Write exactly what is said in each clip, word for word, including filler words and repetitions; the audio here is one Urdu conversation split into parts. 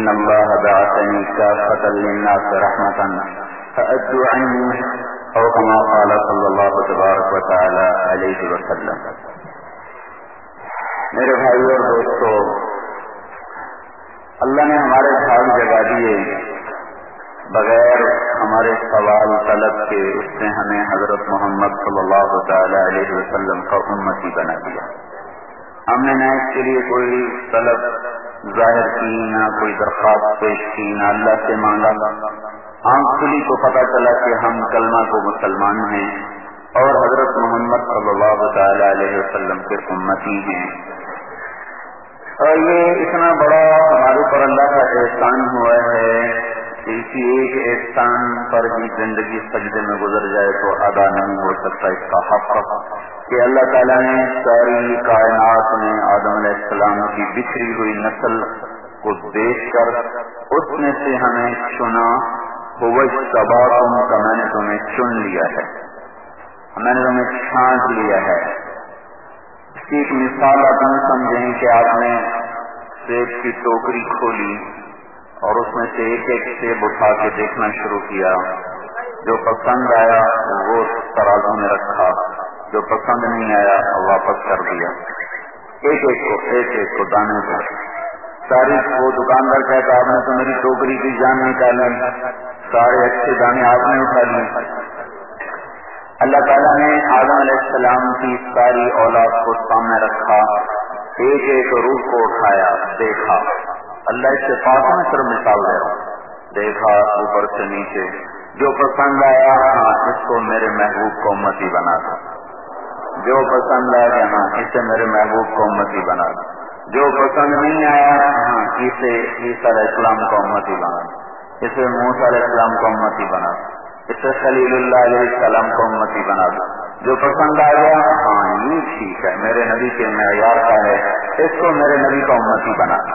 الله بعثني كافة للناس رحمة فأدوا عني أو كما قال صلی اللہ تبارک و تعالی علیہ وسلم۔ میرے بھائی اور دوستو، اللہ نے ہمارے بھاگ جگا دیے بغیر ہمارے سوال طلب کے، اس نے ہمیں حضرت محمد صلی اللہ تعالی علیہ وسلم کا امتی بنا دیا۔ ہم نے نہ اس کے لیے کوئی طلب ظاہر کی، نہ کوئی درخواست پیش کی، نہ اللہ سے مانگا۔ آنکھ کھلی تو پتہ چلا کہ ہم کلمہ کو مسلمان ہیں اور حضرت محمد صلی اللہ تعالی علیہ وسلم کے امتی ہیں۔ اور یہ اتنا بڑا ہمارے پر اللہ کا احسان ہوا ہے، اسی ایک احسان پر بھی زندگی سجدے میں گزر جائے تو ادا نہیں ہو سکتا اس کا حق، کہ اللہ تعالیٰ نے ساری کائنات میں آدم علیہ السلام کی بکھری ہوئی نسل کو دیکھ کر اس میں سے ہمیں چنا، وَاجْتَبَاكُمْ کا میں نے تمہیں چن لیا ہے، میں نے تمہیں چھانٹ لیا ہے۔ اس کی ایک مثال آپ نہ سمجھیں کہ آپ نے سیب کی ٹوکری کھولی اور اس میں سے ایک ایک سیب اٹھا کے دیکھنا شروع کیا، جو پسند آیا وہ ترازو میں رکھا، جو پسند نہیں آیا واپس کر دیا، ایک ایک کو ایک ایک کو دانے پر۔ ساری وہ دکاندار کہتا آپ نے تو میری ٹوکری کی جان نکالی، سارے اچھے دانے آپ نے اٹھا لیے۔ اللہ تعالیٰ نے آدم علیہ السلام کی ساری اولاد کو سامنے رکھا، ایک ایک روح کو اٹھایا، دیکھا۔ اللہ اس سے پاس میں صرف مثال دے رہا ہوں، دیکھا اوپر سے نیچے، جو پسند آیا ہاں اس کو میرے محبوب کو امتی بنا دو، جو پسند آیا ہاں اسے میرے محبوب کو امتی بنا دو، جو پسند نہیں آیا ہاں اسے عیسیٰ علیہ السلام کو امتی بنا دو، اسے موسیٰ علیہ السلام کو امتی بنا دو، اسے خلیل اللہ علیہ السلام کو امتی بنا دو۔ جو پسند آ گیا ہاں یہ ٹھیک ہے، میرے نبی کے معیار کا ہے، اس کو میرے نبی کا امتی بنا دو۔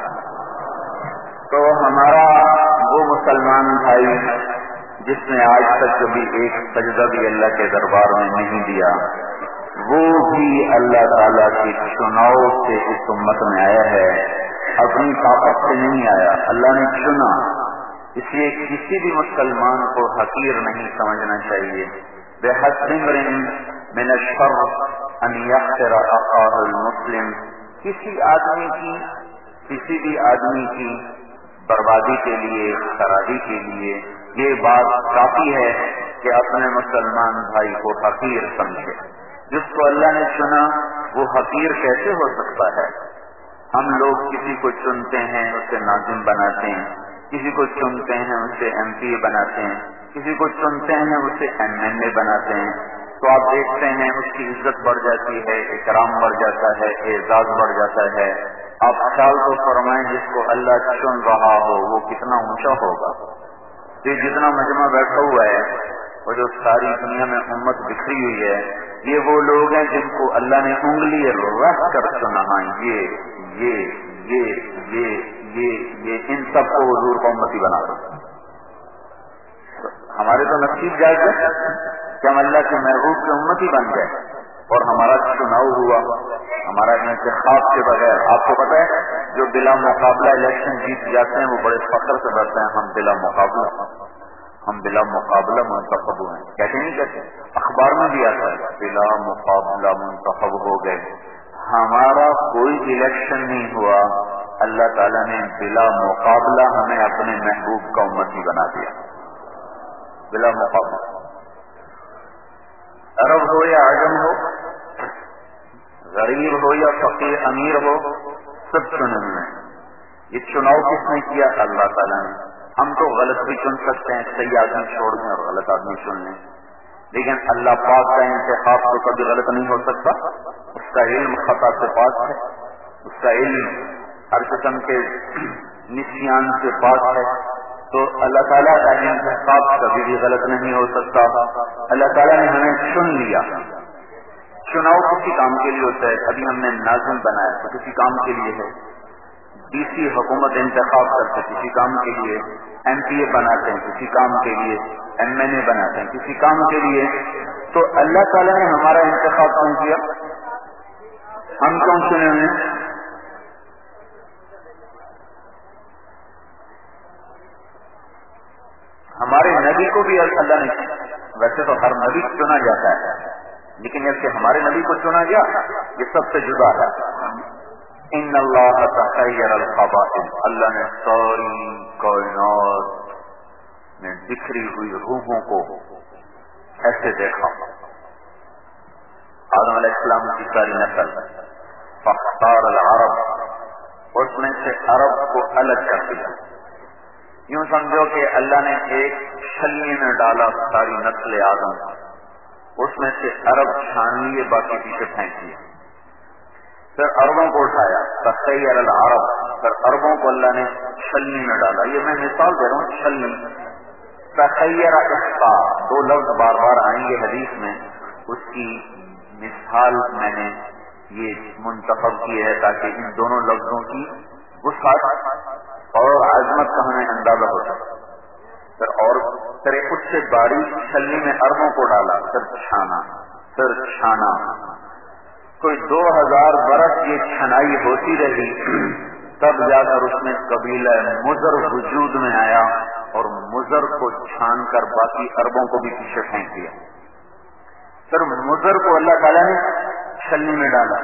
تو ہمارا وہ مسلمان بھائی جس نے آج تک کبھی ایک سجدہ بھی اللہ کے دربار میں نہیں دیا، وہ بھی اللہ تعالیٰ کی چناؤ سے اس امت میں آیا ہے، اپنی طاقت سے نہیں آیا، اللہ نے چنا۔ اس لیے کسی بھی مسلمان کو حقیر نہیں سمجھنا چاہیے۔ بِحَسْبِ امْرِئٍ مِنَ الشَّرِّ أَنْ يَحْقِرَ أَخَاهُ الْمُسْلِمَ، کسی آدمی کی کسی بھی آدمی کی بربادی کے لیے، خرابی کے لیے یہ بات کافی ہے کہ اپنے مسلمان بھائی کو حقیر سمجھے۔ جس کو اللہ نے چنا وہ حقیر کیسے ہو سکتا ہے؟ ہم لوگ کسی کو چنتے ہیں اسے ناظم بناتے ہیں، کسی کو چنتے ہیں اسے ایم پی اے بناتے ہیں، کسی کو چنتے ہیں اسے ایم این اے بناتے ہیں، تو آپ دیکھتے ہیں اس کی عزت بڑھ جاتی ہے، اکرام بڑھ جاتا ہے، اعزاز بڑھ جاتا ہے۔ آپ خیال تو فرمائیں جس کو اللہ چن رہا ہو وہ کتنا اونچا ہوگا۔ یہ جتنا مجمع بیٹھا ہوا ہے، وہ جو ساری دنیا میں امت بکھری ہوئی ہے، یہ وہ لوگ ہیں جن کو اللہ نے انگلی رکھ کر چنا، ہاں یہ یہ یہ یہ یہ یہ ان سب کو حضور کا امتی بنا دو۔ ہمارے تو نصیب جائز ہے کہ ہم اللہ کے محبوب کے امتی بن گئے اور ہمارا چناؤ ہوا، ہمارا انتخاب کے بغیر۔ آپ کو پتہ ہے جو بلا مقابلہ الیکشن جیت جاتے ہیں وہ بڑے فخر سے بڑھتے ہیں، ہم بلا مقابلہ ہم بلا مقابلہ منتخب ہوئے ہیں، کہتے نہیں کہتے؟ اخبار میں بھی آتا ہے بلا مقابلہ منتخب ہو گئے۔ ہمارا کوئی الیکشن نہیں ہوا، اللہ تعالیٰ نے بلا مقابلہ ہمیں اپنے محبوب کا امتی بنا دیا، بلا مقابلہ۔ عرب ہو یا عجم ہو، غریب ہو یا فقیر امیر ہو، سب چنے ہوئے ہیں۔ یہ چناؤ کس نے کیا؟ اللہ تعالیٰ نے۔ ہم تو غلط بھی چن سکتے ہیں، صحیح آدمی چھوڑ دیں اور غلط آدمی چن لیں، لیکن اللہ پاک کا انتخاب تو کبھی غلط نہیں ہو سکتا۔ اس کا علم خطا سے پاک ہے، اس کا علم ہر قسم کے نسیان سے پاک ہے، تو اللہ تعالیٰ کا انتخاب کبھی بھی غلط نہیں ہو سکتا۔ اللہ تعالیٰ نے ہمیں چن لیا۔ چناؤ کسی کام کے لیے ہوتا ہے، ابھی ہم نے ناظم بنایا تو کسی کام کے لیے ہے، ڈی سی حکومت انتخاب کرتے کسی کام کے لیے، ایم پی اے بناتے ہیں کسی کام کے لیے، ایم این اے بناتے ہیں کسی کام کے لیے۔ تو اللہ تعالیٰ نے ہمارا انتخاب کیوں کیا؟ ہم کون چنے ہوئے ہیں؟ ہمارے نبی کو بھی اللہ نے، ویسے تو ہر نبی چنا جاتا ہے، لیکن اس سے ہمارے نبی کو چنا گیا یہ سب سے جدا ہے۔ ان اللہ تخیر القبائل، اللہ نے ساری کائنات میں بکھری ہوئی روحوں کو ایسے دیکھا، آدم علیہ السلام کی ساری نسل، فاختار العرب، اس میں سے عرب کو الگ کر دیا۔ یوں سمجھو کہ اللہ نے ایک چھلنی میں ڈالا ساری نسل آدم، اس میں سے عرب چھان لیے، باقی پیچھے پھینک دیے، پھر عربوں کو اٹھایا، تخیر العرب، پھر عربوں کو اللہ نے چھلنی میں ڈالا۔ یہ میں مثال دے رہا ہوں، چھلنی، تخیر اخفا، دو لفظ بار بار آئیں گے حدیث میں، اس کی مثال میں نے یہ منتخب کی ہے تاکہ ان دونوں لفظوں کی وسعت اور عظمت کا ہمیں اندازہ ہو سکے۔ پھر اور پھر اس سے باریک چھلنی میں عربوں کو ڈالا، پھر چھانا، پھر چھانا، کوئی دو ہزار برس یہ چھنائی ہوتی رہی، تب جا کر اس میں قبیلہ مضر وجود میں آیا، اور مضر کو چھان کر باقی عربوں کو بھی پیچھے پھینک دیا۔ پھر مضر کو اللہ تعالیٰ نے چھلنی میں ڈالا،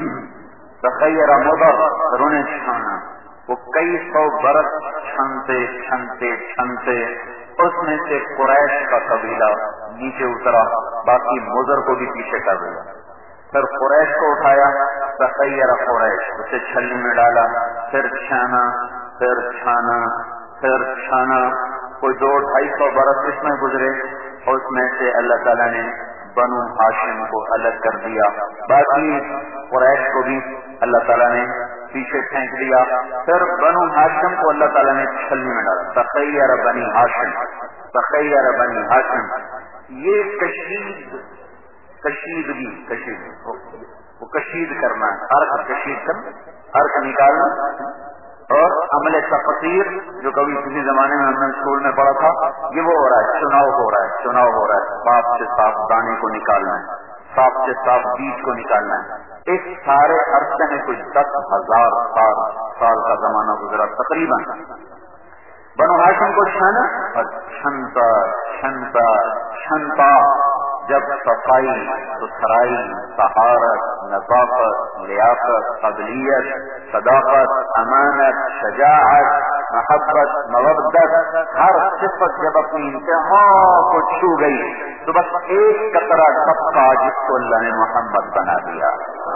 تخیر مضر، پھر انہیں چھانا، وہ کئی سو برس چھنتے چھنتے چھنتے اس میں سے قریش کا قبیلہ نیچے اترا، باقی مضر کو بھی پیچھے کر دیا۔ پھر قریش کو اٹھایا، تخیر قریش، اسے چھلنی میں ڈالا، پھر چھانا، پھر چھانا، پھر چھانا، کوئی دو ڈھائی سو برس اس میں گزرے، اس میں سے اللہ تعالیٰ نے بنو ہاشم کو الگ کر دیا، باقی قریش کو بھی اللہ تعالیٰ نے پیچھے پھینک دیا۔ پھر بنو ہاشم کو اللہ تعالیٰ نے چھلنی میں ڈالا، تخیر بنی ہاشم، تخیر بنی ہاشم، یہ کشید، کشیدگی، کشید وہ کشید کرنا ہے، ارک کشید کرنا، ارک نکالنا، اور عمل تقصیر جو کبھی کسی زمانے میں ہم نے اسکول میں پڑھا تھا، یہ وہ ہو رہا ہے، چناؤ ہو رہا ہے، چناؤ ہو رہا ہے، صاف سے صاف دانے کو نکالنا ہے، صاف سے صاف بیج کو نکالنا ہے۔ اس سارے عرصے میں کچھ دس ہزار سال سال کا زمانہ گزرا تقریباً۔ بنو ہاشم کو چھانا اور چھنتا چھنتا چھنتا، جب صفائی، ستھرائی، طہارت، نظافت، لیاقت، قبلیت، صداقت، امانت، شجاعت، محبت، مودت، ہر صفت جب اپنی انتہا کو چھو گئی تو بس ایک قطرہ ٹپکا جس کو اللہ نے محمد بنا دیا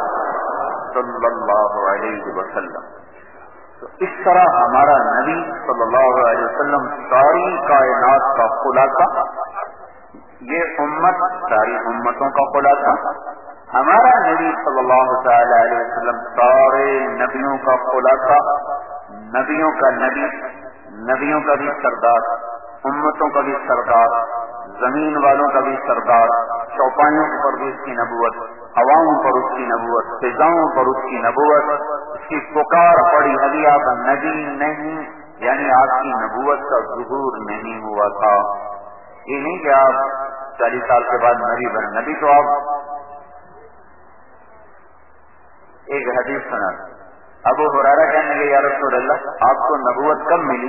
صلی اللہ علیہ وسلم۔ تو اس طرح ہمارا نبی صلی اللہ علیہ وسلم ساری کائنات کا خلاصہ، یہ امت ساری امتوں کا خلاصہ، ہمارا نبی صلی اللہ تعالی علیہ وسلم سارے نبیوں کا خلاصہ، نبیوں کا نبی، نبیوں کا بھی سردار، امتوں کا بھی سردار، زمین والوں کا بھی سردار، چوپایوں پر بھی اس کی نبوت، ہواؤں پر اس کی نبوت، فضاؤں پر اس کی نبوت، اس کی پکار پڑی، ابھی آپ نبی نہیں، یعنی آپ کی نبوت کا ظہور نہیں ہوا تھا۔ یہ نہیں کہ آپ چالیس سال کے بعد نبی بنے، نبی تو آپ، ایک حدیث سنا، ابو ہریرہ کہنے لگے یا رسول اللہ آپ کو نبوت کب ملی؟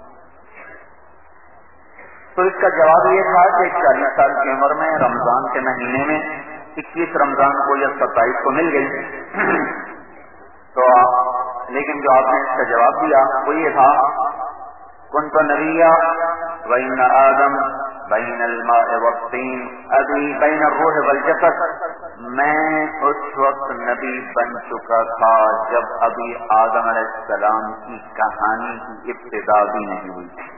تو اس کا جواب یہ تھا کہ چالیس سال کی عمر میں رمضان کے مہینے میں اکیس رمضان کو یا ستائیس کو مل گئی۔ تو لیکن جو آپ نے اس کا جواب دیا وہ یہ تھا، کنت نبیا بین آدم بین الماء والطین ابھی بین الروح والجسد، میں اس وقت نبی بن چکا تھا جب ابھی آدم علیہ السلام کی کہانی کی ابتدا بھی نہیں ہوئی تھی۔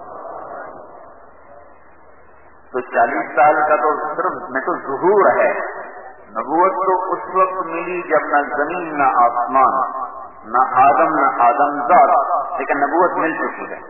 تو چالیس سال کا تو صرف میں تو ظہور ہے، نبوت تو اس وقت ملی جب نہ زمین نہ آسمان، نہ آدم نہ آدم ذات، لیکن نبوت مل چکی ہے۔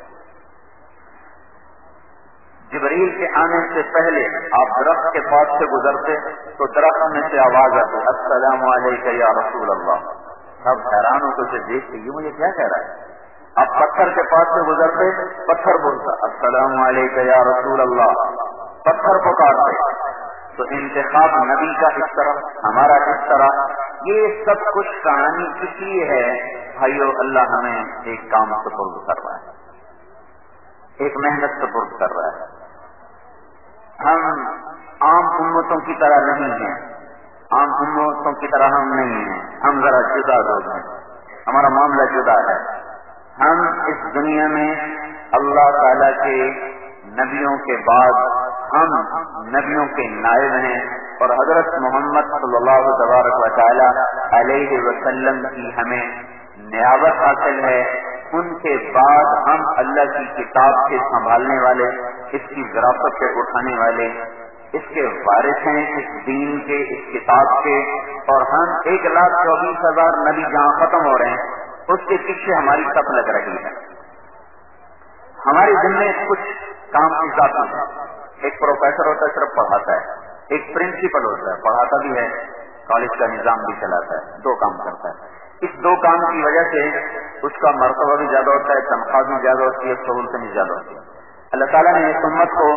جبریل کے آنے سے پہلے آپ درخت کے پاس سے گزرتے تو درخت میں سے آواز آتی، السلام علیکم یا رسول اللہ۔ سب حیران ہو تو اسے دیکھتے یہ مجھے کیا کہہ رہا ہے۔ آپ پتھر کے پاس سے گزرتے، پتھر بولتا السلام علیکم یا رسول اللہ، پتھر پکارتے۔ تو انتخاب نبی کا اس طرح، ہمارا اس طرح، یہ سب کچھ کہانی اس لیے ہے بھائیو، اللہ ہمیں ایک کام سپرد کر رہا ہے۔ ایک محنت سپرد کر رہا ہے. ہم عام امتوں کی طرح نہیں ہیں، عام امتوں کی طرح ہم نہیں ہیں. ہم ذرا جدا لوگ ہیں، ہمارا معاملہ جدا ہے. ہم اس دنیا میں اللہ تعالی کے نبیوں کے بعد ہم نبیوں کے نائب ہیں، اور حضرت محمد صلی اللہ تبارک و تعالی علیہ وسلم کی ہمیں نیابت حاصل ہے. ان کے بعد ہم اللہ کی کتاب کے سنبھالنے والے، اس کی وراثت سے اٹھانے والے، اس کے وارث ہیں، اس دین کے، اس کتاب کے. اور ہم ایک لاکھ چوبیس ہزار نبی جہاں ختم ہو رہے ہیں اس کے پیچھے ہماری تپ لگ رہی ہے. ہمارے ذمے کچھ کام اضافی ہے. ایک پروفیسر ہوتا ہے صرف پڑھاتا ہے، ایک پرنسپل ہوتا ہے پڑھاتا بھی ہے، کالج کا نظام بھی چلاتا ہے، دو کام کرتا ہے. اس دو کام کی وجہ سے اس کا مرتبہ بھی زیادہ ہوتا ہے، تنخواہ بھی زیادہ ہوتی ہے، سہولتیں بھی زیادہ ہوتی ہے. اللہ تعالیٰ نے اس امت کو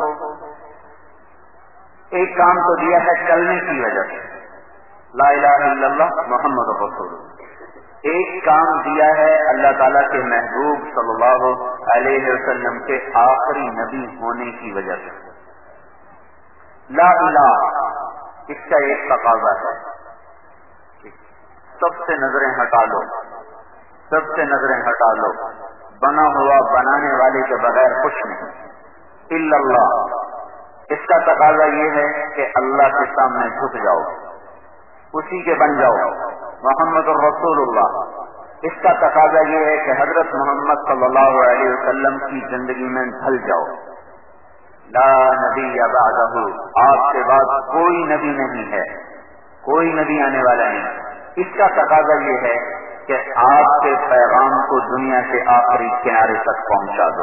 ایک کام تو دیا ہے چلنے کی وجہ سے، لا الہ الا اللہ محمد رسول اللہ. ایک کام دیا ہے اللہ تعالیٰ کے محبوب صلی اللہ علیہ وسلم کے آخری نبی ہونے کی وجہ سے. لا الہ اس کا ایک تقاضا ہے، سب سے نظریں ہٹا لو، سب سے نظریں ہٹا لو. بنا ہوا بنانے والے کے بغیر کچھ نہیں، الا اللہ. اس کا تقاضا یہ ہے کہ اللہ کے سامنے جھک جاؤ، اسی کے بن جاؤ، محمد الرسول اللہ. اس کا تقاضا یہ ہے کہ حضرت محمد صلی اللہ علیہ وسلم کی زندگی میں ڈھل جاؤ. لا نبی بعدہ، آپ کے بعد کوئی نبی نہیں ہے، کوئی نبی آنے والا نہیں. اس کا تقاضا یہ ہے کہ آپ کے پیغام کو دنیا کے آخری کنارے تک پہنچا دو.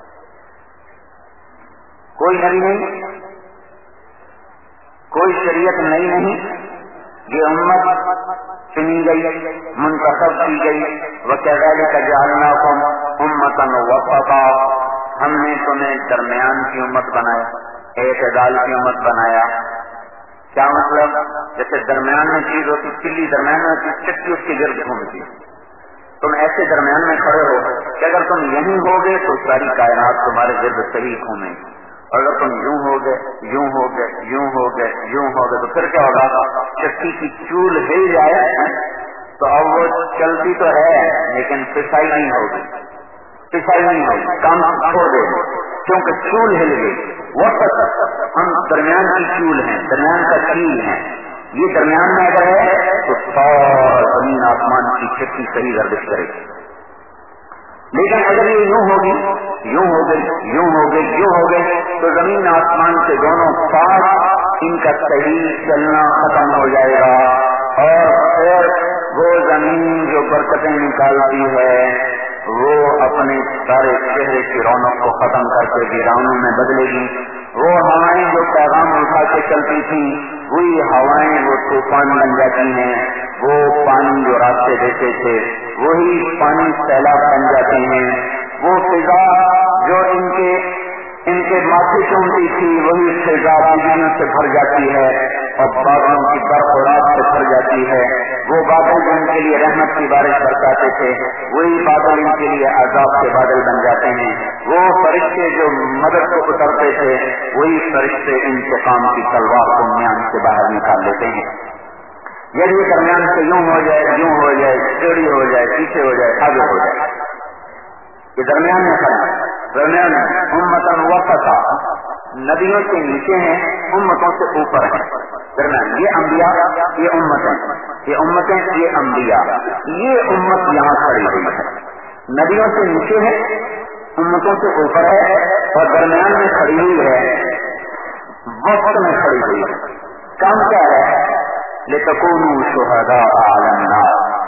کوئی نبی نہیں، کوئی شریعت نئی نہیں. یہ امت چنی گئی، منتخب کی گئی. وَكَذَلِكَ جَعَلْنَاكُمْ أُمَّةً وَسَطًا، ہم نے تمہیں درمیان کی امت بنایا، اعتدال کی امت بنایا. کیا مطلب؟ جیسے درمیان میں چیز ہوتی، چلی درمیان میں ہوتی، چکی اس کے گرد گھومتی. تم ایسے درمیان میں کھڑے ہو کہ اگر تم یہیں ہوگے تو ساری کائنات تمہارے گرد صحیح گھومے. اور اگر تم یوں ہو گئے یوں ہو گئے یوں ہو گئے یوں ہو گئے تو پھر کیا ہوگا؟ چکی کی چول ہل جائے تو اب وہ چلتی تو ہے لیکن پسائی نہیں ہوگی، پسائی نہیں ہوگی، کام چھوڑ دے گی کیونکہ چول ہل گئی. وقت ہم درمیان کی چول ہیں، درمیان کا چیل ہیں. یہ درمیان میں اگر ہے تو سارا زمین آسمان کی چکی صحیح گردش کرے گی. لیکن اگر یہ یوں ہوگی یوں ہو گئی یوں ہو گئی یوں ہو گئی تو زمین آسمان کے دونوں پاس ان کا صحیح چلنا ختم ہو جائے گا. اور پھر وہ زمین جو برکتیں نکالتی ہے وہ اپنے سارے چہرے کی رونق کو ختم کر کے ویرانوں میں بدلے گی. وہ ہوائیں جو پیغام اٹھا کے چلتی تھیں وہی ہوائیں وہ طوفان بن جاتی ہیں. وہ پانی جو راستے دیتے تھے وہی پانی سیلاب بن جاتے ہیں. وہ فضا جو ان کے ان کے ماتھے چومتی تھی وہی فضا بجلیوں سے بھر جاتی ہے اور بادلوں کی برف و رات سے بھر جاتی ہے. وہ بادل جو ان کے لیے رحمت کی بارش برساتے تھے وہی بادل ان کے لیے عذاب کے بادل بن جاتے ہیں. وہ فرشتے جو مدد کو اترتے تھے وہی فرشتے انتقام کی تلوار کو میان سے باہر نکال لیتے ہیں. یعنی درمیان سے یوں ہو جائے یوں ہو جائے چوری ہو جائے پیچھے ہو جائے آگے ہو جائے، یہ درمیان میں کھڑا ہے. درمیان امتاً وسطا، نبیوں سے نیچے ہیں، امتوں سے اوپر ہیں. درمیان یہ انبیاء، یہ امتیں، یہ امتیں، یہ انبیاء. یہ امت یہاں کھڑی ہوئی ہے، نبیوں سے نیچے ہے، امتوں سے اوپر ہے اور درمیان میں کھڑی ہوئی ہے، وسط میں کھڑی ہوئی ہے. کام کیا ہے؟ لِتَكُونُوا شُهَدَاءَ عَلَى النَّاسِ.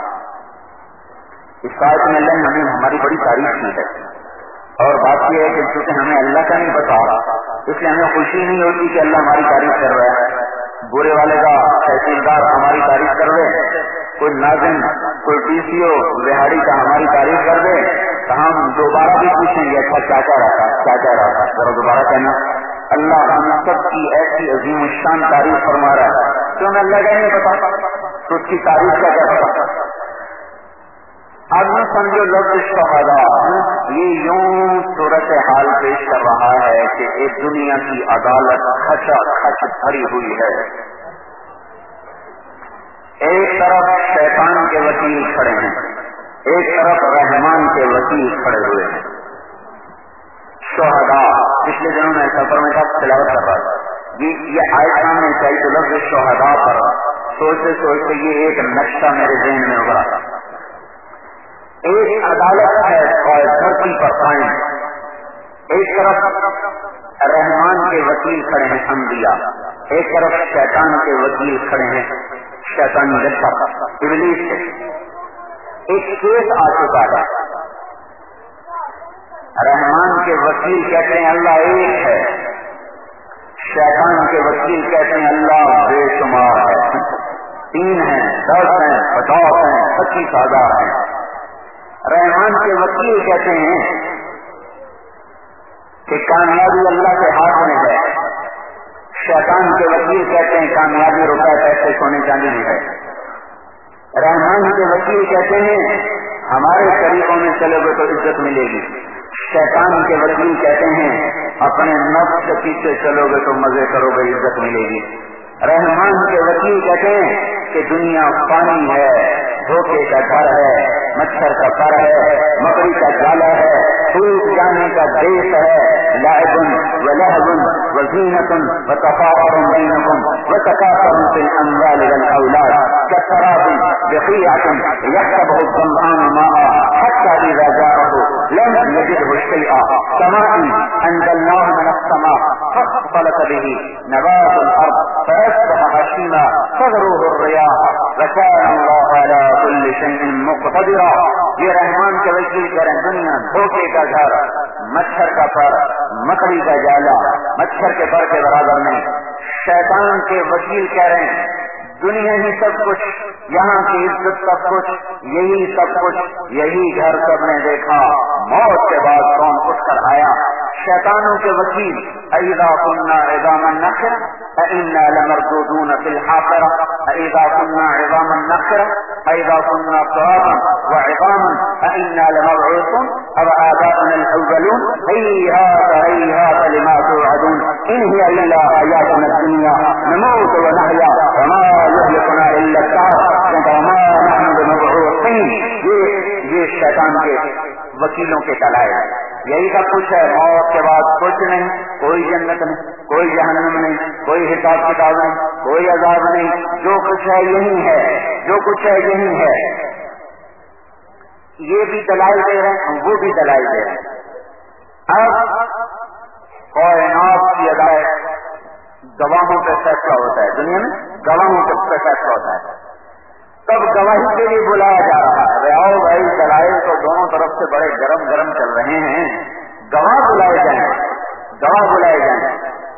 اس آیت میں اللہ نے ہمیں ہماری بڑی تعریف کی ہے. اور بات یہ ہے کہ چونکہ ہمیں اللہ کا نہیں پتا اس لیے ہمیں خوشی نہیں ہوتی کہ اللہ ہماری تعریف کر رہا ہے. برے والے کا تحصیلدار ہماری تعریف کر دے، کوئی ناظم کوئی ڈی سی او بہاڑی کا ہماری تعریف کر دے تو ہم دوبارہ بھی پوچھیں گے اچھا کیا کیا رہا تھا کیا کیا رہا تھا ذرا دوبارہ کہنا. اللہ ہم سب کی ایسی عظیم الشان تعریف فرما رہا ہے تو ہمیں اللہ کا نہیں پتا تو اس کی تعریف کا کیا پتا. اب نہ سمجھو لفظ شہداء یہ یوں صورت حال پیش کر رہا ہے کہ ایک دنیا کی عدالت کھچا کھچ بھری ہوئی ہے. ایک طرف شیطان کے وکیل کھڑے ہیں، ایک طرف رحمان کے وکیل کھڑے ہوئے ہیں. شہداء پچھلے دنوں میں سفر میں تھا تلاوت کر رہا تھا، یہ آیت سامنے چاہیے تو لفظ شہداء پر سوچتے سوچتے یہ ایک نقشہ میرے ذہن میں ابھرا تھا. ایک عدالت ہے اور دھرتی پر قائم، ایک طرف رحمان کے وکیل کھڑے ہیں انبیاء، ایک طرف شیطان کے وکیل کھڑے ہیں شیطانی جتھا ابلیس سے. ایک کیس آ چکا ہے، رحمان کے وکیل کہتے ہیں اللہ ایک ہے، شیطان کے وکیل کہتے ہیں اللہ بے شمار ہے، تین ہیں، دس ہیں، پچاس ہیں، پچیس ہزار ہیں. رحمان کے وکیل کہتے ہیں کہ کامیابی اللہ کے ہاتھ میں ہے، شیطان کے وکیل کہتے ہیں کامیابی روپے پیسے سونے چاندی میں ہے. رحمان کے وکیل کہتے ہیں ہمارے طریقوں میں چلو گے تو عزت ملے گی، شیطان کے وکیل کہتے ہیں اپنے نفس کے پیچھے چلو گے تو مزے کرو گے عزت ملے گی. رحمان کے وکیل کہتے ہیں کہ دنیا پانی ہے، دھوکے کا گھر ہے، مچھر کا گھر ہے، مکڑی کا جالا ہے، ٹوٹ جانے کا دیش ہے، لعب ولہو وزینۃ وتفاخر بینکم وتکاثر فی الاموال والاولاد کسراب بقیعۃ یحسبہ الظمآن ماء حتی اذا جاءہ لم یجدہ شیئا کماء انزلناہ من السماء فاختلط بہ نبات الارض فاصبح ہشیما تذروہ الرياح وكان اللہ علی کل شیء مقتدرا. یہ رحمان کے وکیل کریں دنیا دھوکے کا گھر، مچھر کا پر، مکڑی کا جالا، مچھر کے پر کے برابر نہیں. شیطان کے وکیل کہہ رہے ہیں دنیا ہی سب کچھ، یہاں کی عزت سب کچھ، یہی سب کچھ، یہی گھر سب نے دیکھا، موت کے بعد کون اٹھ کر آیا. شیطانوں کے وکیل اذا كنا عظاما نخرة أإنا لمردودون في الحافرة اذا كنا عظاما نخرة اذا كنا ترابا وعظاما أإنا لمبعوثون او آباؤنا الاولون هيهات هيهات لما توعدون ان هي الا حياتنا الدنيا نموت ونحيا وما يهلكنا الا الدهر وما نحن بمبعوثين. یہ یہ شیطان کے وکیلوں کے دلائل، یہی سب کچھ ہے. موت کے بعد کچھ نہیں، کوئی جنت نہیں، کوئی جہنم نہیں، کوئی حساب کتاب نہیں، کوئی عذاب نہیں، جو کچھ ہے یہی ہے، جو کچھ ہے یہی ہے. یہ بھی دلائل دے رہے ہیں، وہ بھی دلائل دے رہے ہیں. اب کائنات کی عدالت گواہوں پہ فیصلہ ہوتا ہے، دنیا میں گواہوں پہ فیصلہ ہوتا ہے. تب گواہی کے لیے بلایا جا رہا ہے، آؤ بھائی دلائل تو دونوں طرف سے بڑے گرم گرم چل رہے ہیں، گواہ بلائے جائیں، گواہ بلائے جائیں.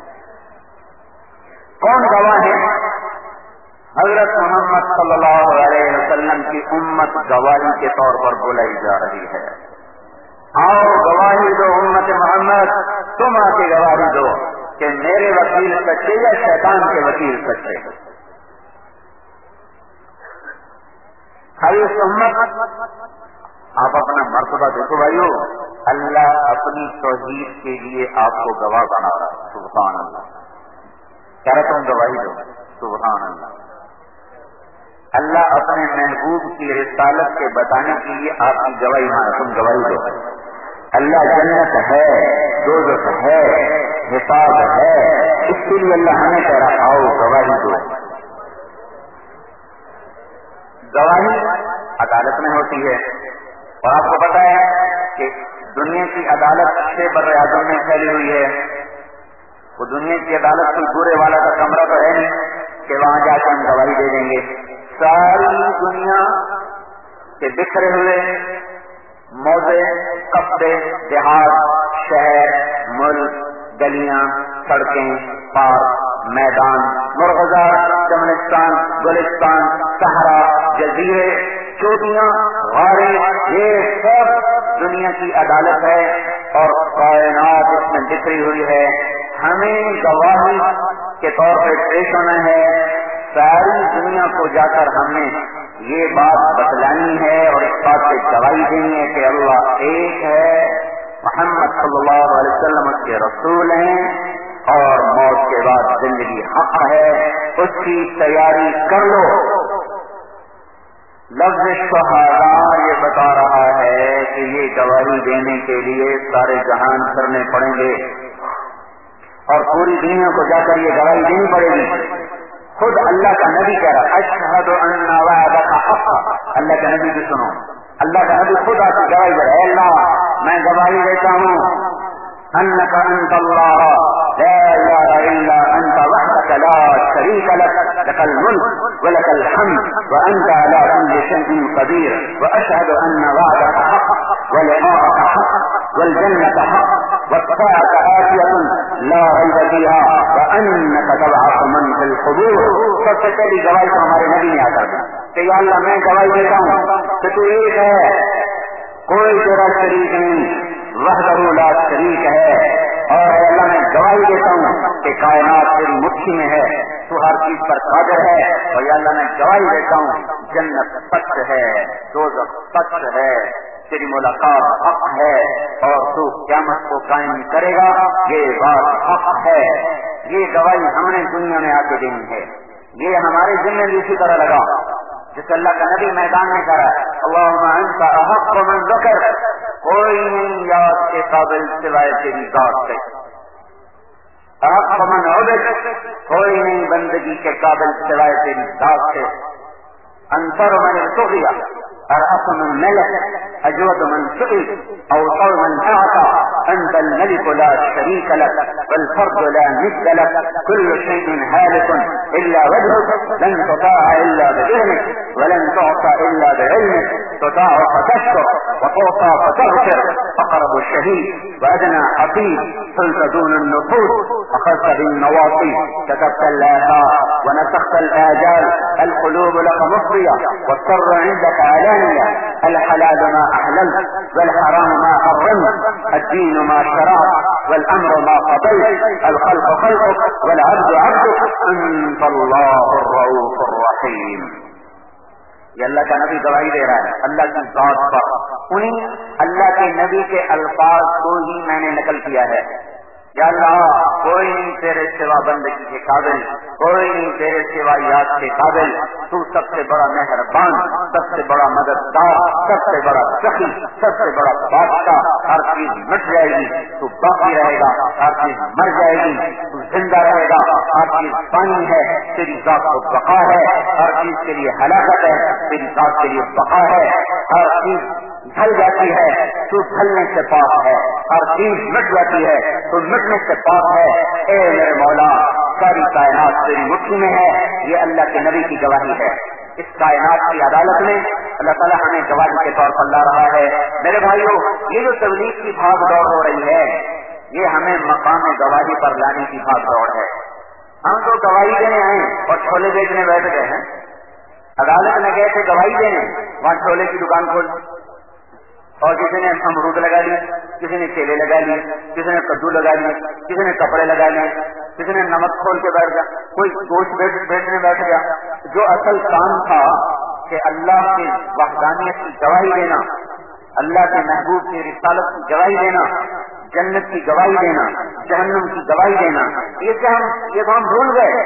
کون گواہ ہے؟ حضرت محمد صلی اللہ علیہ وسلم کی امت گواہی کے طور پر بلائی جا رہی ہے. آؤ گواہی دو امت محمد، تم آ کے گواہی دو کہ میرے وکیل سچے یا شیطان کے وکیل سچے. اس امت آپ اپنا مرتبہ دیکھو بھائیو، اللہ اپنی توحید کے لیے آپ کو گواہ بنا رہا ہے. سبحان اللہ. کہہ رہا تم گواہی دو. سبحان اللہ. اللہ اپنے محبوب کی رسالت کے بتانے کے لیے آپ کی گواہی مانا، تم گواہی دو. اللہ جنت ہے، دوزخ ہے، حساب ہے، اس کے لیے اللہ ہمیں کہہ رہا آؤ گواہی دو. گواہی عدالت میں ہوتی ہے، اور آپ کو پتا ہے کہ دنیا کی عدالت چھ بر اعظم میں پھیلی ہوئی ہے. وہ دنیا کی عدالت کوئی پورے والا کا کمرہ تو ہے نہیں کہ وہاں جا کے ہم گواہی دے دیں گے. ساری دنیا کے بکھرے ہوئے موضع، قصبے، دیہات، شہر، ملک، گلیاں، سڑکیں، پارک، میدان، مرغزار، چمنستان، گلستان، صحرا، جزیرے، چوٹیاں، غاریں، یہ سب دنیا کی عدالت ہے اور کائنات اس میں بکھری ہوئی ہے. ہمیں گواہی کے طور پہ پیش ہونا ہے. ساری دنیا کو جا کر ہم نے یہ بات بتلانی ہے اور اس بات سے گواہی دینی ہے کہ اللہ ایک ہے، محمد صلی اللہ علیہ وسلم اس کے رسول ہیں اور موت کے بعد زندگی حق ہے، اس کی تیاری کر لو۔ لفظ شہادہ یہ بتا رہا ہے کہ یہ گواہی دینے کے لیے سارے جہان کرنے پڑیں گے اور پوری دنیا کو جا کر یہ گواہی دینی پڑے گی۔ خود اللہ کا نبی کہہ رہا اشہد ان وعدک حق، اللہ کا نبی بھی سنو، اللہ کا نبی خود آپ کی گواہی دے رہا ہے، اللہ میں گواہی دیتا ہوں انک انت اللہ لا الہ الا انت وحدک لا شریک لک لک الملک ولک الحمد وانت علی کل شیء قدیر واشہد ان وعدک حق ولقاءک حق والجنة حق والساعة آتية لا ريب فيها وأنك تبعث من في القبور۔ سب سے پہلی گواہی تو ہمارے نبی نے آ کر کہ یا اللہ میں گواہی دیتا ہوں کہ تو ایک ہے، کوئی تیرا شریک نہیں، وحدہ لا شریک ہے، اور اے اللہ میں گواہی دیتا ہوں کہ کائنات تیری مٹھی میں ہے، تو ہر چیز پر قادر ہے، اور یا اللہ میں گواہی دیتا ہوں جنت سچ ہے، دوزخ سچ ہے، تیری ملاقات حق ہے اور تو قیامت کو قائم کرے گا، یہ بات حق ہے۔ یہ گواہی ہم نے دنیا میں آ کے دینی ہے، یہ ہمارے ذمہ بھی اسی طرح لگا جس اللہ کا نبی میدان میں کہا ہے اللہم انت احق من ذکر، کوئی نہیں یاد کے قابل سوائے تیری ذات سے، احق من عبد، کوئی نہیں بندگی کے قابل سوائے تیری ذات سے، انصر من ارتضی، ارحم من ملک، اجود من سئل، اوصل من اعطى، انت الملك لا شريك لك والفرد لا مثل لك، كل شيء هالك الا وجهك، لن تطاع الا باذنك ولن تعصى الا بعلمك، تطاع فتشكر وتعصى فتغفر، اقرب الشهيد وادنى حفيظ، صلت دون النفوس، اخذت بالنواصي، كتبت الآثار ونسخت الآجال، القلوب لك مفضية والسر عندك علانية، الحلال ما أحللت والحرام ما حرمت، الدين ما شرعت والأمر ما قضيت، الخلق خلقك والعبد عبدك، أنت الله الرؤوف الرحيم۔ یہ اللہ کا نبی گواہی دے رہا ہے اللہ کی ذات پر، انہیں اللہ کے نبی کے الفاظ کو ہی میں نے نقل کیا ہے۔ یا اللہ کوئی نہیں تیرے سوا بندگی کے قابل، کوئی نہیں تیرے سوا یاد کے قابل، تو سب سے بڑا مہربان، سب سے بڑا مددگار، سب سے بڑا سخی، سب سے بڑا بادشاہ، ہر چیز مٹ جائے گی تو باقی رہے گا، ہر چیز مر جائے گی تو زندہ رہے گا، ہر چیز پانی ہے تیری ذات کو بقا ہے، ہر چیز کے لیے ہلاکت ہے تیری ذات کے لیے بقا ہے، ہر چیز ڈھل جاتی ہے تو ڈھلنے سے پاک ہے، ہر چیز مٹ جاتی ہے تو مٹنے سے پاک ہے۔ اے میرے مولا ساری کائنات تیری مٹھی میں ہے، یہ اللہ کے نبی کی گواہی ہے۔ اس کائنات کی عدالت میں اللہ تعالیٰ ہمیں گواہی کے طور پر لا رہا ہے۔ میرے بھائیوں یہ جو تبلیغ کی بھاگ دوڑ ہو رہی ہے یہ ہمیں مقام گواہی پر لانے کی بھاگ دوڑ ہے۔ ہم تو گواہی دینے آئے اور چھولے بیچنے بیٹھ گئے ہیں، عدالت میں گئے تھے گواہی دینے، وہاں چھولے کی دکان کھول اور کسی نے امرود لگا لیے، کسی نے کیلے لگا لیے، کسی نے کدو لگا لیے، کسی نے کپڑے لگا لیے، کسی نے نمک کھول کے بیٹھ گیا، کوئی گوشت بیچنے بیٹھ گیا۔ جو اصل کام تھا کہ اللہ کی وحدانیت کی گواہی دینا، اللہ کے محبوب کی رسالت کی گواہی دینا، جنت کی گواہی دینا، جہنم کی گواہی دینا، یہ کہ ہم یہ تو ہم بھول گئے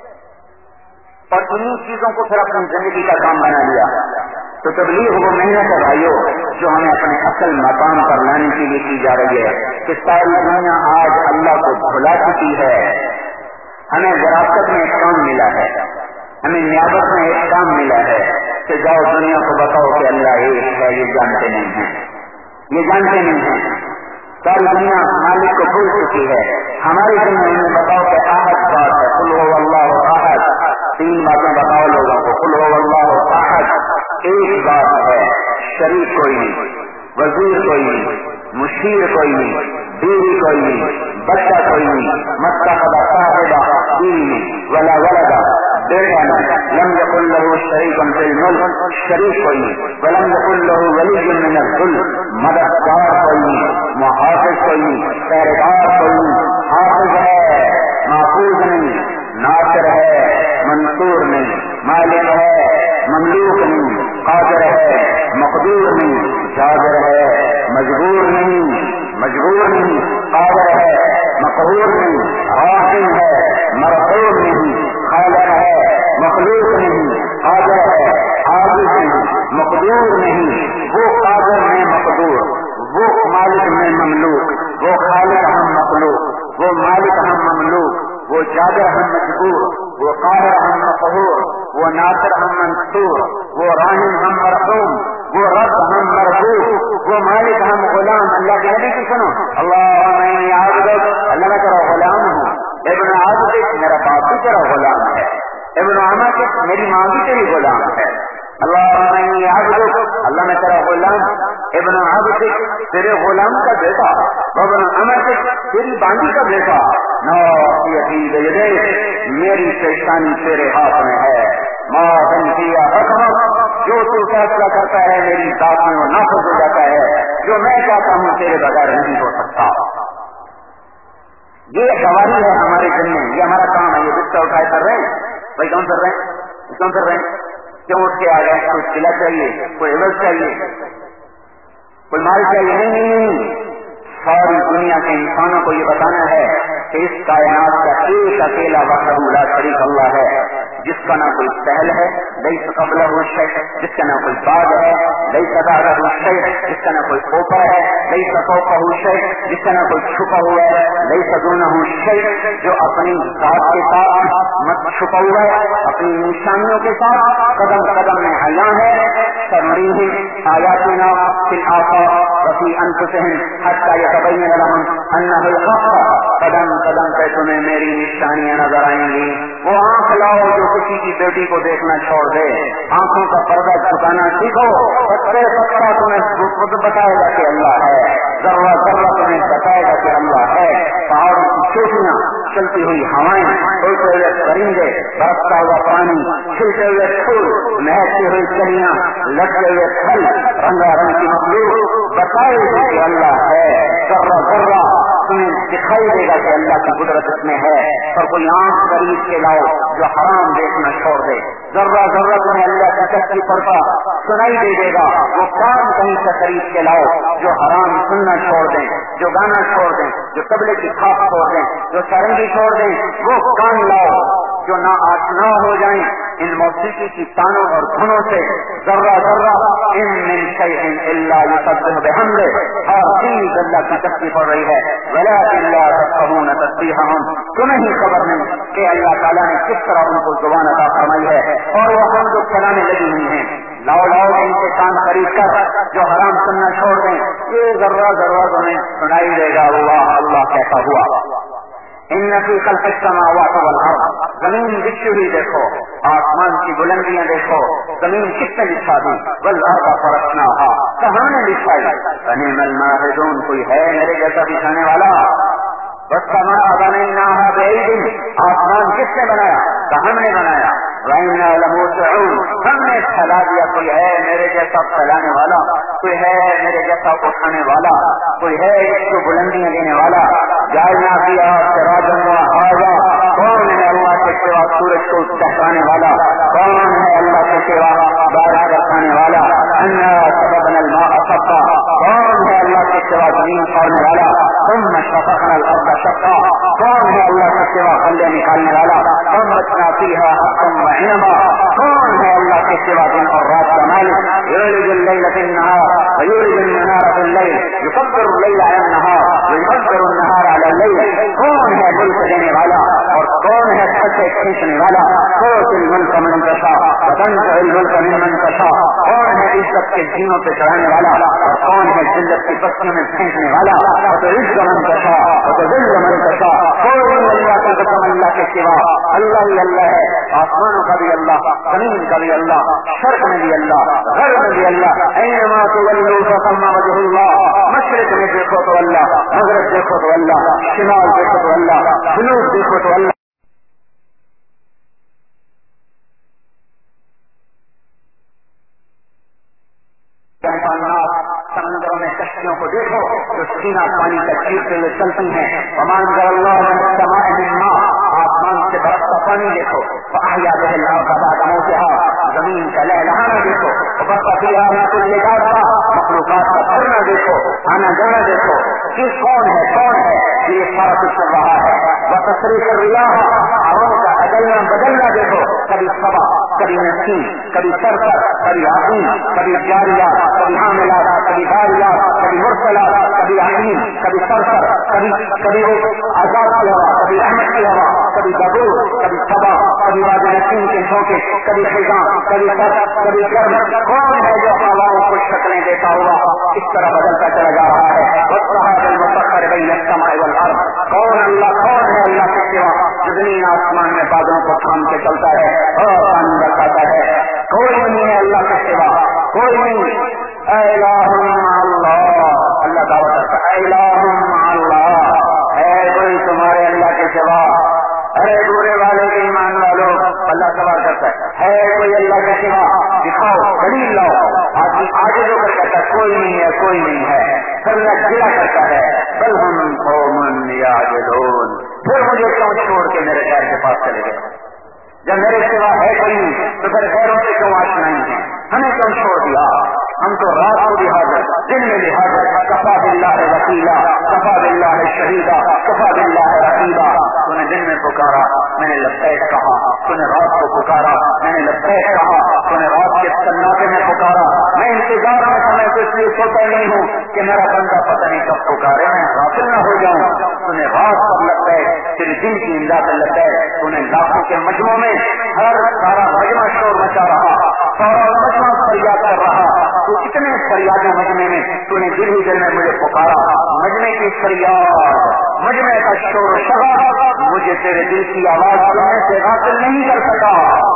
اور انہیں چیزوں کو پھر اپنی زندگی کا کام بنا لیا۔ تو تبلیغ وہ محنت ہے بھائیوں جو ہمیں اپنے اصل مقام پر لانے کے لیے کی جا رہی ہے کہ ساری دنیا آج اللہ کو بھلا چکی ہے۔ ہمیں وراثت میں ایک کام ملا ہے، ہمیں نیابت میں ایک کام ملا ہے کہ جاؤ دنیا کو بتاؤ کہ اللہ ایک ہے، یہ جانتے نہیں ہیں، یہ جانتے نہیں ہیں۔ ساری دنیا مالک کو بھول چکی ہے، ہماری دنیا میں بتاؤ کہ احد بات ہے، قل هو اللہ احد، تین باتیں بتاؤ لوگوں کو، قل هو اللہ احد، ایک بات ہے، شریک کوئی نہیں، وزیر کوئی نہیں، مشیر کوئی نہیں، بیوی کوئی نہیں، بچہ کوئی نہیں، متخذ صاحبہ بیوی نہیں، ولا ولدا بیٹا نہیں، لم یکن له شریک فی الملک، شریک کوئی نہیں، ولم یکن له ولی من الذل، مددگار کوئی نہیں، محافظ کوئی نہیں، پہرےدار کوئی نہیں، حافظ ہے محفوظ نہیں، ناصر ہے منصور نہیں، مالک ہے مملوک نہیں، قادر ہے مقدور نہیں، جابر ہے مجبور نہیں مجبور نہیں، قادر ہے مقہور نہیں، راحم ہے مرحوم نہیں، خالق ہے مخلوق نہیں، قادر ہے عاجز نہیں مقدور نہیں، وہ قادر میں مقدور، وہ مالک میں مملوک، وہ خالق ہم مخلوق، وہ مالک ہم مملوک، وہ جابر ہم مجبور، وہ قاہر ہم مقہور، وہ ناصر ہم منصور، وہ راحم ہم مرحوم، وہ رب ہم مربوب، وہ مالک ہم غلام۔ اللہ کے نبی کی سنو، اللہ میں عابدک، اللہ میں تیرا غلام ہوں، ابن عابدک میرا باپ بھی تیرا غلام ہے، ابن عمتک میری ماں بھی تیری غلام ہے، اللہ میں عابدک، اللہ میں تیرا غلام، ابن عابدک تیرے غلام کا بیٹا، ابن عمتک تیری باندھی کا بیٹا، ناصیتی بیدیک میری پیشانی تیرے ہاتھ میں ہے، ما تنفیہ حکمک جو تو فیصلہ کرتا ہے میری ذات میں وہ نافذ ہو جاتا ہے، جو میں چاہتا ہوں تیرے بغیر نہیں ہو سکتا۔ یہ گواہی ہے ہمارے ذمہ، یہ ہمارا کام ہے، یہ بستر اٹھائے کر رہے ہیں بھائی، کون کر رہے ہیں کون کر رہے ہیں کیوں اٹھ کے آ گئے؟ کوئی قلعہ چاہیے، کوئی عوض چاہیے، کوئی مال چاہیے؟ نہیں نہیں نہیں، ساری دنیا کے انسانوں کو یہ بتانا ہے کہ اس کائنات کا ایک اکیلا وحدہ لا شریک اللہ ہے، جس کا نہ کوئی پہل ہے لیس قبلہ شیء، جس کا نہ کوئی بعد ہے لیس بعدہ شیء، جس کا نہ کوئی اوپر ہے لیس فوقہ شیء، جس کا نہ کوئی چھپا ہوا ہے لیس دونہ شیء، جو اپنی ذات کے ساتھ مت چھپا ہوا ہے، اپنی نشانیوں کے ساتھ قدم قدم میں عیاں ہے، سنریہم آیاتنا فی الآفاق وفی انفسہم حتی یتبین لہم انہ الحق، قدم قدم پہ تمہیں میری نشانیاں نظر آئیں گی۔ وہ آنکھ لاؤ جو کسی کی بیٹی کو دیکھنا چھوڑ دے، آنکھوں کا پردہ جھکانا سیکھو، پتے پتا تمہیں خود بتائے گا کہ اللہ ہے، ذرہ ذرہ تمہیں بتائے گا کہ اللہ ہے، پہاڑوں کی چوٹیاں، چلتی ہوئی ہوائیں، اڑتے ہوئے پرندے، برستا ہوا پانی، کھلتے ہوئے پھول، مہکتے ہوئے کلیاں، لٹکے ہوئے پھل، رنگا رنگ کی مخلوق بتائے گا کہ اللہ ہے، ذرہ ذرہ تمہیں دکھائی دے گا کہ اللہ کی قدرت اس میں ہے۔ پر کوئی آنکھ قریب کے لاؤ جو حرام دیکھنا چھوڑ دے، ذرہ ذرہ تمہیں اللہ کی تسبیح پڑھتا سنائی دے دے گا، وہ کان کہیں سے قریب کے لاؤ جو حرام سننا چھوڑ دیں، جو گانا چھوڑ دیں، جو طبلے کی تھاپ چھوڑ دیں، جو سرنگی چھوڑ دیں، وہ کان لاؤ جو نا آشنا ہو جائیں ان موسیقی کی تانوں اور دھنوں سے۔ ذرہ ذرہ ان من شیء الا یسبح بحمدہ، ہر چیز اللہ کی تسبیح پڑھ رہی ہے، ولکن لا تفقہون تسبیحہم، تمہیں ہی خبر نہیں کہ اللہ تعالیٰ نے کس طرح ان کو زبان عطا فرمائی ہے، اور وہ حمد چلانے لگی ہوئی ہیں۔ لاؤ لاؤ ان کے کان خرید کر جو حرام سننا چھوڑ دیں، یہ ذرہ ذرہ تمہیں سنائی دے گا اللہ اللہ کیسا ہوا۔ ان فی خلق السماوات والارض، زمین بچھی ہوئی دیکھو، آسمان کی بلندیاں دیکھو، زمین کس نے بچھا دی، والارض فرشناہا، کہاں نے بچھائی، فنعم الماہدون، کوئی ہے میرے جیسا بچھانے والا، والسماء بنیناہا بأید، آسمان کس نے بنایا، ہم نے بنایا، وَإِنَّا لَمُوسِعُونَ، ہم نے پھیلا دیا، کوئی ہے میرے جیسا پھیلانے والا، کوئی ہے میرے جیسا اٹھانے والا، کوئی ہے اس کو بلندیاں دینے والا۔ جعلنا فیہا سراجا وہاجا، کون ہے اللہ کے سوا سورج کو دہکانے والا، کون ہے اللہ کے سوا بارش برسانے والا، انا سببنا الماء سبا، کون ہے اللہ کے سوا زمین چھوڑنے والا، ثم شققنا الارض شقا، کون ہے اللہ کے سوا خلے نکالنے والا، فانبتنا فیہا حبا وعنبا، کون ہے اللہ کے سوا دن اور رات کا مالک، یولج اللیل فی النہار ویولج النہار فی اللیل، یکبر اللیل علی النہار ویکبر النہار علی اللیل، کون ہے ملک دینے والا اور کون ہے چھتے کھینچنے والا، تؤتی الملک من تشاء وتنزع الملک ممن تشاء، کون ہے عزت کے زینوں پہ چڑھانے والا اور کون ہے ذلت کی پستیوں میں پھینکنے والا، وتعز من تشاء وتذل من تشاء، کوئی اللہ کا قسم اللہ کے سوا، اللہ ہی اللہ ہے، آسمانوں کا بھی اللہ، زمین کا بھی اللہ، شرق میں بھی اللہ، غرب میں بھی اللہ، اینما تولوا فثم وجہ اللہ، مشرق میں دیکھو تو اللہ، مغرب دیکھو تو اللہ، شمال دیکھو تو اللہ، جنوب دیکھو تو اللہ۔ سمندروں میں کشتیوں کو دیکھو جو سینہ پانی کا چیرتے ہوئے چلتی ہیں، ومان ذا اللہ من السماء من ماء، آسمان سے برستا پانی دیکھو، فاحیا به الارض بعد موتها، زمین کا لہلہانا دیکھو، وبث فیہا من کل دابہ، مخلوقات کا پھرنا دیکھو، آنا جانا دیکھو، کس کون ہے کون ہے یہ سارا کچھ کر رہا ہے. وتصریف الریاح، ہواؤں کا بدلنا بدلنا دیکھو، کبھی صبا، کبھی نسیم، کبھی سرسر، کبھی عظیم، کبھی جاریات، کبھی حاملات، کبھی باریات، کبھی مرسلات، کبھی عظیم، کبھی سرسر، کبھی کبھی عذاب کی ہوا، کبھی رحمت کی ہوا، کبھی بدور، کبھی صبا، کبھی واد نسیم کے جھونکے، کبھی خزاں، کبھی سر، کبھی گرم. کون ہے جو ہواؤں کو شکلیں دیتا ہوا اس طرح بدلتا چلا جا رہا ہے. والسحاب المسخر بین السماء والارض، کون اللہ کون ہے اللہ کے سوا جو زمین آسمان میں بادلوں کو تھام کے چلتا ہے اور پانی برساتا ہے. کوئی نہیں ہے اللہ کے سوا، کوئی نہیں. الہ مع اللہ، اللہ دعوت کرتا ہے الہ مع اللہ، ہے کوئی تمہارے اللہ کے سوا؟ ارے بورے والے کے ایمان والوں، اللہ سوال کرتا ہے ہے کوئی اللہ کے سوا؟ دکھاؤ دلیل لاؤ. آدمی آگے جو کر کہتا ہے کوئی نہیں ہے کوئی نہیں ہے، پھر اللہ گلا کرتا ہے بل ہم قوم یعدلون، پھر مجھے کیوں چھوڑ کے میرے غیر کے پاس چلے گئے؟ جب میرے سوا ہے کوئی نہیں تو پھر غیروں سے کیوں آشنا نہیں ہے؟ ہمیں کیوں چھوڑ دیا؟ ہم تو رات کو بھی حاضر، دن میں بھی حاضر. کفا باللہ وکیلا، کفا باللہ شہیدا، کفا باللہ رقیبا. تو نے دن میں پکارا میں نے لبیک کہا، تو نے رات کو پکارا میں نے لبیک کہا، تو نے رات کے سناٹے میں پکارا. میں انتظار میں سمے کو اس لیے سوتا نہیں ہوں کہ میرا بندہ پتہ نہیں کب پکارے میں غافل نہ ہو جاؤں. تو نے رات پر لبیک، تیری دن کی امداد لبیک. تو نے لاکھوں کے مجموعوں میں ہر سارا مجمع شور مچا رہا، سارا مجمع فریاد کر رہا. تو اتنے فریاد مجمع میں تو نے دل ہی دل میں مجھے پکارا. مجمع کی فریاد، مجمع کا شور و شغا مجھے تیرے دل کی آواز سننے سے غافل نہیں کر سکا.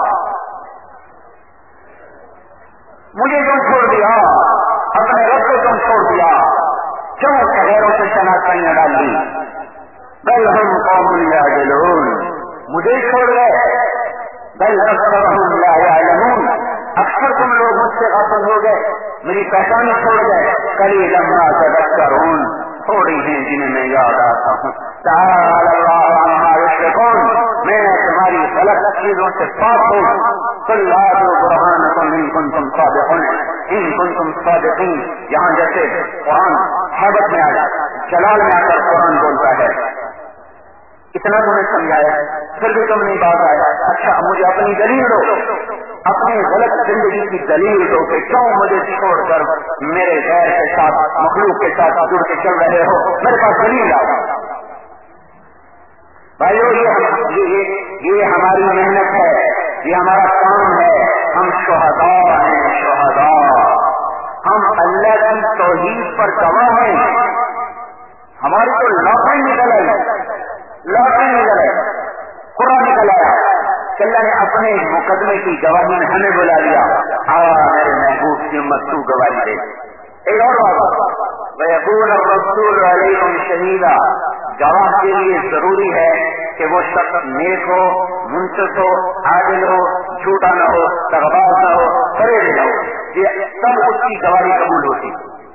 مجھے کیوں چھوڑ دیا؟ اپنے رب کو کیوں چھوڑ دیا؟ کیوں غیروں سے شناختیاں ڈال دی؟ بل ہم قوم یعدلون، مجھے چھوڑ گئے. بل اکثرهم لا یعلمون، اکثر تم لوگ مجھ سے غافل ہو گئے، میری پہچان چھوڑ گئے. قلیلا ما تذکرون، تھوڑی ہیں جنہیں میں یاد آتا ہوں. تعالی اللہ عما یشرکون، میں تمہاری غلط چیزوں سے پاک ہوں. قل ہاتوا برہانکم ان کنتم صادقین، ان کنتم صادقین. یہاں جیسے قرآن حیبت میں آیا، جلال میں آ کر قرآن بولتا ہے اتنا تمہیں سمجھایا پھر بھی تم نہیں بات آیا. اچھا مجھے اپنی دلیل دو، اپنی غلط زندگی کی دلیل دو کہ کیوں مجھے چھوڑ کر میرے غیر کے ساتھ مخلوق کے ساتھ جڑ کے چل رہے ہو. میرے پاس دلیل آؤ. بھائیو یہ یہ یہ ہماری محنت ہے، یہ ہمارا کام ہے. ہم شہداء ہیں، شہداء. ہم اللہ کی توحید پر گواہ ہیں. ہماری تو لاٹری نکل آئی، لاٹری نکل آئی، قرآن نکل آیا. اللہ نے اپنے مقدمے کی گواہی میں ہمیں بلا لیا. آ میرے محبوب کی امت تو گواہی دے. ایک اور بات، وَيَكُونَ الرَّسُولُ عَلَيْكُمْ شَهِيدًا، گواہ کے لیے ضروری ہے کہ وہ شخص نیک ہو، منصف ہو، عادل ہو، جھوٹا نہ ہو، دغاباز نہ ہو، فریب نہ ہو. یہ سب اس کی گواہی قبول ہوتی.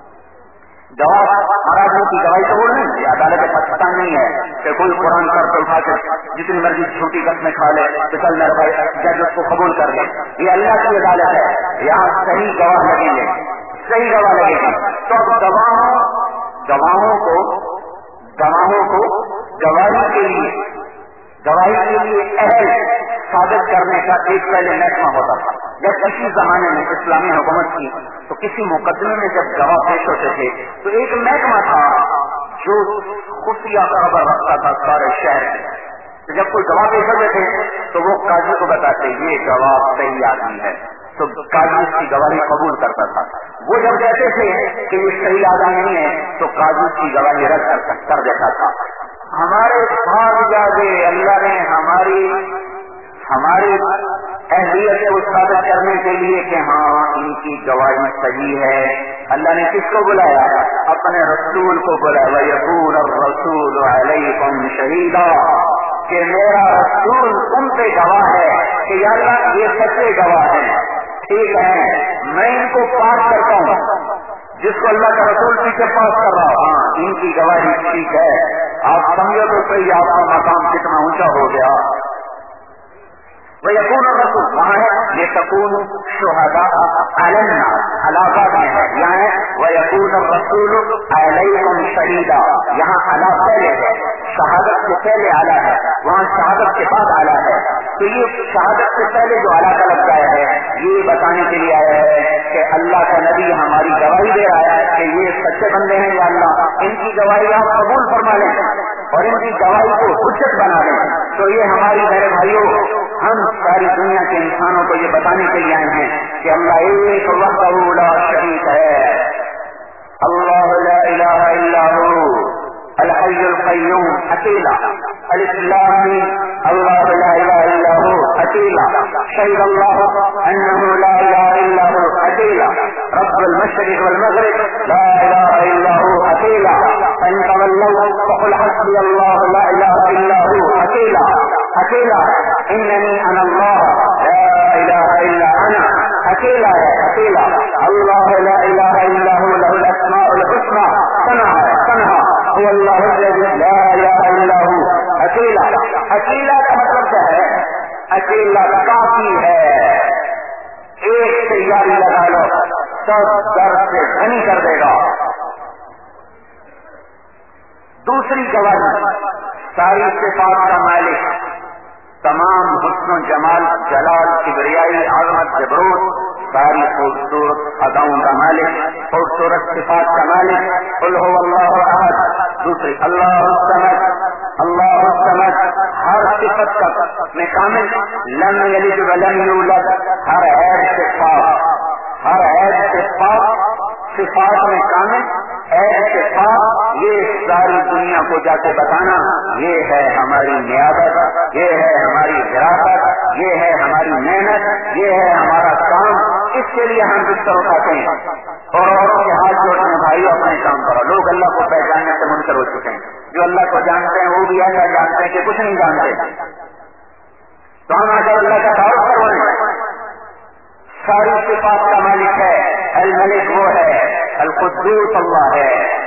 گواہ مراجعوں کی گواہی قبول نہیں. یہ عدالت پاکستان نہیں ہے کہ کوئی قرآن کر اٹھا کے جتنی مرضی چھوٹی قسمیں کھا لے تو چل میرا بھائی جج اس کو قبول کر لے. یہ اللہ کی عدالت ہے، یہاں صحیح گواہ لگیں گے، صحیح گواہ لگے گی. تو گواہوں گواہوں کو گواہوں کو گواہی کے لیے گواہی کے لیے اہل ثابت کرنے کا ایک پہلے محکمہ ہوتا تھا. جب کسی زمانے میں اسلامی حکومت کی تو کسی مقدمے میں جب گواہ پیش ہوتے تھے تو ایک محکمہ تھا جو خفیہ خبر رکھتا تھا سارے شہر میں. جب کوئی گواہ پیش ہوتے تھے تو وہ قاضی کو بتاتے یہ گواہ صحیح آدمی ہے، تو قاضی اس کی گواہی قبول کرتا تھا. وہ جب کہتے تھے کہ یہ صحیح آدمی نہیں ہے تو قاضی کی گواہی رد کر دیتا تھا. ہمارے بھاگ جاگے اللہ نے ہماری ہماری اہلیت کو ثابت کرنے کے لیے کہ ہاں ان کی گواہی صحیح ہے. اللہ نے کس کو بلایا؟ اپنے رسول کو بلایا. وَيَكُونَ الرَّسُولُ عَلَيْكُمْ شَهِيدًا، کہ میرا رسول تم پہ گواہ ہے کہ یا اللہ یہ سچے گواہ ہیں. ٹھیک ہے میں ان کو پاس کرتا ہوں، جس کو اللہ کا رسول پیچھے پاس کر رہا ہوں، ہاں ان کی گواہی ٹھیک ہے. آپ سمجھو تو صحیح آپ کا مقام کتنا اونچا ہو گیا. وَيَكُونَ الرَّسُولُ وہاں ہے لِتَكُونُوا شُهَدَاءَ عَلَى النَّاسِ علاقات میں ہے یہاں ہے وَيَكُونَ الرَّسُولُ عَلَيْكُمْ شَهِيدًا یہاں علا پہلے ہے شہادت سے پہلے علا ہے وہاں شہادت کے بعد علا ہے تو یہ شہادت سے پہلے جو علا کا لگتا ہے یہ بتانے کے لیے آیا ہے کہ اللہ کا نبی ہماری گواہی دے رہا ہے کہ یہ سچے بندے ہیں یا اللہ ان کی گواہی آپ قبول فرما لیں اور ان کی گواہی کو حجت بنا لیں تو یہ ہماری میرے بھائیوں ہم ساری دنیا کے انسانوں کو یہ بتانے کے لیے آئے ہیں کہ اللہ ایک وحدہ لا شریک ہے اللہ لا الہ الا هو الحي القيوم اکیلا الاسلام اللہ لا الہ الا هو اکیلا شہد اللہ انه لا الہ الا هو اکیلا رب المشرق والمغرب لا الہ الا هو اکیلا فإن تولوا فقل حسبي اللہ لا الہ الا هو اکیلا اکیلا اننی انا اللہ لا الہ الا انا اکیلا ہے اکیلا اللہ لا الہ الا هو له الاسماء الحسنى تنہا ہے تنہا هو اللہ الذی لا الہ الا هو اکیلا اکیلا کا مطلب کیا ہے اکیلا کافی ہے ایک تیاری لگا لو سب در سے غنی کر دے گا دوسری گواہی ساری صفات کا مالک تمام حسن و جمال جلال کبریائی عظمت جبروت ساری خوبصورت اداؤں کا مالک خوبصورت صفات کا مالک قل هو اللہ احد دوسری اللہ الصمد اللہ الصمد ہر صفت کا میں کامل لم یلد ولم یولد ہر عیب سے پاک ہر عیب سے پاک صفات میں کامل عیب سے پاک یہ ساری دنیا کو جا کے بتانا یہ ہے ہماری نیابت یہ ہے ہماری وراثت یہ ہے ہماری محنت یہ ہے ہمارا کام اس کے لیے ہم بستر اٹھاتے ہیں اور اوروں کے ہاتھ جوڑتے ہیں بھائی اپنے کام کرو لوگ اللہ کو پہچاننے سے منکر ہو چکے ہیں جو اللہ کو جانتے ہیں وہ بھی ایسا جانتے ہیں کہ کچھ نہیں جانتے تو ہم آج اللہ کا تعارف کروائیں ساری صفات کا مالک ہے الملک وہ ہے القدوس اللہ ہے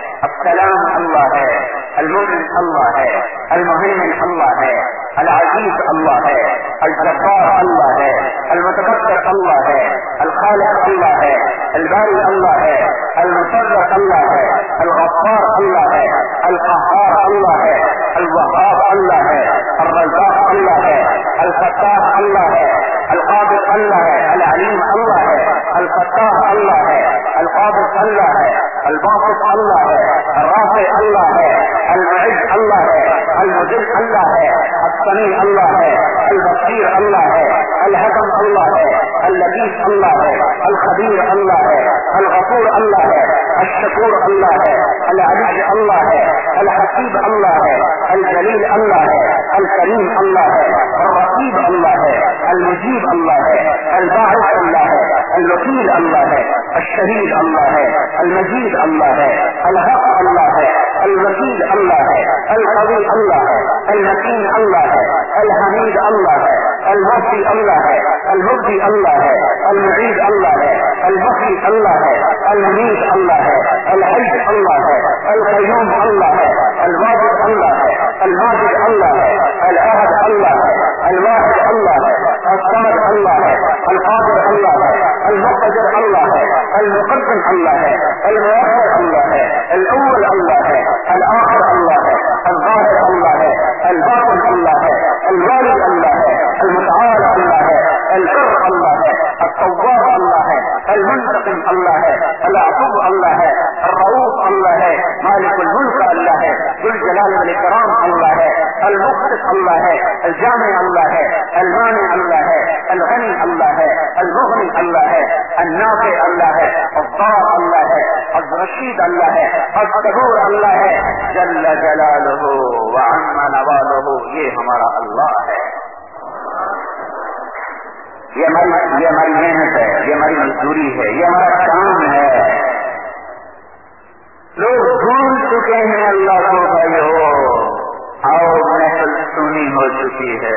السلام اللہ ہے المؤمن اللہ ہے المهيمن اللہ ہے العزیز اللہ ہے الجبار اللہ ہے المتکبر اللہ ہے الخالق اللہ ہے الباری اللہ ہے المصرف اللہ ہے الغفار اللہ ہے القهار اللہ ہے الوهاب اللہ ہے الرزاق اللہ ہے الفتاح اللہ ہے القادر اللہ ہے العلیم اللہ ہے الفتاح اللہ ہے القادر اللہ ہے الباسط اللہ ہے الرافع اللہ ہے المعز اللہ ہے المذل اللہ ہے السمیع اللہ ہے البصیر اللہ ہے الحکم اللہ ہے اللطیف اللہ ہے الخبیر اللہ ہے الغفور اللہ ہے الشکور اللہ ہے العزیز اللہ ہے الحسیب اللہ ہے الجلیل اللہ ہے الکریم اللہ ہے الرقیب اللہ ہے المجیب اللہ ہے الباعث اللہ ہے الوکیل اللہ ہے الشہید اللہ ہے المجید اللہ ہے الحق اللہ ہے الوکیل اللہ ہے القوی اللہ ہے المتین اللہ ہے الحمید اللہ ہے المحصی اللہ ہے المبدی اللہ ہے المعید اللہ ہے المحی اللہ ہے الممید اللہ ہے الحی اللہ ہے القیوم اللہ ہے الواجد اللہ ہے الماجد اللہ ہے الاحد اللہ ہے الواحد اللہ ہے الصمد اللہ ہے القادر اللہ ہے المقتدر اللہ ہے المقدم اللہ ہے المؤخر اللہ ہے الاول اللہ ہے الآخر اللہ ہے الظاہر اللہ ہے الباطن اللہ ہے الوالد اللہ ہے المتعال اللہ ہے البر اللہ ہے التواب اللہ ہے المنتقم اللہ ہے العفو اللہ ہے الرؤوف اللہ ہے مالک الملک اللہ ہے ذو الجلال والاکرام اللہ ہے المقسط اللہ ہے الجامع اللہ ہے المانع اللہ ہے الغنی اللہ ہے المغنی اللہ ہے النافع اللہ ہے الضار اللہ ہے الرشید اللہ ہے الصبور اللہ ہے جل جلالہ وعم نوالہ یہ ہمارا اللہ ہے یہ ہماری یہ ہماری محنت ہے یہ ہماری مزدوری ہے یہ ہمارا کام ہے لوگ بھول چکے ہیں اللہ کو بھائی ہو آؤ محفل سنی ہو چکی ہے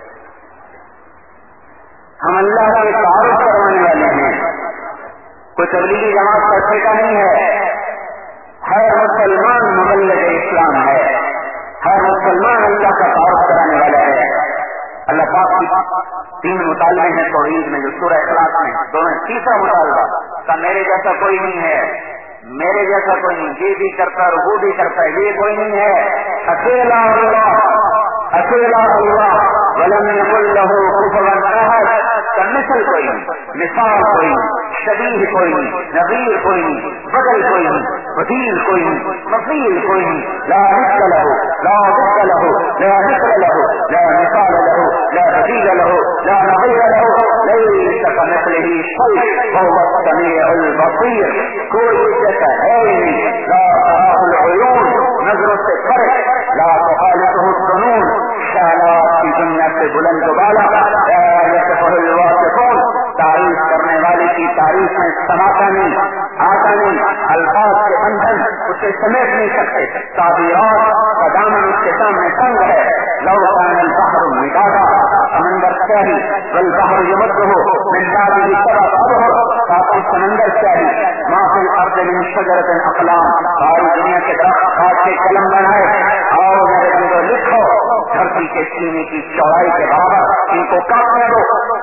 ہم اللہ کے تعارف کروانے والے ہیں کوئی تبلیغی جماعت کا ٹھیکہ نہیں ہے ہر مسلمان مبلغ اسلام ہے ہر مسلمان اللہ کا تعارف کرانے والا ہے اللہ پاک کی تین مطالبے ہیں توحید میں جو سورہ اخلاص میں دونوں. تیسرا مطالبہ کہ میرے جیسا کوئی نہیں ہے، میرے جیسا کوئی نہیں، یہ بھی کرتا اور وہ بھی کرتا ہے، یہ کوئی نہیں ہے، اکیلا اللہ، اکیلا اللہ، ولم یکن لہ کفوا احد، کا مثل کوئی نہیں، مثال کوئی نہیں، شبیہ کوئی نہیں، نظیر کوئی نہیں، بدل کوئی نہیں، بدیل کوئی نہیں، مثیل کوئی نہیں، لا مثل لہ، لا ضد لہ، لا مثل لہ، لا مثال لہ، لا بدیل لہ، لا نظیر لہ، لیس کمثلہ شیء وہو السمیع البصیر. کوئی جیسا ہے ہی نہیں، لا تراہ العیون، نظروں سے فرق، لا تخالطہ الظنون، خیالات کی دنیا سے بلند و بالا، لا یصفہ الواصفون، تعریف کرنے والے کی تعریف میں سماتا نہیں، آتا نہیں، الفاظ کے بندھن اسے سمیٹ نہیں سکتے، تعبیرات کا دامن اس کے سامنے تنگ ہے. لو کان البحر مدادا، سمندر چاہی، والبحر یمدہ من بعدہ سبعۃ ابحر، ساتوں سمندر چاہی، ما فی الارض من شجرۃ اقلام، ساری دنیا کے درخت کاٹ کے قلم بنائے، اور میرے کو لکھو دھرتی کے سینے کی چوڑائی کے برابر ان کو کاٹنے دو،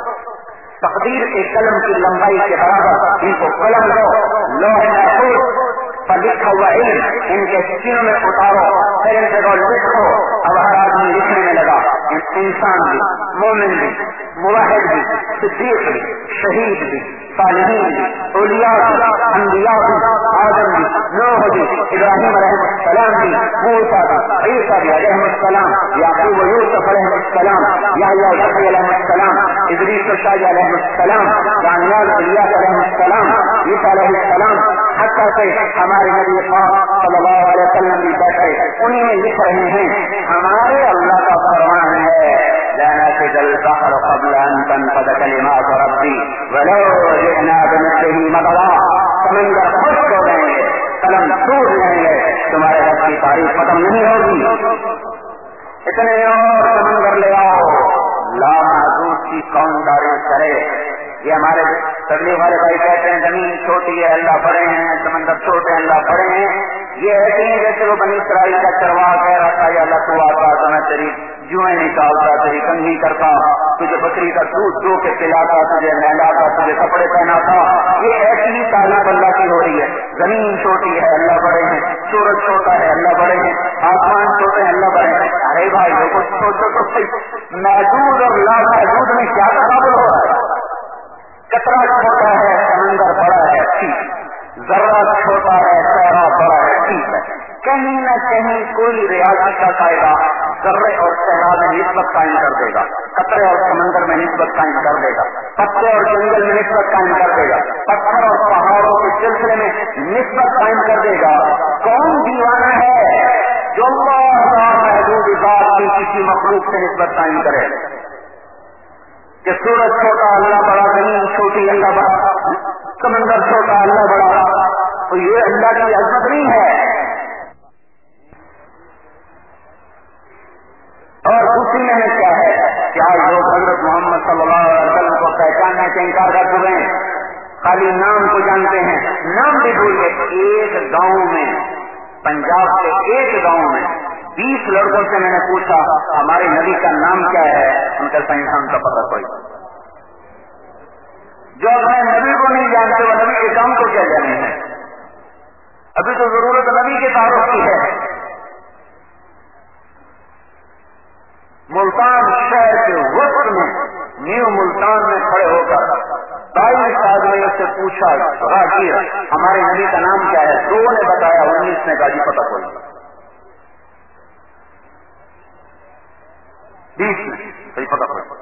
تقدیر کے قلم کی لمبائی کے برابر ان کو قلم دو، لوح محفوظ پر لکھا ہوا علم ان کے سینوں میں اتارو، پھر ان سے لکھو. اب ہر آدمی لکھنے میں لگا، انسان بھی، مومن بھی، موحد بھی، صدیق بھی، شہید بھی، صالحین بھی، اولیاء بھی، انبیاء بھی، آدم بھی، نوح بھی، ابراہیم علیہ السلام بھی، موسیٰ بھی، عیسیٰ بھی علیہ السلام، یعقوب و یوسف علیہ السلام، یحییٰ و یحییٰ علیہ السلام، ادریس و شعیب علیہ السلام، دانیال و الیاس علیہ السلام، عیسیٰ علیہ السلام، حتیٰ کہ ہمارے نبی پاک صلی اللہ علیہ وسلم بھی بیٹھے انہیں میں لکھ رہے ہیں. ہمارے اللہ کا فرمان ہے، لا نفد البحر قبل ان تنفد کلمات ربی ولو جئنا بمثلہ مددا. سمندر خشک ہو جائیں گے، قلم ٹوٹ جائیں گے، تمہارے رب کی تعریف ختم نہیں ہوگی. اتنے اور سمندر لے آؤ، لامحدود کی کون تعریف کرے. یہ ہمارے تبلیغ والے بھائی کہتے ہیں زمین چھوٹی ہے اللہ بڑے ہیں، سمندر چھوٹے ہیں اللہ بڑے ہیں. یہ ایسے ہی جیسے وہ بنی اسرائیل کا چرواہ کہہ رہا تھا، یا اللہ تو آتا تو میں تیری جوئیں نکالتا، تیری کنگھی کرتا، تجھے بکری کا دودھ دو کے پلاتا، تجھے نہلاتا، تجھے کپڑے پہناتا. یہ ایسی ہی تعریف اللہ کی ہو رہی ہے. زمین چھوٹی ہے اللہ بڑے ہیں، سورج چھوٹا ہے اللہ بڑے ہیں، آسمان چھوٹے ہیں اللہ بڑے ہیں. ارے بھائی وہ کچھ سوچو تو صحیح، محدود اور لا محدود میں کیا تقابل ہو رہا ہے. کترا چھوٹا ہے سمندر بڑا ہے، ٹھیک، ذرہ چھوٹا ہے صحرا بڑا ہے، ٹھیک ہے. کہیں نہ کہیں کوئی ریاضی کا قاعدہ ذرے اور صحرا میں نسبت قائم کر دے گا، قطرے اور سمندر میں نسبت قائم کر دے گا، پتے اور جنگل میں نسبت قائم کر دے گا، پتھر اور پہاڑوں کے سلسلے میں نسبت قائم کر دے گا. کون دیوانہ ہے جو اللہ محدود ذات کی کسی مخلوق سے نسبت قائم کرے کہ سورج چھوٹا اللہ بڑا، زمین چھوٹی اللہ بڑا، سمندر چھوٹا اللہ بڑا. تو یہ اللہ کی عظمت نہیں ہے. اور دوسری میں کیا ہے کہ آج لوگ حضرت محمد صلی اللہ علیہ وسلم کو پہچاننے سے انکار کر چکے ہیں، خالی نام کو جانتے ہیں، نام بھی بھول گئے. ایک گاؤں میں، پنجاب کے ایک گاؤں میں بیس لڑکوں سے میں نے پوچھا ہمارے نبی کا نام کیا ہے، ان کا انسان کا پتہ کوئی. جو اپنے نبی کو نہیں جانتے وہ نبی کے کام کو کیا جانے ہیں. ابھی تو ضرورت نبی کے تعارف کی ہے. ملتان شہر کے وسط میں، نیو ملتان میں کھڑے ہو کر بائیس آدمیوں سے پوچھا راجیر ہمارے نبی کا نام کیا ہے، دو نے بتایا، انیس نے کہا جی پتہ کوئی. بیس میں صحیح پتہ کوئی.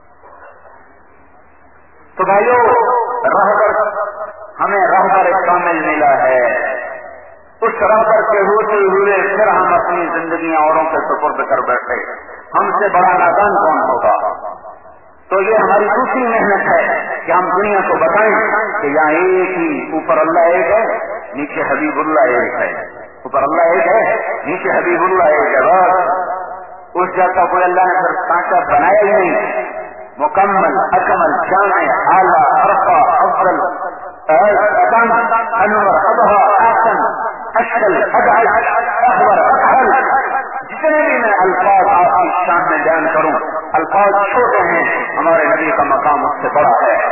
تو بھائیو رہبر ہمیں رہبر کامل ملا ہے. اس رہبر کے ہوتے ہوئے پھر ہم اپنی زندگیاں اوروں کے سپرد کر بیٹھے، ہم سے بڑا نادان کون ہوگا. تو یہ ہماری دوسری محنت ہے کہ ہم دنیا کو بتائیں کہ یہاں ایک ہی، اوپر اللہ ایک ہے، نیچے حبیب اللہ ایک ہے. اوپر اللہ ایک ہے، نیچے حبیب اللہ ایک ہے. بس اس جیسا کوئی اللہ نے پھر سانچہ بنایا ہی نہیں. مکمل، اکمل، جامع، اعلیٰ، ارفع، افضل، اتم، انور، اضحى، احسن، اشکل، ابعد، اخبر، اکحل، جتنے بھی میں الفاظ آپ کی شان میں بیان کروں الفاظ چھوٹے ہیں، ہمارے نبی کا مقام اس سے بڑا ہے.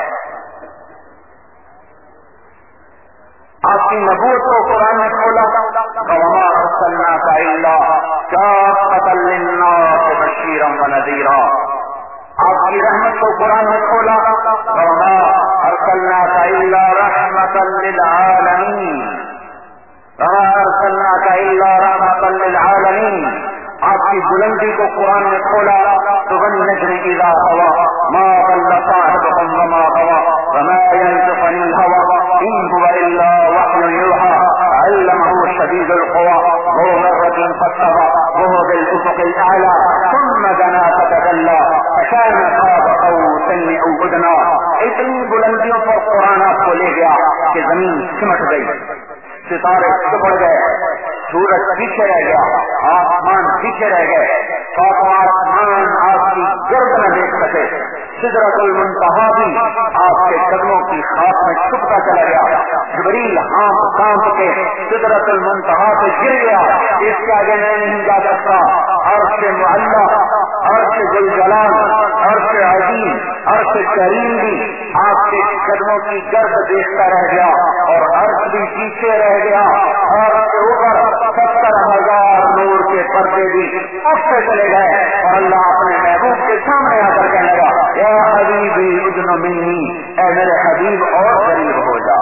آپ کی نبوت کو قرآن نے کھولا، وَمَا أَرْسَلْنَاكَ إِلَّا كَافَّةً لِلنَّاسِ بَشِيرًا وَنَذِيرًا. آپ کی رحمت کو قرآن نے کھولا، وَمَا أَرْسَلْنَاكَ إِلَّا رَحْمَةً لِلْعَالَمِينَ. وَمَا أَرْسَلْنَاكَ إِلَّا رَحْمَةً لِلْعَالَمِينَ. آپ کی بلندی کو قرآن نے کھولا، تو وَالنَّجْمِ إِذَا هَوَىٰ مَا ضَلَّ صَاحِبُكُمْ وَمَا غَوَىٰ وَمَا يَنطِقُ عَنِ الْهَوَىٰ إِنْ هُوَ إِلَّا وَحْيٌ يُوحَىٰ عَلَّمَهُ شَدِيدُ الْقُوَىٰ ذُو مِرَّةٍ فَاسْتَوَىٰ وَهُوَ بِالْأُفُقِ الْأَعْلَىٰ ثُمَّ دَنَا فَتَدَلَّىٰ فَكَانَ قَابَ قَوْسَيْنِ أَوْ أَدْنَىٰ. اتنی بلندیوں پر قرآن آپ کو لے گیا کہ زمین سمٹ گئی، ستارے چپڑ گئے، سورج پیچھے رہ گیا، آسمان پیچھے رہ گئے، ساتواں آسمان آپ کی گرد نہ دیکھ سکے. سدرۃ المنتہا بھی آپ کے قدموں کی خاک میں چھپتا چلا گیا. جبریل ہانپ کانپ کے سدرۃ المنتہا سے گر گیا، اس کے آگے میں نہیں جا سکتا. عرش معلا، عرش ذوالجلال، عرش عظیم، عرش کریم بھی آپ کے قدموں کی گرد دیکھتا رہ گیا، اور عرش بھی پیچھے رہ گیا. عرش کے اوپر ستر ہزار نور کے پردے بھی اٹھتے چلے گئے، اور اللہ اپنے محبوب کے سامنے آ کر کہنے لگا، یا حبیبی اذن منی، اے میرے حبیب اور قریب ہو جا،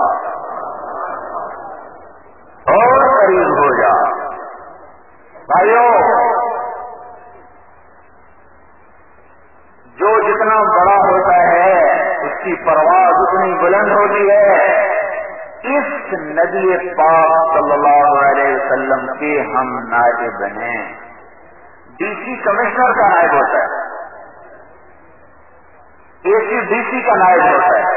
اور قریب ہو جا. بھائیو، جو جتنا بڑا ہوتا ہے اس کی پرواز اتنی بلند ہوتی ہے. اس نبی پاک صلی اللہ علیہ وسلم کے ہم نائب ہیں. ڈی سی کمشنر کا نائب ہوتا ہے، اے سی ڈی سی کا نائب ہوتا ہے،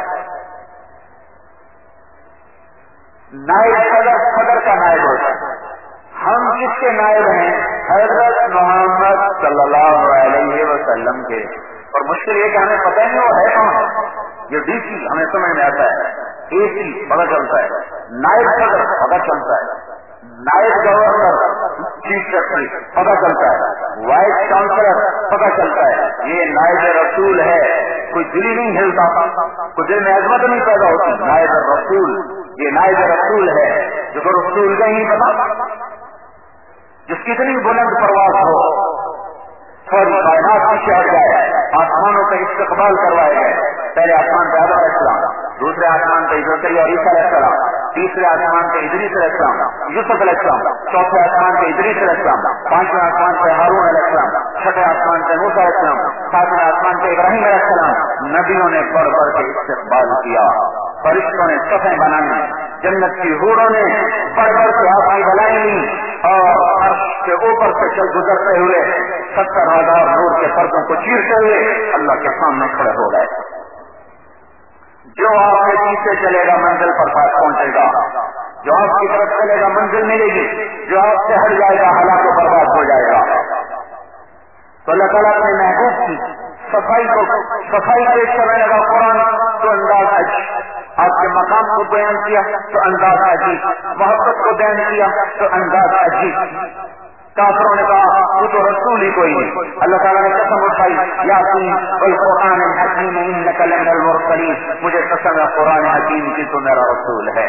نائب صدر صدر کا نائب ہوتا ہے. ہم کس کے نائب ہیں؟ حضرت محمد صلی اللہ علیہ وسلم کے. اور مشکل یہ کہ ہمیں پتہ نہیں وہ ہے کون ہے. یہ ڈی سی ہمیں سمجھ میں آتا ہے، اے سی پتہ چلتا ہے، نائب صدر پتہ چلتا ہے، نائب گورنر، چیف سیکرٹری پتہ چلتا ہے، وائس چانسلر پتہ چلتا ہے. یہ نائب رسول ہے. کوئی دل ہی نہیں ہلتا، کوئی دل میں عظمت نہیں پیدا ہوتی. نائب رسول، یہ نائب رسول ہے جو کہ رسول کا ہی پتا، جس کی اتنی بلند پرواز ہو، ساری کائنات پیچھے ہٹ جائے، آسمانوں کا استقبال کروائے گئے. پہلے آسمان پہ آدم علیہ السلام، دوسرے آسمان پہ زکریا عیسیٰ علیہ السلام، تیسرے آسمان پہ ادریس علیہ السلام، یوسف علیہ السلام، چوتھے آسمان پہ ادریس علیہ السلام، پانچویں آسمان پہ ہارون علیہ السلام، چھٹے آسمان پہ موسیٰ علیہ السلام، ساتویں آسمان پہ ابراہیم علیہ السلام. نبیوں نے بڑھ بڑھ کے استقبال کیا، فرشتوں نے صفیں بنائی، جنت کی حوروں نے بڑھ بڑھ کے آپ کی بلائیں لی، اور عرش کے اوپر سے چل گزرتے ہوئے ستر ہزار نور کے پردوں کو چیرتے ہوئے اللہ کے سامنے کھڑے ہو گئے. جو آپ کے پیچھے چلے گا منزل پر پاس پہنچے گا، جو آپ کی طرف چلے گا منزل ملے گی، جو آپ سے ہٹ جائے گا ہلاک و برباد ہو جائے گا. تو اللہ تعالیٰ اپنے محبوب کی صفائی کو صفائی پیش کرنے لگا. قرآن تو انداز عجیب، آپ کے مقام کو بیان کیا تو انداز عجیب، محبت کو بیان کیا تو انداز عجیب. کافروں نے کہا وہ تو رسول ہی کوئی نہیں. اللہ تعالیٰ نے قسم اٹھائی، یاسین والقرآن الحکیم انک لمن المرسلین، مجھے قسم ہے قرآن حکیم کی تو میرا رسول ہے.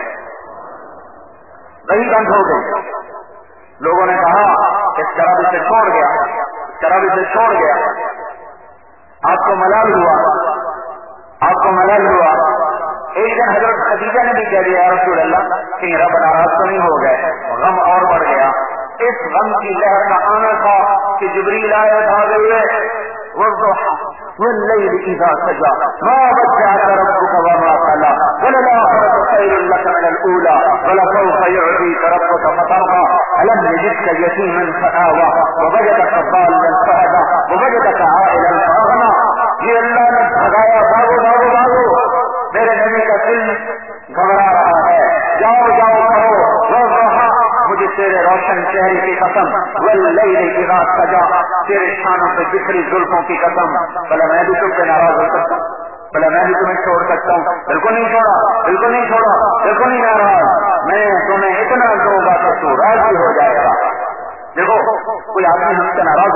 وہی بند ہو گئی. لوگوں نے کہا اس شرابی سے چھوڑ گیا، شرابی سے چھوڑ گیا. آپ کو ملال ہوا، آپ کو ملال ہوا. ایک دن حضرت خدیجہ نے بھی کہہ دیا یا رسول اللہ کہیں رب ناراض تو نہیں ہو گئے. غم اور بڑھ گیا. اس غم کی لہر کا آنا تھا کہ جبریل آئے بھاگے ہوئے، واللیل اذا سجا ما ودعك ربك وما قلى وللآخرة خير لك من الأولى ولسوف يعطيك ربك فترضى ألم يجدك يتيما فآوى ووجدك ضالا فهدى ووجدك عائلا فأغنى. یہ اللہ نے بھگایا، بھاگو بھاگو بھاگو. میرے نبی کا دل گھبرا رہا ہے. جاؤ جاؤ کہو وضحى، مجھے تیرے روشن چہرے کی قسم، واللیل اذا سجا، تیرے شانوں پہ بکھری زلفوں کی قسم. بھلا میں بھی تم سے ناراض ہو سکتا ہوں؟ بھلا میں بھی تمہیں چھوڑ سکتا ہوں؟ بالکل نہیں چھوڑا، بالکل نہیں چھوڑا، بالکل نہیں ناراض. میں تمہیں اتنا دوں گا کہ تو راضی ہو جائے گا. دیکھو کوئی آدمی ہم سے ناراض ہونا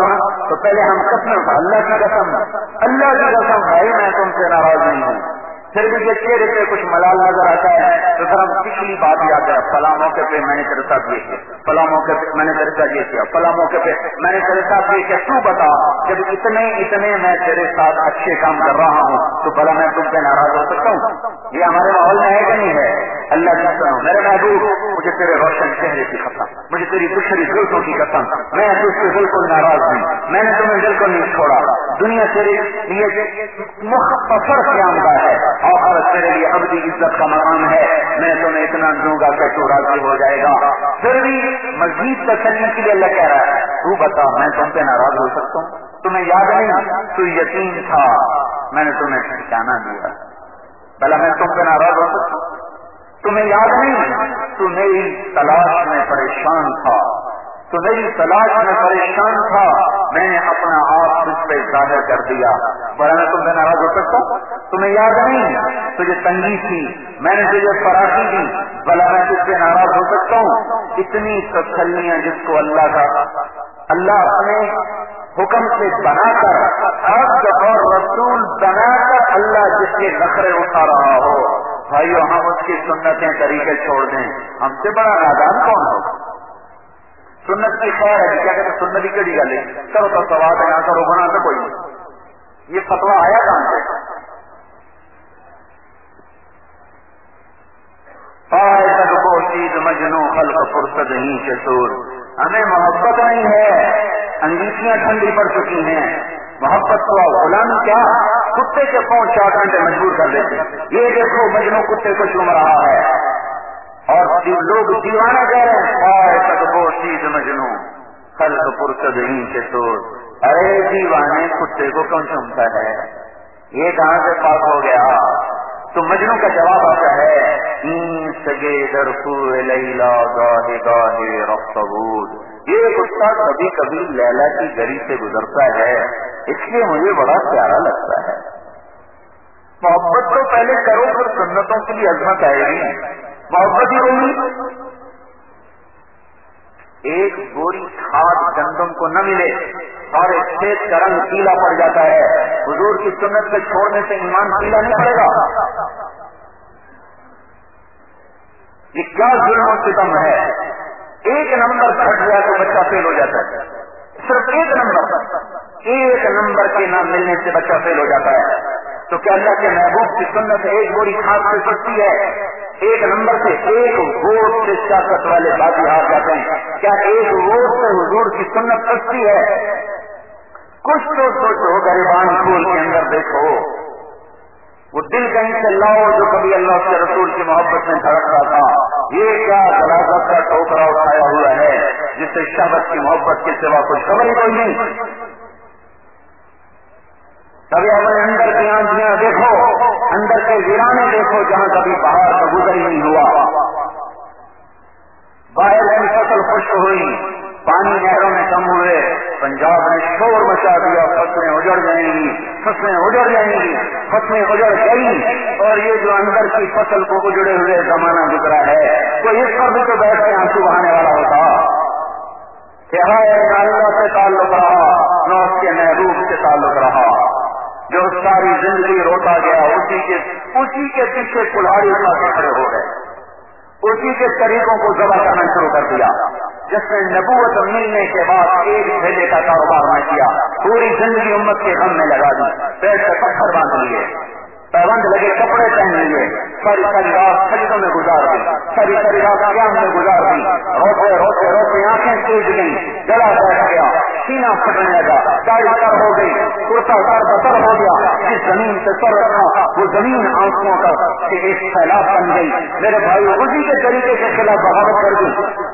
تو پہلے ہم قسم اللہ کی قسم اللہ کی قسم بھائی میں تم سے ناراض نہیں ہوں. پھر بھی یہ چہرے پہ کچھ ملال نظر آتا ہے تو ذرا پچھلی بات یاد ہے, فلاں موقع پہ میں نے تیرے ساتھ یہ کیا, فلاں موقع پہ میں نے تیرے ساتھ یہ کیا, فلاں موقع پہ میں نے تیرے ساتھ یہ کیا. تو بتا جب اتنے اتنے میں تیرے ساتھ اچھے کام کر رہا ہوں تو بھلا میں تم سے ناراض ہو سکتا ہوں؟ یہ ہمارے ماحول میں ہے کہ نہیں ہے؟ اللہ کی قسم میرے محبوب مجھے تیرے روشن چہرے کی قسم, مجھے تیری دوسری زلفوں کی قسم, میں تجھ سے بالکل ناراض ہوں, میں نے تمہیں بالکل نہیں چھوڑا. دنیا تیرے لیے مختصر قیام کا ہے, آخرت تیرے لیے ابدی عزت کا مقام ہے. میں تمہیں اتنا دوں گا کہ تو راضی ہو جائے گا. پھر بھی مزید تسلی کے لیے اللہ کہہ رہا ہے تو بتا میں تم پہ ناراض ہو سکتا ہوں؟ تمہیں یاد نہیں تو یتیم تھا میں نے تمہیں ٹھکانہ دیا, بھلا میں تم پہ ناراض ہو سکتا ہوں؟ تمہیں یاد نہیں تو میری تلاش میں پریشان تھا, تو میری تلاش میں پریشان تھا, میں نے اپنا آپ تجھ پہ ظاہر کر دیا, بڑا میں تم سے ناراض ہو سکتا ہوں؟ تمہیں یاد نہیں تجھے تنگی تھی میں نے تجھے فراخی دی, بھلا میں تجھ سے ناراض ہو سکتا ہوں؟ اتنی تسلیاں جس کو اللہ کا اللہ اپنے حکم سے بنا کر عبد اور رسول بنا کر اللہ جس کے نخرے اٹھا رہا ہو, بھائیو ہم اس کی سنتیں طریقے چھوڑ دیں, ہم سے بڑا نادان کون ہوگا؟ سنت کی خیر ہے کیا کہتے سنت ہی کڑی گل ہے, کرو تو سوال ہے, نہ کرو بنا تو کوئی نہیں. یہ فتوا آیا کہاں سے؟ پائے تک وہ چیز مجنو خلق فرصت ہی کے سور. ہمیں محبت نہیں ہے, انگیٹیاں ٹھنڈی پڑ چکی ہیں. محبت تو غلام کیا کتے کے پاؤں چار گھنٹے مجبور کر دیتے. یہ دیکھو مجنو کتے کو چوم رہا ہے اور لوگ دیوانہ کہہ رہے ہیں پائے تک وہ چیز مجنو خلق فرصت ہی کے سور. ارے دیوانے کتے کو کون چومتا ہے؟ یہ کہاں سے پاک ہو گیا؟ تو مجنو کا جواب آتا ہے این سگے درفو لیلا گاہے گاہے رفتبود. یہ کتا کبھی کبھی لیلا کی گلی سے گزرتا ہے, اس لیے مجھے بڑا پیارا لگتا ہے. محبت تو پہلے کرو پھر سنتوں کی بھی عظمت آئے گی. محبت ہی ہوگی. ایک بوری کھاد گندم کو نہ ملے اور ایک کھیت کا رنگ پیلا پڑ جاتا ہے. حضور کی سنت کو چھوڑنے سے ایمان پیلا نہیں پڑے گا. یہ کیا ظلم و ستم ہے؟ ایک نمبر گھٹ گیا تو بچہ فیل ہو جاتا ہے. صرف ایک نمبر ایک نمبر کے نہ ملنے سے بچہ فیل ہو جاتا ہے. تو کیا اللہ کے محبوب کی سنت ایک بوری کھاد سے سکتی ہے؟ ایک نمبر سے ایک ووٹ سے سیاست والے بازی ہار جاتے ہیں. کیا ایک ووٹ سے حضور کی سنت سکتی ہے؟ کچھ تو سوچو, گریبان پھول کے اندر دیکھو, وہ دل کہیں سے لاؤ جو کبھی اللہ کے رسول کی محبت میں دھڑکتا تھا. یہ کیا غلاظت کا ٹوکرا اٹھایا ہوا ہے جس سے شہوت کی محبت کے سوا کچھ خبر ہی کوئی نہیں. کبھی اپنے اندر کی آنکھیاں دیکھو, اندر کے ویرانے دیکھو جہاں کبھی باہر کا گزر ہی نہیں ہوا. باہر کی فصل خشک ہوئی, پانی نہروں میں کم ہوئے, پنجاب نے شور مچا دیا, فصلیں اجڑ جائیں گی, فصلیں اجڑ جائیں گی, فصلیں اجڑ گئی. اور یہ جو اندر کی فصل کو اجڑے ہوئے زمانہ گزرا ہے, تو اس پر بھی تو بیٹھ کے آنسو بہانے والا ہوتا کہ ہائے نہ اللہ سے تعلق رہا نہ اس کے محبوب سے تعلق رہا. جو ساری زندگی روتا گیا اسی کے اسی کے پیچھے کلاڑی اٹھا کے کھڑے ہو گئے, اسی کے طریقوں کو ذبح کرنا شروع کر دیا. جس نے نبوت ملنے کے بعد ایک ڈھیلے کا کاروبار نہ کیا, پوری زندگی امت کے غم میں لگا دی, پیٹ سے پتھر باندھ لیے, پیبند لگے کپڑے پہن لیے, ساری ساری رات سجدوں میں گزار دی, ساری ساری رات قیام میں گزار دی, روتے روتے روتے آنکھیں سوج گئی, گلا بیٹھ گیا, سینہ پھٹنے لگا, داڑھی تر ہو گئی, کرتا سر بسر ہو گیا. جس زمین سے سر رکھا وہ زمین آنکھوں کا ایک سیلاب بن گئی. میرے بھائی اسی کے طریقے کے خلاف بغاوت کر دی.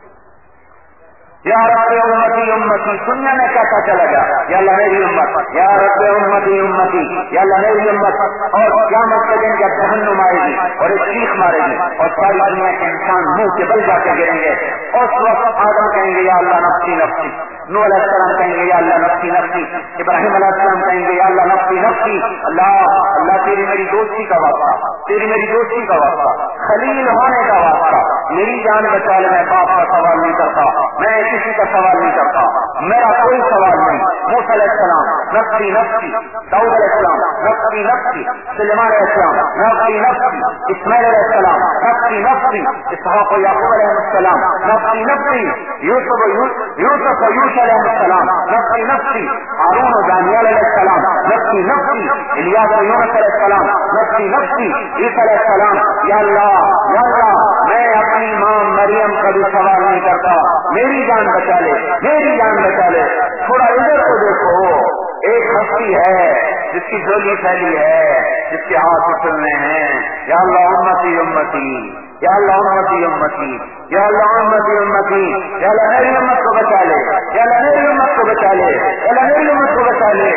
یا رب امتی امتی دنیا میں کہتا چلا گیا یا اللہ میری امت, یا رب امتی امتی یا اللہ میری امت. اور قیامت کے دن جب جہنم آئے گی اور ایک چیخ مارے گی اور ساری دنیا کے انسان منہ کے بل جا کے گریں گے, اور اس وقت آدم کہیں گے یا اللہ نفسی نفسی, نوح علیہ السلام کہیں گے یا اللہ نفسی نفسی، ابراہیم علیہ السلام کہیں گے یا اللہ نفسی نفسی، اللہ اللہ تیری میری دوستی کا واسطہ، تیری میری دوستی کا واسطہ، خلیل ہونے کا واسطہ، میری جان بچا لے، میں باپ کا سوال نہیں کرتا، میں کسی کا سوال نہیں کرتا، میرا کوئی سوال نہیں۔ موسیٰ علیہ السلام نفسی نفسی، داؤد علیہ السلام نفسی نفسی، سلیمان علیہ السلام نفسی نفسی، اسماعیل علیہ السلام نفسی نفسی، اسحاق و یعقوب علیہ السلام نفسی نفسی، یوسف یوسف و یوسف علیہ السلام نفسی نفسی، ہارون و دانیال علیہ السلام نفسی نفسی، الیاس و یونس علیہ السلام نفسی نفسی، عیسیٰ علیہ السلام یا اللہ یا اللہ میں اپنی ماں مریم کا بھی سوال نہیں کرتا، میری جان بچا لے، میری جان بچا لے۔ تھوڑا ادھر کو دیکھو، ایک ہستی ہے جس کی جھولی پھیلی ہے، جس کے ہاتھ اچھلنے ہیں، یا اللہ امتی امتی، یا اللہ امتی امتی، یا اللہ امتی امتی، یا اللہ میری امت کو بچا لے، یا اللہ میری امت کو بچا لے، یا اللہ میری امت کو بچا لے۔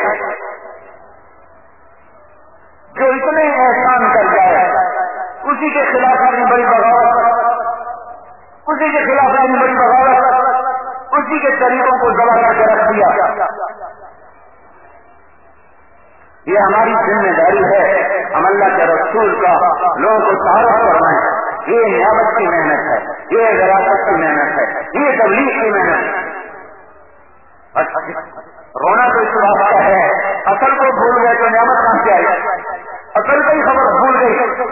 جو اتنے احسان کر جائے اسی کے خلاف اتنی بڑی بغاوت، اسی کے خلاف اتنی بڑی بغاوت، اسی کے طریقوں کو دبا کر کے رکھ دیا۔ یہ ہماری ذمہ داری ہے، ہم اللہ کے رسول کا لوگوں کو تعارف کروائیں۔ یہ نیابت کی محنت ہے، یہ وراثت کی محنت ہے، یہ تبلیغ کی محنت ہے۔ رونا تو اس بات کا ہے، اصل کو بھول گئے تو نعمت کہاں سے آئی؟ اصل کی خبر بھول گئی،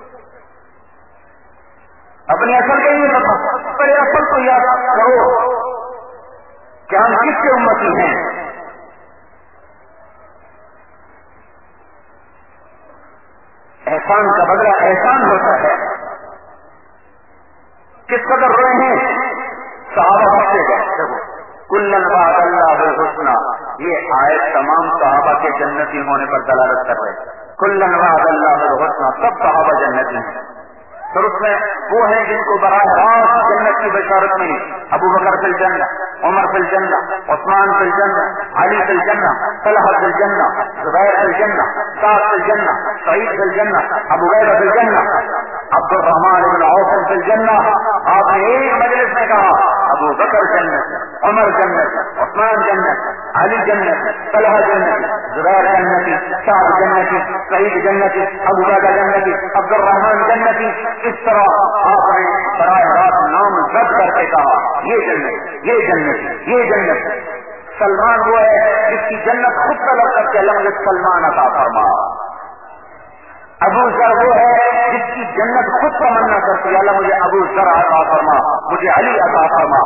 اپنی اصل کا ہی پتا، پر اصل کو یاد کرو کہ ہم کس کے امتی ہیں۔ احسان کا بدلہ احسان ہوتا ہے۔ کس قدر روئے ہیں صحابہ بچے گئے، کلن وعد اللہ بالحسنی، یہ آیت تمام صحابہ کے جنتی ہونے پر دلالت کر رہے۔ کلن وعد اللہ بالحسنی، سب صحابہ جنتی ہیں۔ پھر اس میں وہ ہیں جن کو براہ راست جنت کی بشارت ملی، ابو بکر فی الجنہ، عمر فی الجنہ، عثمان فی الجنہ، علی فی الجنہ، طلحہ فی الجنہ، زبیر فی الجنہ، سعد فی الجنہ، سعید فی الجنہ، ابو عبیدہ فی الجنہ، عبد الرحمن بن عوف فی الجنہ۔ آپ نے ایک مجلس میں کہا ابو بکر جنت، عمر جنت، عثمان جنت، علی جنت، طلحہ جنت، زبیر جنتی، سعد جنتی، سعید جنتی، ابو عبیدہ جنتی، عبد الرحمن جنتی۔ اس طرح آپ نے براہ راست نام زد کر کے کہا یہ جنت، یہ جنت، یہ جنت۔ سلمان وہ ہے جس کی جنت خود طلب کر کے اللہ مجھے سلمان عطا فرما۔ ابو ذر وہ ہے جس کی جنت خود تمنا کرتی ہے اللہ مجھے ابو ذر عطا فرما، مجھے علی عطا فرما۔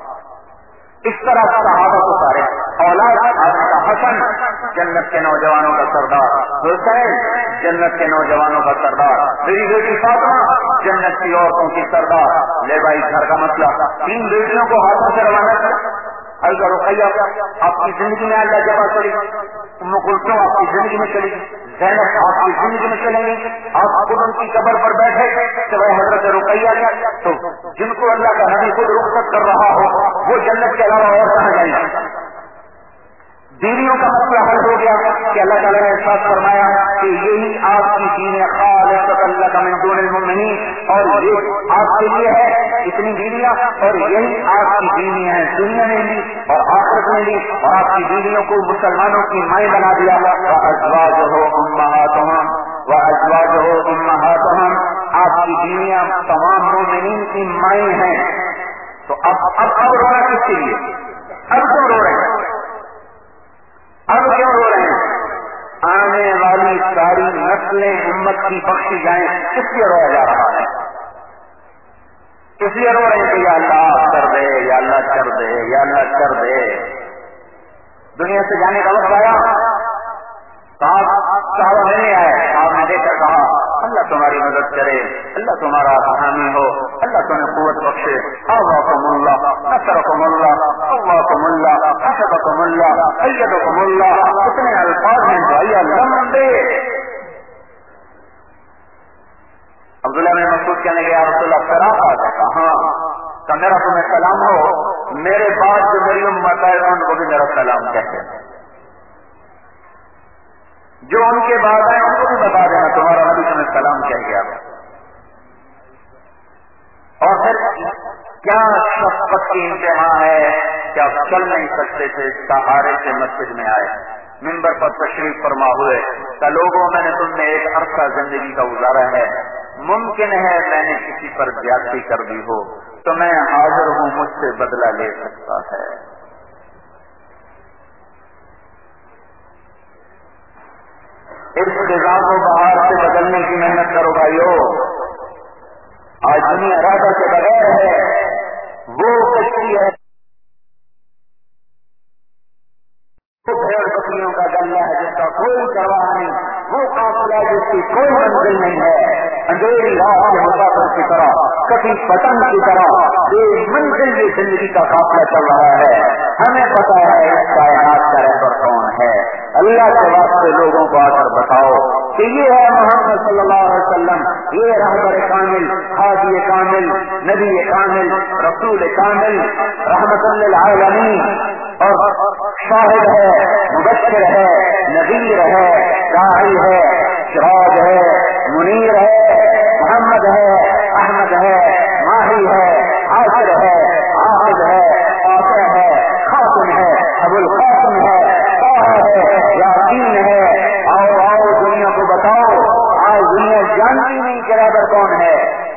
اس طرح صحابہ کو سارے اولاد کا حسن جنت کے نوجوانوں کا سردار، حسین جنت کے نوجوانوں کا سردار، میری بیٹی فاطمہ جنت کی عورتوں کی سردار۔ لے بھائی گھر کا مسئلہ، تین بیٹیوں کو ہاتھوں سے روانہ کر، حضرت رقیہ آپ کی زندگی میں اللہ جگہ چلی، ام کلثوم آپ کی زندگی میں چلی، زینب آپ کی زندگی میں چلیں گی، آپ خود ان کی قبر پر بیٹھے کہ وہ حضرت رقیہ تو جن کو اللہ کا نبی خود رخصت کر رہا ہو وہ جنت کے علاوہ اور کہاں جائیں گے؟ بیویوں کا مسئلہ حل ہو گیا کہ اللہ تعالیٰ نے ارشاد فرمایا کہ یہی آپ کی دین خالصۃ لک من دون المؤمنین، اور یہ آپ کے لیے ہے اتنی بیویاں، اور یہی آپ کی بیویاں ہیں دنیا میں بھی اور آخرت میں بھی، اور آپ کی بیویوں کو مسلمانوں کی مائیں بنا دیا۔ وازواجہ امہاتہم وازواجہ امہاتہم، آپ کی بیویاں تمام مومنین کی مائیں ہیں۔ تو اب اب اب رونا کس کے لیے؟ اب کیوں رو رہے ہیں؟ اب کیوں رو رہے ہیں؟ آنے والی ساری نسلیں امت کی بخشی جائیں، کس لیے رویا جا رہا ہے؟ اس لیے رو رہے ہیں کہ یا اللہ کر دے، یا اللہ کر دے، یا اللہ کر دے۔ دنیا سے جانے کا وقت آیا، صاحب صاحب نہیں آئے، آپ نے دیکھ کر کہا اللہ تمہاری مدد کرے، اللہ تمہارا حامی ہو، اللہ تمہیں قوت بخشے، اعواکم اللہ، نصرکم اللہ، قواکم اللہ، حفظکم اللہ، ایدکم اللہ۔ اتنے الفاظ میں دعائیہ لمبے۔ عبداللہ میں مسعود کہنے گیا رسول اللہ فراق آ جاتا، ہاں کہ میرا تمہیں سلام ہو، میرے بعد جو میری امت ہے ان کو بھی میرا سلام کہتے ہیں، جو ان کے بعد آئے ان کو بھی بتا دینا تمہارا نبی تمہیں سلام کہہ گیا۔ اور پھر کیا شفقت کی انتہا ہے کہ آپ چل نہیں سکتے تھے، سہارے سے مسجد میں آئے، منبر پر تشریف فرما ہوئے کہ لوگوں میں نے تم نے ایک عرصہ زندگی کا گزارا ہے، ممکن ہے میں نے کسی پر زیادتی کر دی ہو تو میں حاضر ہوں، مجھ سے بدلہ لے سکتا ہے۔ اس خزاں کو بہار سے بدلنے کی محنت کرو بھائیو۔ آج دنیا راہ کے بغیر ہے، وہ کشتی ہے، وہ بھیڑ بکریوں کا گلہ ہے جس کا کوئی پرواہ نہیں، وہ قافلہ جس کی کوئی منزل نہیں ہے، اندھیری رات کے مسافر کی طرح، کبھی پتنگ کی طرح بے منزل یہ زندگی کا قافلہ چل رہا ہے۔ ہمیں پتا ہے اس کائنات کا رہبر کون ہے، اللہ کے واسطے لوگوں کو آ کر بتاؤ کہ یہ ہے محمد صلی اللہ علیہ وسلم، یہ رہبر کامل، ہادی کامل، نبی کامل، رسول کامل، رحمت للعالمین، اور شاہد ہے، مبشر ہے، نذیر ہے، داعی ہے، سراج ہے، منیر ہے، محمد ہے، احمد ہے، ماہی ہے، عاصر ہے، عاقب ہے، قاطع ہے، خاتم ہے، ابو القاسم ہے، یاسین ہے۔ آؤ آؤ دنیا کو بتاؤ، آج دنیا جانتی نہیں کہ رہبر کون ہے۔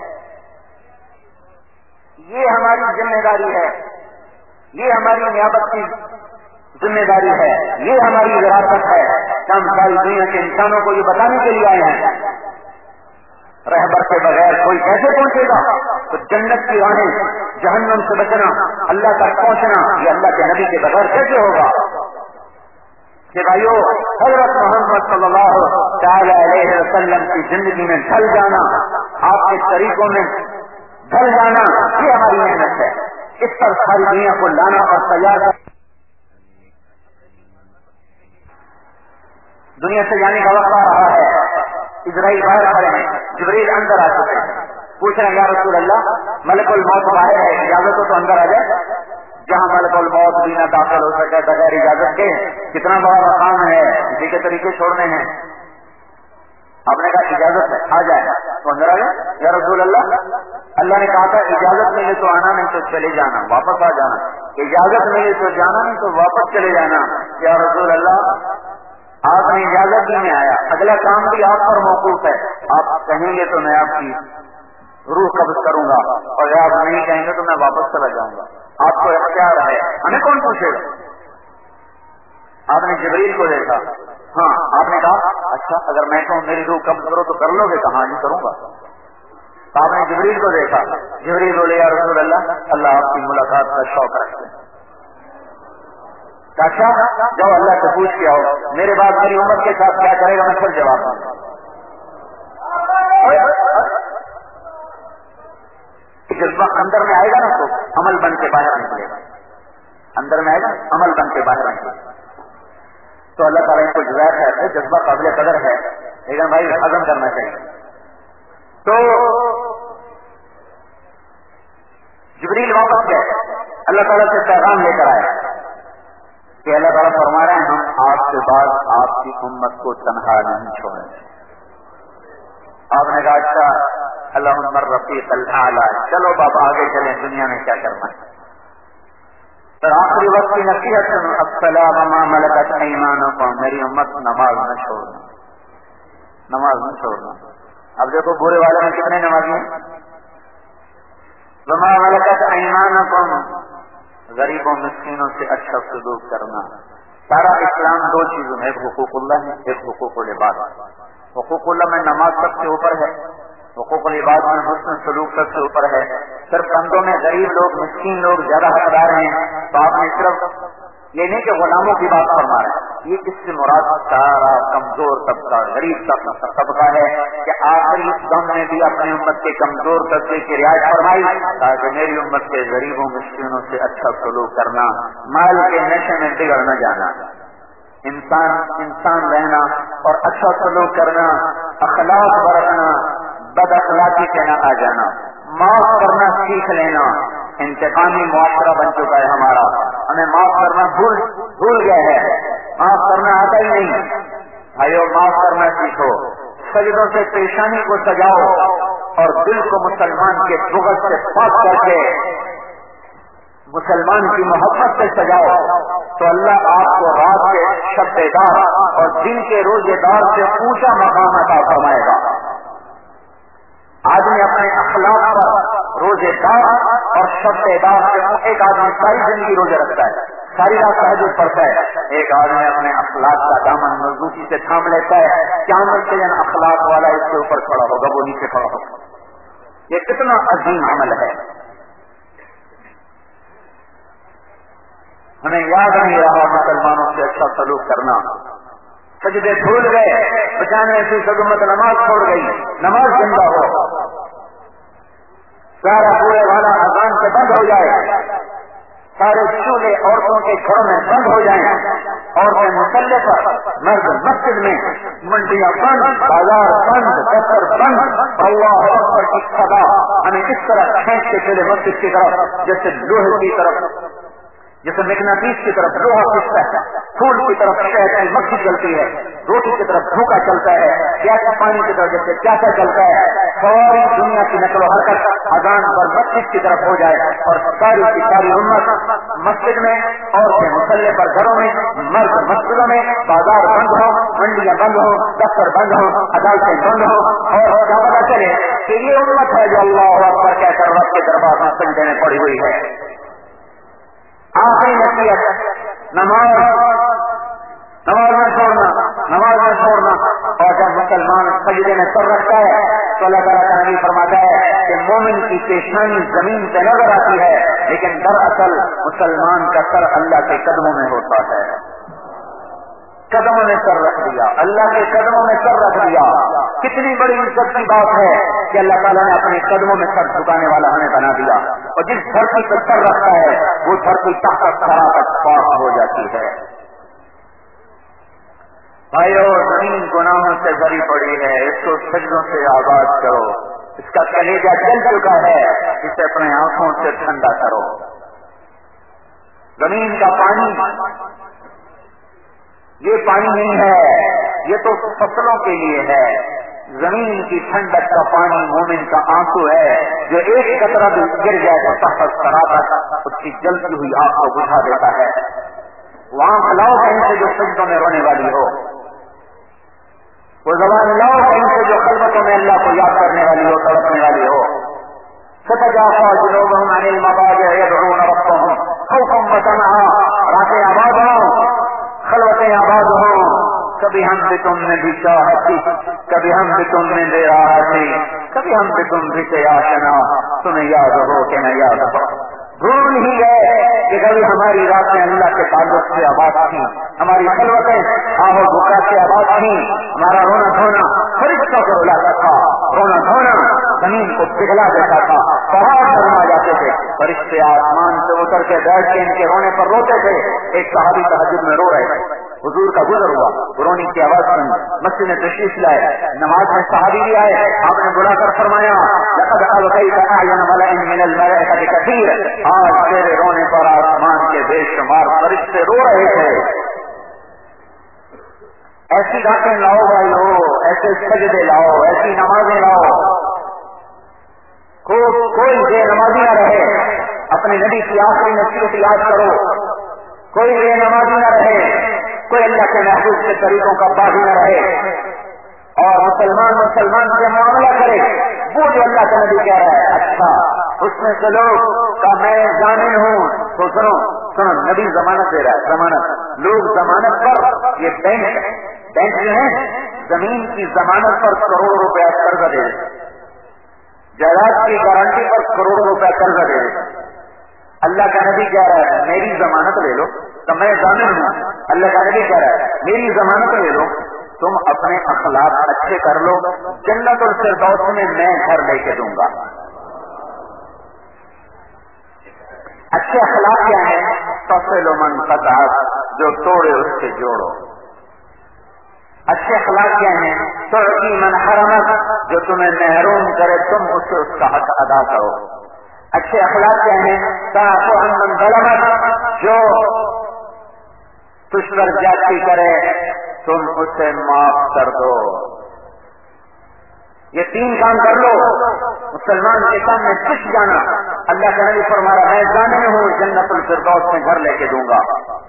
یہ ہماری ذمہ داری ہے، یہ ہماری نیابت کی ذمہ داری ہے، یہ ہماری وراثت ہے کہ ہم ساری دنیا کے انسانوں کو یہ بتانے کے لیے آئے ہیں۔ رہبر کے بغیر کوئی کیسے پہنچے گا؟ تو جنت کی راہیں، جہنم سے بچنا، اللہ تک پہنچنا، یہ اللہ کے نبی کے بغیر کیسے ہوگا؟ کہ بھائیو حضرت محمد صلی اللہ تعالی علیہ وسلم کی زندگی میں ڈھل جانا، آپ کے طریقوں میں ڈھل جانا، یہ ہماری محنت ہے۔ اس پر ساری دنیا کو لانا اور تیار دنیا سے جانے کا وقت آ رہا ہے۔ اسرائیل باہر کھڑے ہیں، جبریل اندر آ چکے ہیں، پوچھ رہے ہیں یا رسول اللہ ملک الموت باہر ہے، اجازت ہو تو اندر آ جائے۔ جہاں ملک الموت بھی نہ داخل ہو سکے بغیر اجازت کے، کتنا بڑا مقام ہے، اسی کے طریقے چھوڑنے ہیں۔ آپ نے کہا اجازت ہے، آ جائے تو اندر آ جائے۔ یا رسول اللہ اللہ نے کہا تھا اجازت ملے تو آنا، نہیں تو چلے جانا، واپس آ جانا، اجازت ملے تو جانا، نہیں تو واپس چلے جانا۔ یا رسول اللہ آپ نے اجازت بھی نہیں آیا، اگلا کام بھی آپ پر موقوف ہے، آپ کہیں گے تو میں آپ کی روح قبض کروں گا، اور آپ نہیں کہیں گے تو میں واپس چلا جاؤں گا، آپ کو اختیار ہے، ہمیں کون پوچھے گا؟ آپ نے جبریل کو دیکھا، ہاں آپ نے کہا اچھا اگر میں کہوں میری روح قبض کرو تو کر لو گے؟ کہاں نہیں کروں گا۔ آپ نے جبریل کو دیکھا، جبریل بولے یا رسول اللہ اللہ آپ کی ملاقات کا شوق رکھتے ہیں۔ اچھا جب اللہ سے پوچھ کے آؤ میرے بعد میری امت کے ساتھ کیا کرے گا، میں خود جواب دوں گا۔ جذبہ اندر میں آئے گا نا تو عمل بن کے باہر نکلے گا، اندر میں آئے گا عمل بن کے باہر نکلے گا۔ تو اللہ تعالیٰ ان کو جزائر ہے، جذبہ قابل قدر ہے، لیکن بھائی ہضم کرنا چاہیے۔ تو جبریل واپس گئے، اللہ تعالیٰ سے پیغام لے کر آئے کہ اللہ تعالیٰ فرما رہے ہیں ہم آپ کے بعد آپ کی امت کو تنہا نہیں چھوڑیں گے۔ آپ نے کہا اچھا اللہم الرفیق الاعلی، چلو بابا آگے چلیں، دنیا میں کیا کرنا ہے۔ پھر آخری وقت کی نصیحت السلام ما ملکت ایمانکم، میری امت نماز نہ چھوڑنا، نماز نہ چھوڑنا۔ اب دیکھو برے والے میں کتنے نمازی ہیں؟ وما ملکت ایمانکم، غریبوں مسکینوں سے اچھا سلوک کرنا۔ سارا اسلام دو چیزوں میں، ایک حقوق اللہ ہے، ایک حقوق العباد۔ حقوق اللہ میں نماز سب سے اوپر ہے، حقوق العباد میں حسن سلوک سب سے اوپر ہے۔ صرف بندوں میں غریب لوگ مسکین لوگ زیادہ حقدار ہیں، تو آپ نے صرف یہ نہیں کہ غلاموں کی بات فرما رہے ہیں، یہ اس سے مراد سارا کمزور طبقہ، غریب طبقہ ہے کہ آخری دم میں بھی اپنی امت کے کمزور طبقے کی رعایت فرمائی تاکہ میری امت کے غریبوں مسکینوں سے اچھا سلوک کرنا، مال کے نشے میں بگڑ نہ جانا، انسان انسان رہنا اور اچھا سلوک کرنا، اخلاق برتنا، بد اخلاقی سے نہ آ جانا، معاف کرنا سیکھ لینا۔ انتقامی معاشرہ بن چکا ہے ہمارا، ہمیں معاف کرنا بھول بھول گیا ہے، معاف کرنا آتا ہی نہیں۔ بھائیو معاف کرنا سیکھو، سجدوں سے پیشانی کو سجاؤ اور دل کو مسلمان کے بغض سے پاک کر کے مسلمان کی محبت سے سجاؤ تو اللہ آپ کو رات کے شب دار اور دن کے روزے دار سے اونچا مقام عطا فرمائے گا۔ آدمی اپنے اخلاق پر روزے دار اور شب دار سے، ایک آدمی ساری زندگی روزے رکھتا ہے، ساری رات تہجد پڑھتا ہے، ایک آدمی اپنے اخلاق کا دامن مضبوطی سے تھام لیتا ہے، قیامت کے دن اخلاق والا اس کے اوپر کھڑا ہوگا، وہ نیچے کھڑا ہوگا۔ یہ کتنا عظیم عمل ہے، ہمیں یاد نہیں رہا مسلمانوں سے اچھا سلوک کرنا۔ سجدے بھول گئے، پچانوے فیصد حکومت نماز چھوڑ گئی، نماز زندہ ہو، سارا پورے والا اذان سے بند ہو جائے، سارے چولہے عورتوں کے گھروں میں بند ہو جائیں، عورتیں مسلح پر، مرد مسجد میں، منڈیاں بند، بازار بند، دفتر بند، اللہ اکبر کی صدا ہمیں اس طرح کھینچ کے چلے مسجد کی طرف جیسے لوہے کی طرف، جیسے مقناطیس کی طرف لوہا کھینچتا ہے، پھول کی طرف شہد کی مکھی چلتی ہے، روٹی کی طرف بھوکا چلتا ہے، پیاسا پانی کی طرف جیسے پیاسا چلتا ہے، ساری دنیا کی نقل و حرکت اذان پر مسجد کی طرف ہو جائے اور ساری کی ساری امت مسجد میں، عورتیں مسلح پر گھروں میں، مرد مسجدوں میں، بازار بند ہو، منڈیاں بند ہو، دفتر بند ہو، عدالتیں بند ہو، اور کیا پتا چلے کہ یہ امت ہے جو اللہ اکبر کہہ کر رب کے دربار میں سجدے میں پڑی ہوئی ہے۔ آخری نصیحت، نماز نماز میں چھوڑنا، نماز میں چھوڑنا۔ اور جب مسلمان سجدے میں سر رکھتا ہے تو اللہ تعالیٰ کا نبی فرماتا ہے کہ مومن کی پیشانی زمین پہ نظر آتی ہے، لیکن دراصل مسلمان کا سر اللہ کے قدموں میں ہوتا ہے۔ قدموں میں سر رکھ دیا، اللہ کے قدموں میں سر رکھ دیا۔ کتنی بڑی عزت کی بات ہے کہ اللہ تعالیٰ نے اپنے قدموں میں سر جھکانے والا ہمیں بنا دیا، اور جس دھرتی پر سر رکھتا ہے وہ دھرتی تحت ثرا تک پاک ہو جاتی ہے۔ بھائیو، زمین گناہوں سے بھری پڑی ہے، اس کو سجدوں سے آباد کرو، اس کا کلیجہ جل چکا ہے، اسے اپنے آنکھوں سے ٹھنڈا کرو۔ زمین کا پانی یہ پانی نہیں ہے، یہ تو فصلوں کے لیے ہے۔ زمین کی ٹھنڈک کا پانی مومن کا آنسو ہے، جو ایک قطرہ بھی گر جائے تو تحت ثرا تک اس کی جلتی ہوئی آنکھ کو بجھا دیتا ہے۔ وہ آنکھ لاؤ کہیں سے جو سجدوں میں رونے والی ہو، وہ زبان لاؤ کہیں سے جو خلوتوں میں اللہ کو یاد کرنے والی ہو، تڑپنے والی ہو۔ فتجافى جنوبهم عن المضاجع يدعون ربهم خوفا وطمعا، راتیں آباد ہوں، خلوتیں آباد ہوں، کبھی ہم بھی تم نے بھی چاہت تھی، کبھی ہم بھی تم نے دے رہا تھی، کبھی ہم بھی تم بھی آشنا، تمہیں یاد ہو کہ میں یاد ہو۔ بھول ہی گئے کہ کبھی ہماری راتیں اللہ کے تعلق سے آباد تھیں، ہماری خلوتیں آہو بکا سے آباد تھیں، ہمارا رونا دھونا فرشتوں کو رلاتا تھا، رونا دھونا زمین کو پگھلا دیتا تھا، پہاڑ نرما جاتے تھے، فرشتے آسمان سے اتر کے بیٹھ کے ان کے رونے پر روتے تھے۔ ایک صحابی تہجد میں رو رہے تھے، حضور کا گزر ہوا، رونے کی آواز سنی، مسجد میں تشریف لائے، نماز میں صحابی بھی آئے، آپ نے بلا کر فرمایا لقد القيت اعين ملئ من الملائكه كثير، آج تیرے رونے پر آسمان کے بے شمار فرشتے رو رہے تھے۔ ایسی راتیں لاؤ بھائی ہو، ایسے سجدے لاؤ، ایسی نمازیں لاؤ، کوئی بے نمازی نہ رہے، اپنے نبی کی آخری نصیحت یاد کرو، کوئی بے نمازی نہ رہے، کوئی اللہ کے محبوب کے طریقوں کا باغی نہ رہے، اور مسلمان مسلمان سے معاملہ کرے وہ جو اللہ کا نبی کہہ رہا ہے۔ اچھا اس میں سے لوگ کا میں ضامن ہوں، تو سنو سنو نبی ضمانت دے رہا ہے، ضمانت، لوگ ضمانت پر، یہ بینک بینک جو ہے زمین کی ضمانت پر کروڑوں روپیہ قرضہ دے دیتے، جائیداد کی گارنٹی پر کروڑوں روپیہ قرضہ دے دیتے۔ اللہ کا نبی کہہ رہا ہے میری ضمانت لے لو، تو میں ضامن ہوں، اللہ کا نبی کہہ رہا ہے میری ضمانت لے لو، تم اپنے اخلاق اچھے کر لو، جنت الفردوس میں میں گھر لے کے دوں گا۔ اچھے اخلاق کیا ہے؟ تصل من قطعت، جو توڑے اس سے جوڑو۔ اچھے اخلاق کیا ہیں؟ تعطی من حرمت، جو تمہیں محروم کرے تم اس سے اس کا حق ادا کرو۔ اچھے اخلاق کیا ہیں؟ تعفو عن من ظلمت، جو تجھ پر زیادتی کرے تم اسے معاف کر دو۔ یہ تین کام کر لو، مسلمان کے سامنے پش جانا، اللہ کا نبی فرما رہا ہے جانے ہوں جنت الفردوس میں گھر لے کے دوں گا۔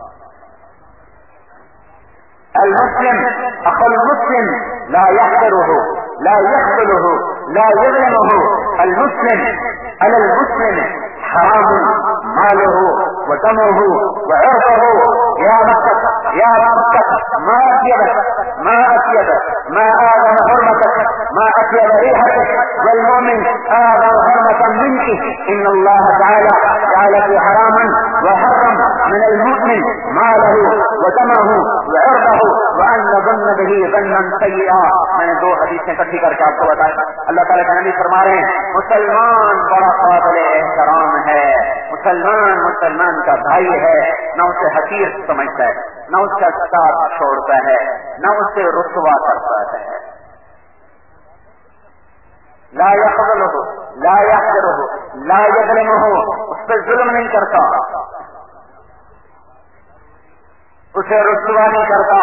المسلم اخو المسلم لا يحقره لا يخذله لا يظلمه، المسلم على المسلم حرام ماله ودمه وعرضه، يا مكة يا مكة ما أطيبك ما أطيبك ما آذن حرمتك ما أطيب ريحتك، والمؤمن آذن حرمة منك، إن الله تعالى جعل في حراما وحرم من المؤمن ماله ودمه وعرضه وأن ظن به ظنا سيئا۔ میں نے دو حدیثیں اکٹھی کر کے آپ کو بتایا، اللہ تعالیٰ کا نبی فرما رہے ہیں مسلمان بڑا قابل احترام ہے، مسلمان مسلمان کا بھائی ہے، نہ اسے حقیر سمجھتا ہے، نہ اس کا ساتھ چھوڑتا ہے، نہ اسے رسوا کرتا ہے، لا يقبله لا يحقره لا يظلمه، اس پہ ظلم نہیں کرتا، اسے رسوا نہیں کرتا۔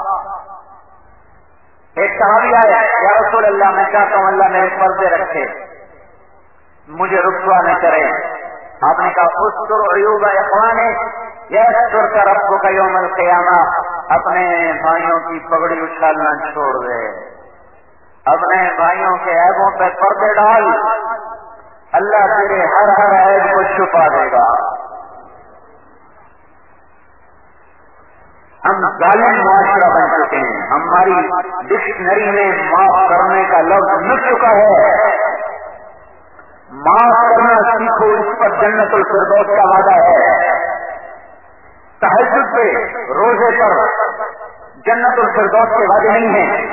ایک صحابی آیا، یا رسول اللہ میں چاہتا ہوں اللہ میرے پردے رکھے، مجھے رسوا نہ کرے۔ آپ نے کہا استر عیوب اخوانے یسترک ربک یوم القیامہ، اپنے بھائیوں کی پگڑی اچھالنا چھوڑ دے، اپنے بھائیوں کے عیبوں پہ پردے ڈال، اللہ تیرے ہر ہر عیب کو چھپا دے گا۔ ہم ظالم معاشرہ بن چکے ہیں، ہماری ڈکشنری میں معاف کرنے کا لفظ مل چکا ہے، معاف کرنا سیکھو، اس پر جنت الفردوس کا وعدہ ہے۔ تہجد پہ روزے پر جنت الفردوس کے وعدے نہیں ہیں،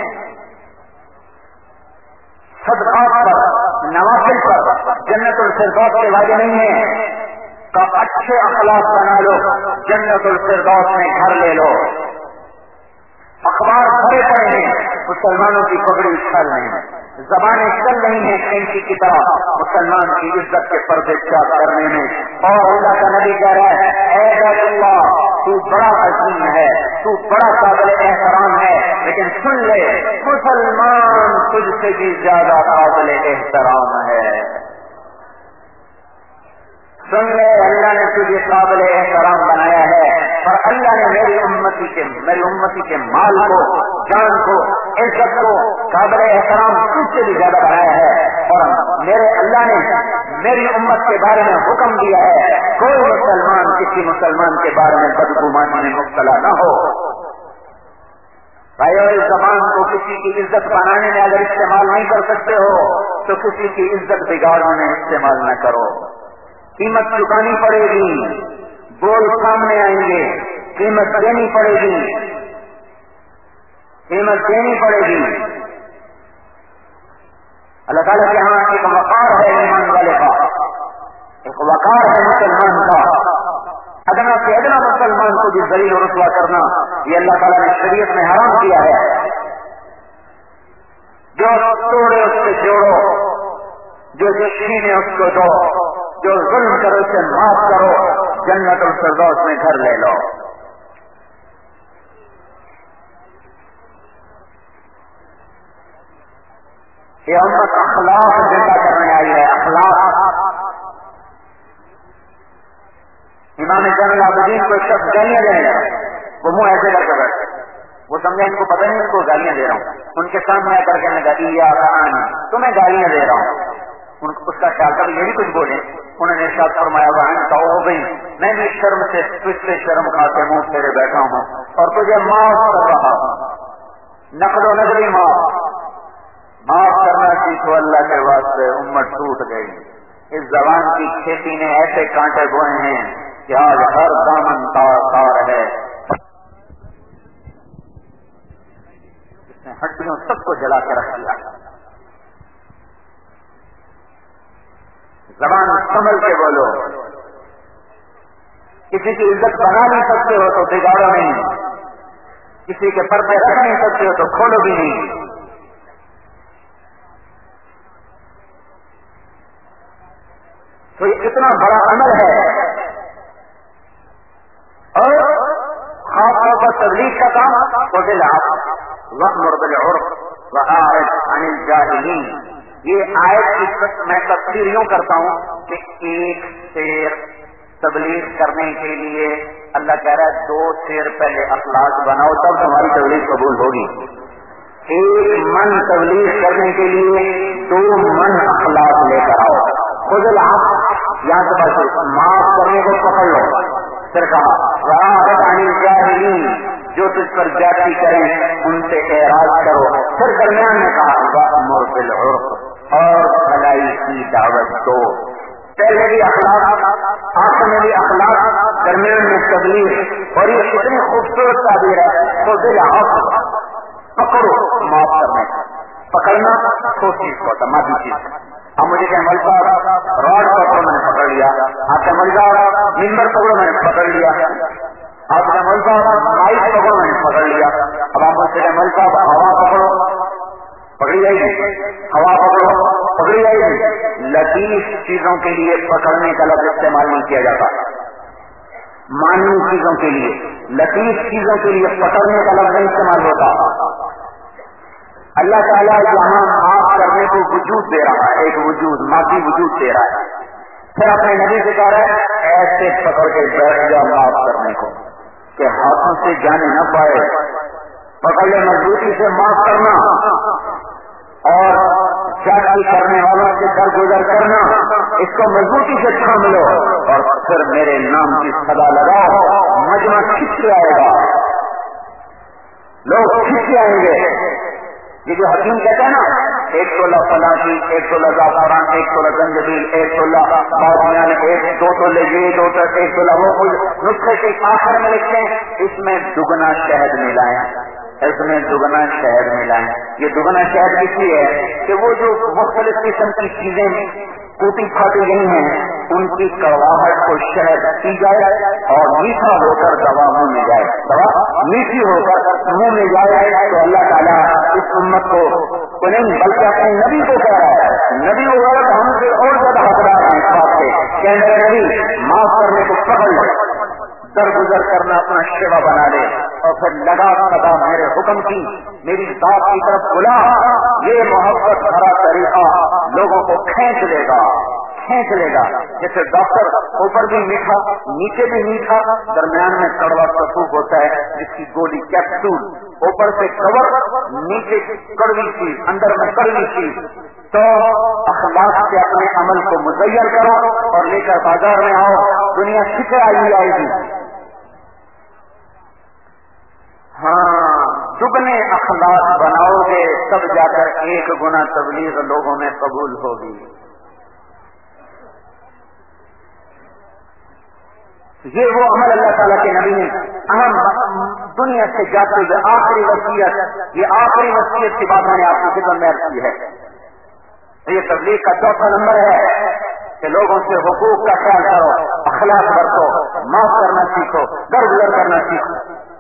صدقات پر نوافل پر جنت الفردوس کے وعدے نہیں ہیں، کا اچھے اخلاق بنا لو جنت الفردوس میں گھر لے لو۔ اخبار بھرے پڑے ہیں مسلمانوں کی پگڑی اچھال رہے ہیں، زبانیں چل رہی ہیں کینچی کی طرح مسلمان کی عزت کے پردے چاک کرنے میں، اور اللہ کا نبی کہہ رہا ہے اے بیت اللہ تو بڑا عظیم ہے، تو بڑا قابل احترام ہے، لیکن سن لے مسلمان تجھ سے بھی زیادہ قابل احترام ہے۔ سن لے اللہ نے تجھے قابل احترام بنایا ہے، اور اللہ نے میری امتی کے میری امتی کے مال کو، جان کو، عزت کو قابل احترام تجھ سے بھی زیادہ بنایا ہے، اور میرے اللہ نے میری امت کے بارے میں حکم دیا ہے کوئی مسلمان کسی مسلمان کے بارے میں بدگمانی میں مبتلا نہ ہو۔ بھائی اور اس زبان کو کسی کی عزت بنانے میں اگر استعمال نہیں کر سکتے ہو تو کسی کی عزت بگاڑنے میں استعمال نہ کرو۔ قیمت چکانی پڑے گی، بول سامنے آئیں گے، قیمت دینی پڑے گی، قیمت دینی پڑے گی۔ اللہ تعالیٰ کے ہاں ایک وقار ہے ایمان والے کا، ایک وقار ہے مسلمان کا، ادنا سے ادنا مسلمان کو بھی ذلیل و رسوا کرنا یہ اللہ تعالیٰ نے شریعت میں حرام کیا ہے۔ جو توڑے اس سے جوڑو، جو چھینے اس کو دو، جو ظلم کرو اسے معاف کرو، جنت الفردوس میں گھر لے لو۔ یہ امت اخلاق زندہ کرنے آئی ہے، اخلاق۔ امام زین العابدین کو شخص گالیاں دے رہے ہیں، وہ منہ ایسے کر کے بیٹھے، وہ سمجھے ان کو پتہ نہیں ان کو گالیاں دے رہا ہوں، ان کے سامنے آ کر کے میں گالیاں کہانی تمہیں گالیاں دے رہا ہوں، اس کا خیال کر یہ بھی کچھ بولے۔ انہوں نے ارشاد فرمایا بہن کا ہو گئی، میں بھی شرم سے تجھ سے شرم کھاتے منہ تیرے بیٹھا ہوں اور تجھے معاف کر رہا ہوں، نقل و نقلی معاف معاف کرنا سیکھو اللہ کے واسطے۔ امت ٹوٹ گئی، اس زبان کی کھیتی نے ایسے کانٹے بوئے ہیں کہ آج ہر دامن تار تار ہے، اس نے ہڈیوں سب کو جلا کے رکھ دیا۔ زبان سنبھل کے بولو، کسی کی عزت بنا نہیں سکتے ہو تو بگاڑو نہیں، کسی کے پردے رکھ نہیں سکتے ہو تو کھولو بھی نہیں۔ تو یہ اتنا بڑا عمل ہے، اور خاص طور پر تبلیغ کا کام وَبِالْعَرْفِ وَأْمُرْ بِالْعُرْفِ، وَأَعْرِضْ عَنِ الْجَاهِلِينَ. یہ آیت کی میں تفسیر یوں کرتا ہوں کہ ایک شیر تبلیغ کرنے کے لیے اللہ کہہ رہا ہے دو شیر پہلے اخلاق بناؤ تب تمہاری تبلیغ قبول ہوگی. ایک من تبلیغ کرنے کے لیے دو من اخلاق لے کر آؤ. خود العفو یا تو بس معاف کرنے کو پکڑ لو. پھر کہا وَأَعْرِضْ عَنِ الْجَاهِلِينَ جو تجھ پر جاتی کریں ان سے اعراض کرو. پھر درمیان میں کہا وَأْمُرْ بِالْعُرْفِ اور بھلائی کی دعوت دو. پہلے بھی اخلاق آخر میں بھی اخلاق درمیان میں تبلیغ اور یہ کتنی خوبصورت تعبیر ہے. تو دل عفو پکڑو معاف کرنے پکڑنا ٹھوس چیز کو ہوتا مادی چیز. اب مجھے کہ مل صاحب راڈ پکڑو میں نے پکڑ لیا. آپ کا مل صاحب ممبر پکڑو میں نے پکڑ لیا. آپ کا مل صاحب مائک پکڑو میں نے پکڑ لیا. اب آپ مجھ سے مل صاحب ہوا پکڑو پکڑی جائے گی. ہوا پکڑو پکڑی جائے گی. لطیف چیزوں کے لیے پکڑنے کا لفظ استعمال نہیں کیا جاتا. معنی چیزوں کے لیے لطیف چیزوں کے لیے پکڑنے کا لفظ نہیں استعمال ہوتا. اللہ تعالیٰ یہاں معاف کرنے کو وجود دے رہا ہے. ایک وجود مادی وجود دے رہا ہے. پھر اپنے نبی سے کہہ رہا ہے ایسے پکڑ کے بیٹھ جا معاف کرنے کو کہ ہاتھوں سے جانے نہ پائے. پکڑ لے مضبوطی سے معاف کرنا اور جاتی کرنے والوں سے درگزر کرنا اس کو مضبوطی سے تھام لو اور پھر میرے نام کی صدا لگاؤ. مجمع کھنچ کے آئے گا. لوگ کھنچ کے آئیں گے. یہ جو حکیم کہتے ہیں نا ایک تولہ فلاں کی ایک تولہ زعفران ایک تولہ زنجبیل ایک تولہ باؤ ایک دو تولے یہ دو ایک تولہ وہ نسخے کے آخر میں لکھتے ہیں اس میں دگنا شہد ملائیں اس میں دگنا شہد ملائیں. یہ دگنا شہد اس لیے ہے کہ وہ جو مختلف قسم کی چیزیں ٹوٹی پھاٹی گئی ہیں ان کی کڑواہٹ کو شہد پی جائے اور میٹھا ہو کر دوا منہ میں جائے. دوا میٹھی ہو کر منہ میں جائے تو اللہ تعالیٰ اس امت کو نہیں بلکہ اپنے نبی کو کہہ رہا ہے. نبی ہو گیا تو ہم سے اور زیادہ حقدار ہیں اس بات سے کہ نبی معاف کرنے کو پکڑ لے درگزر کرنا اپنا شیوا بنا لے اور پھر لگا لگا میرے حکم کی میری ذات کی طرف بلا. یہ محبت بھرا طریقہ لوگوں کو کھینچ لے گا کھینچ لے گا. جیسے ڈاکٹر اوپر بھی میٹھا نیچے بھی میٹھا درمیان میں کڑوا سفوف ہوتا ہے جس کی گولی کیپسول اوپر سے کور نیچے کڑوی چیز اندر میں کڑوی چیز. تو اخلاق سے اپنے عمل کو مزین کرو اور لے کر بازار میں آؤ. دنیا سکھ آئی آئے گی. ہاں دگنے اخلاق بناؤ گے تب جا کر ایک گنا تبلیغ لوگوں میں قبول ہوگی. یہ وہ عمل اللہ تعالیٰ کے نبی نے اہم دنیا سے جاتے ہوئے آخری وصیت یہ آخری وصیت کی بات میں نے آپ کی خدمت میں عرض کی ہے. یہ تبلیغ کا چوتھا نمبر ہے کہ لوگوں سے حقوق کا خیال کرو اخلاق برتو معاف کرنا سیکھو درگزر کرنا سیکھو.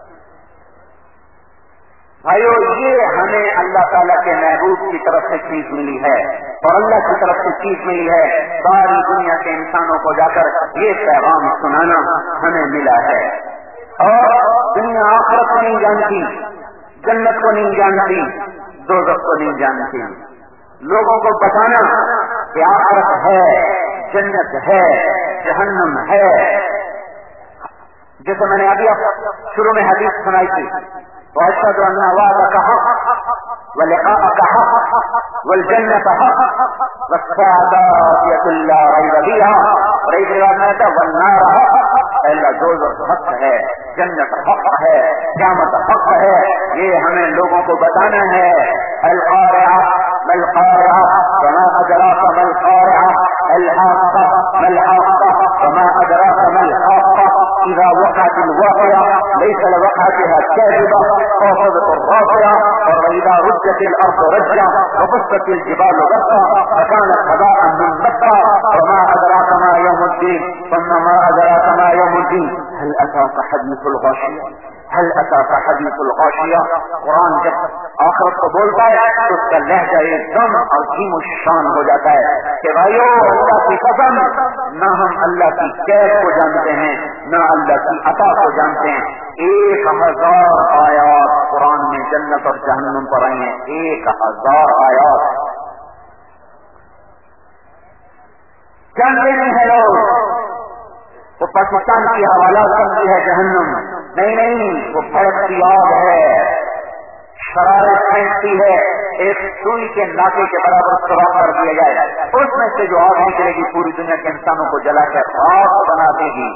بھائیو یہ ہمیں اللہ تعالیٰ کے محبوب کی طرف سے چیز ملی ہے اور اللہ کی طرف سے چیز ملی ہے. ساری دنیا کے انسانوں کو جا کر یہ پیغام سنانا ہمیں ملا ہے. اور دنیا آخرت کو نہیں جانتی جنت کو نہیں جانتی دوزخ کو نہیں جانتی. لوگوں کو بتانا کہ آخرت ہے جنت ہے جہنم ہے. جیسے میں نے ابھی شروع میں حدیث سنائی تھی وأشهد أن وعدك حق ولقاءك حق والجنة حق والسعادة لا ريب فيها ريب رواية والنار حق. اللہ دوزخ حق ہے جنت حق ہے قیامت حق ہے. یہ ہمیں لوگوں کو بتانا ہے. القارعة ما القارعة وما أدراك ما القارعة الحاقة ما الحاقة وما أدراك ما الحاقة إذا وقعت الواقعة ليس لوقعتها كاذبة خافضة الرافعة وإذا رجت الأرض رجا وبست الجبال بسا فكانت هباء منبثا وما أدراك ما يوم الدين ثم ما أدراك ما يوم الدين هل أتاك حديث الغاشية هل أتاك حديث الغاشية. قرآن جب آخرت کو بولتا ہے تو اس کا لہجہ ایک دم عظیم الشان ہو جاتا ہے کہ بھائیو اللہ کی قسم نہ ہم اللہ کی کیف کو جانتے ہیں نہ اللہ کی عطا کو جانتے ہیں. ایک ہزار آیات قرآن میں جنت اور جہنم پر آئی ہیں ایک ہزار آیات. جانتے نہیں ہے لوگ وہ پاکستان کی حوالہ سمجھی ہے جہنم. نہیں نہیں، وہ بھڑکتی آگ ہے، شرارت پھینکتی ہے، ایک سوئی کے ناکے کے برابر سوراخ کر دیا جائے، اس میں سے جو آگ نکلے گی پوری دنیا کے انسانوں کو جلا کر راکھ بنا دے گی.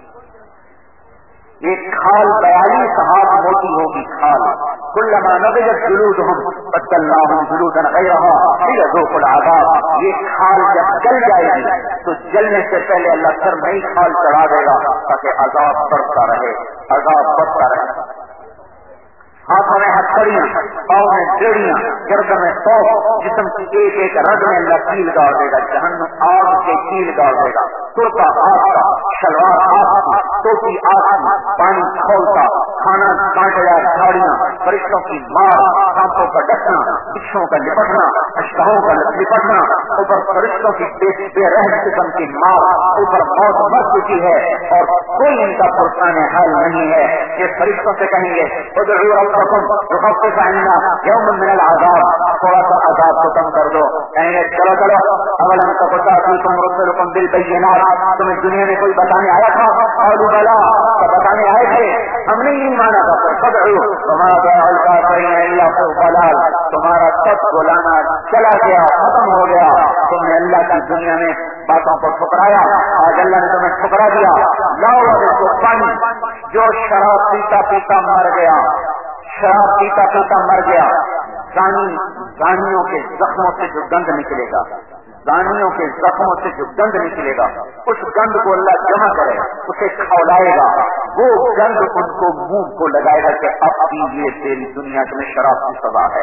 ایک کھال بیالیس ہاتھ موٹی ہوگی کھال. کلما نضجت جلودهم بدلناهم جلودا غیرها ليذوقوا العذاب. یہ کھال جب جل جائے گی تو جلنے سے پہلے اللہ سر میں ہی کھال چڑھا دے گا تاکہ عذاب بڑھتا رہے، عذاب بڑھتا رہے. ہاتھوں میں ہتھکڑیاں، پاؤں میں جڑیاں، گردن میں توپ، جسم کی ایک ایک رگ میں اللہ کیل گاڑ دے گا. جہنم آگ کے کیل گاڑ دے گا. کرتا آگ کا، شلوار آگ کی، ٹوپی آگ کی، پانی کھولتا، کھانا کانٹے یا جھاڑیاں، فرشتوں کی مار، سانپوں کا ڈسنا، بچھوں کا لپٹنا، اشتہوں کا لپٹنا، اوپر فرشتوں کی بے بے رحم قسم کی مار، اوپر موت مر چکی ہے اور کوئی ان کا پرسان حال نہیں ہے. یہ فرشتوں سے کہیں گے ادعوا ربکم یخفف عنا یوما من العذاب، تھوڑا سا عذاب کو کم کر دو. کہیں گے چلو چلو اولم تک تأتیکم رسلکم بالبینات، تمہیں دنیا میں کوئی بتانے آیا تھا؟ قالوا بلا، تو بتانے آئے تھے، ہم نے نہیں مانا تھا. فادعوا وما دعا الکافرین الا فی ضلال، تمہارا سب بلانا چلا گیا، ختم ہو گیا. تم نے اللہ کی دنیا میں باتوں کو ٹھکرایا، آج اللہ نے تمہیں ٹھکرا دیا. لاؤ اس کو پانی. جو شراب پیتا پیتا مر گیا، شراب پیتا پیتا مر گیا، زانی زانیوں کے زخموں سے جو گند نکلے گا، زانیوں کے زخموں سے جو گند نکلے گا، اس گند کو اللہ جمع کرے، اسے کھولائے گا، وہ گند ان کو منہ کو لگائے گا کہ اب بھی یہ تیری دنیا میں شراب کی سزا ہے.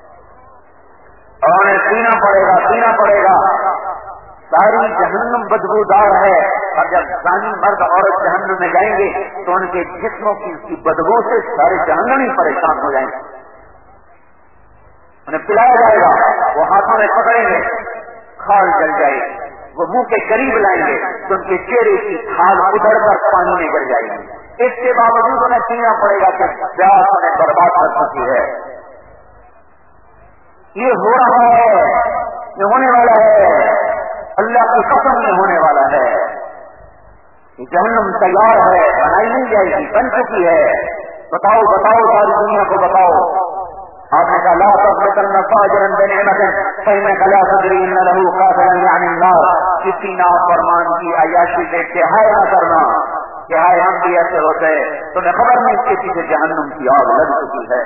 اور انہیں پینا پڑے گا پینا پڑے گا. ساری جہنم بدبودار ہے، اور جب زانی مرد عورت جہنم میں جائیں گے تو ان کے جسموں کی اس کی بدبو سے سارے جہنم ہی پریشان ہو جائیں گے. انہیں پلایا جائے گا، وہ ہاتھوں میں پکڑیں گے، کھال جل جائے گی. وہ منہ کے قریب لائیں گے تو ان کے چہرے کی کھال ادھر کر پانی میں گر جائے گی. اس کے باوجود انہیں پینا پڑے گا کہ پیاس انہیں برباد کر چکی ہے. یہ ہو رہا ہے، یہ ہونے والا ہے، اللہ کی قسم میں ہونے والا ہے. جہنم تیار ہے، بنائی نہیں جائے گی، بن چکی ہے. بتاؤ بتاؤ ساری دنیا کو بتاؤ. آپ نے کہا لا تغفرن فاجرا بنعمت فإنك لا تدري ان له قاتلا يعني النار. کسی نافرمان کی عیاشی دیکھ کے ہائے نہ کرنا کہ ہائے ہم بھی ایسے ہوتے، تمہیں خبر نہیں اس کے پیچھے جہنم کی آگ لگ چکی ہے.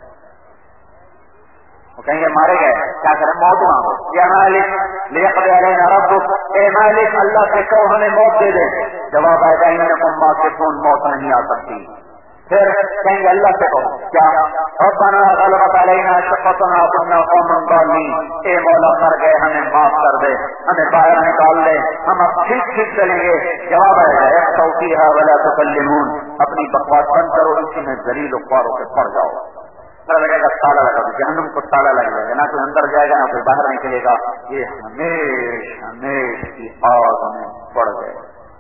وہ کہیں گے مارے گئے، کیا کریں؟ موت مانگو. یا مالک لیقضی علینا ربک، اے مالک اللہ سے کہو ہمیں موت دے دے. جواب آئے گا انکم ماکثون، موت نہیں آ سکتی. پھر کہیں گے اللہ سے کہو کیا؟ ربنا غلبت علینا شقوتنا وكنا قوما ضالین، اے مولا مر گئے ہمیں معاف کر دے، ہمیں باہر نکال دے، ہم اب ٹھیک ٹھیک چلیں گے. جواب آئے گا اخسؤوا فیھا ولا تکلمون، اپنی بکواس بند کرو، اسی میں ذلیل و خواروں سے پڑ جاؤ. لگے گا تالا لگا دو، جہنم کو تالا لگ جائے گا، نہ کوئی اندر جائے گا نہ کوئی باہر نکلے گا. یہ ہمیش ہمیش کی آگ میں پڑ گئے.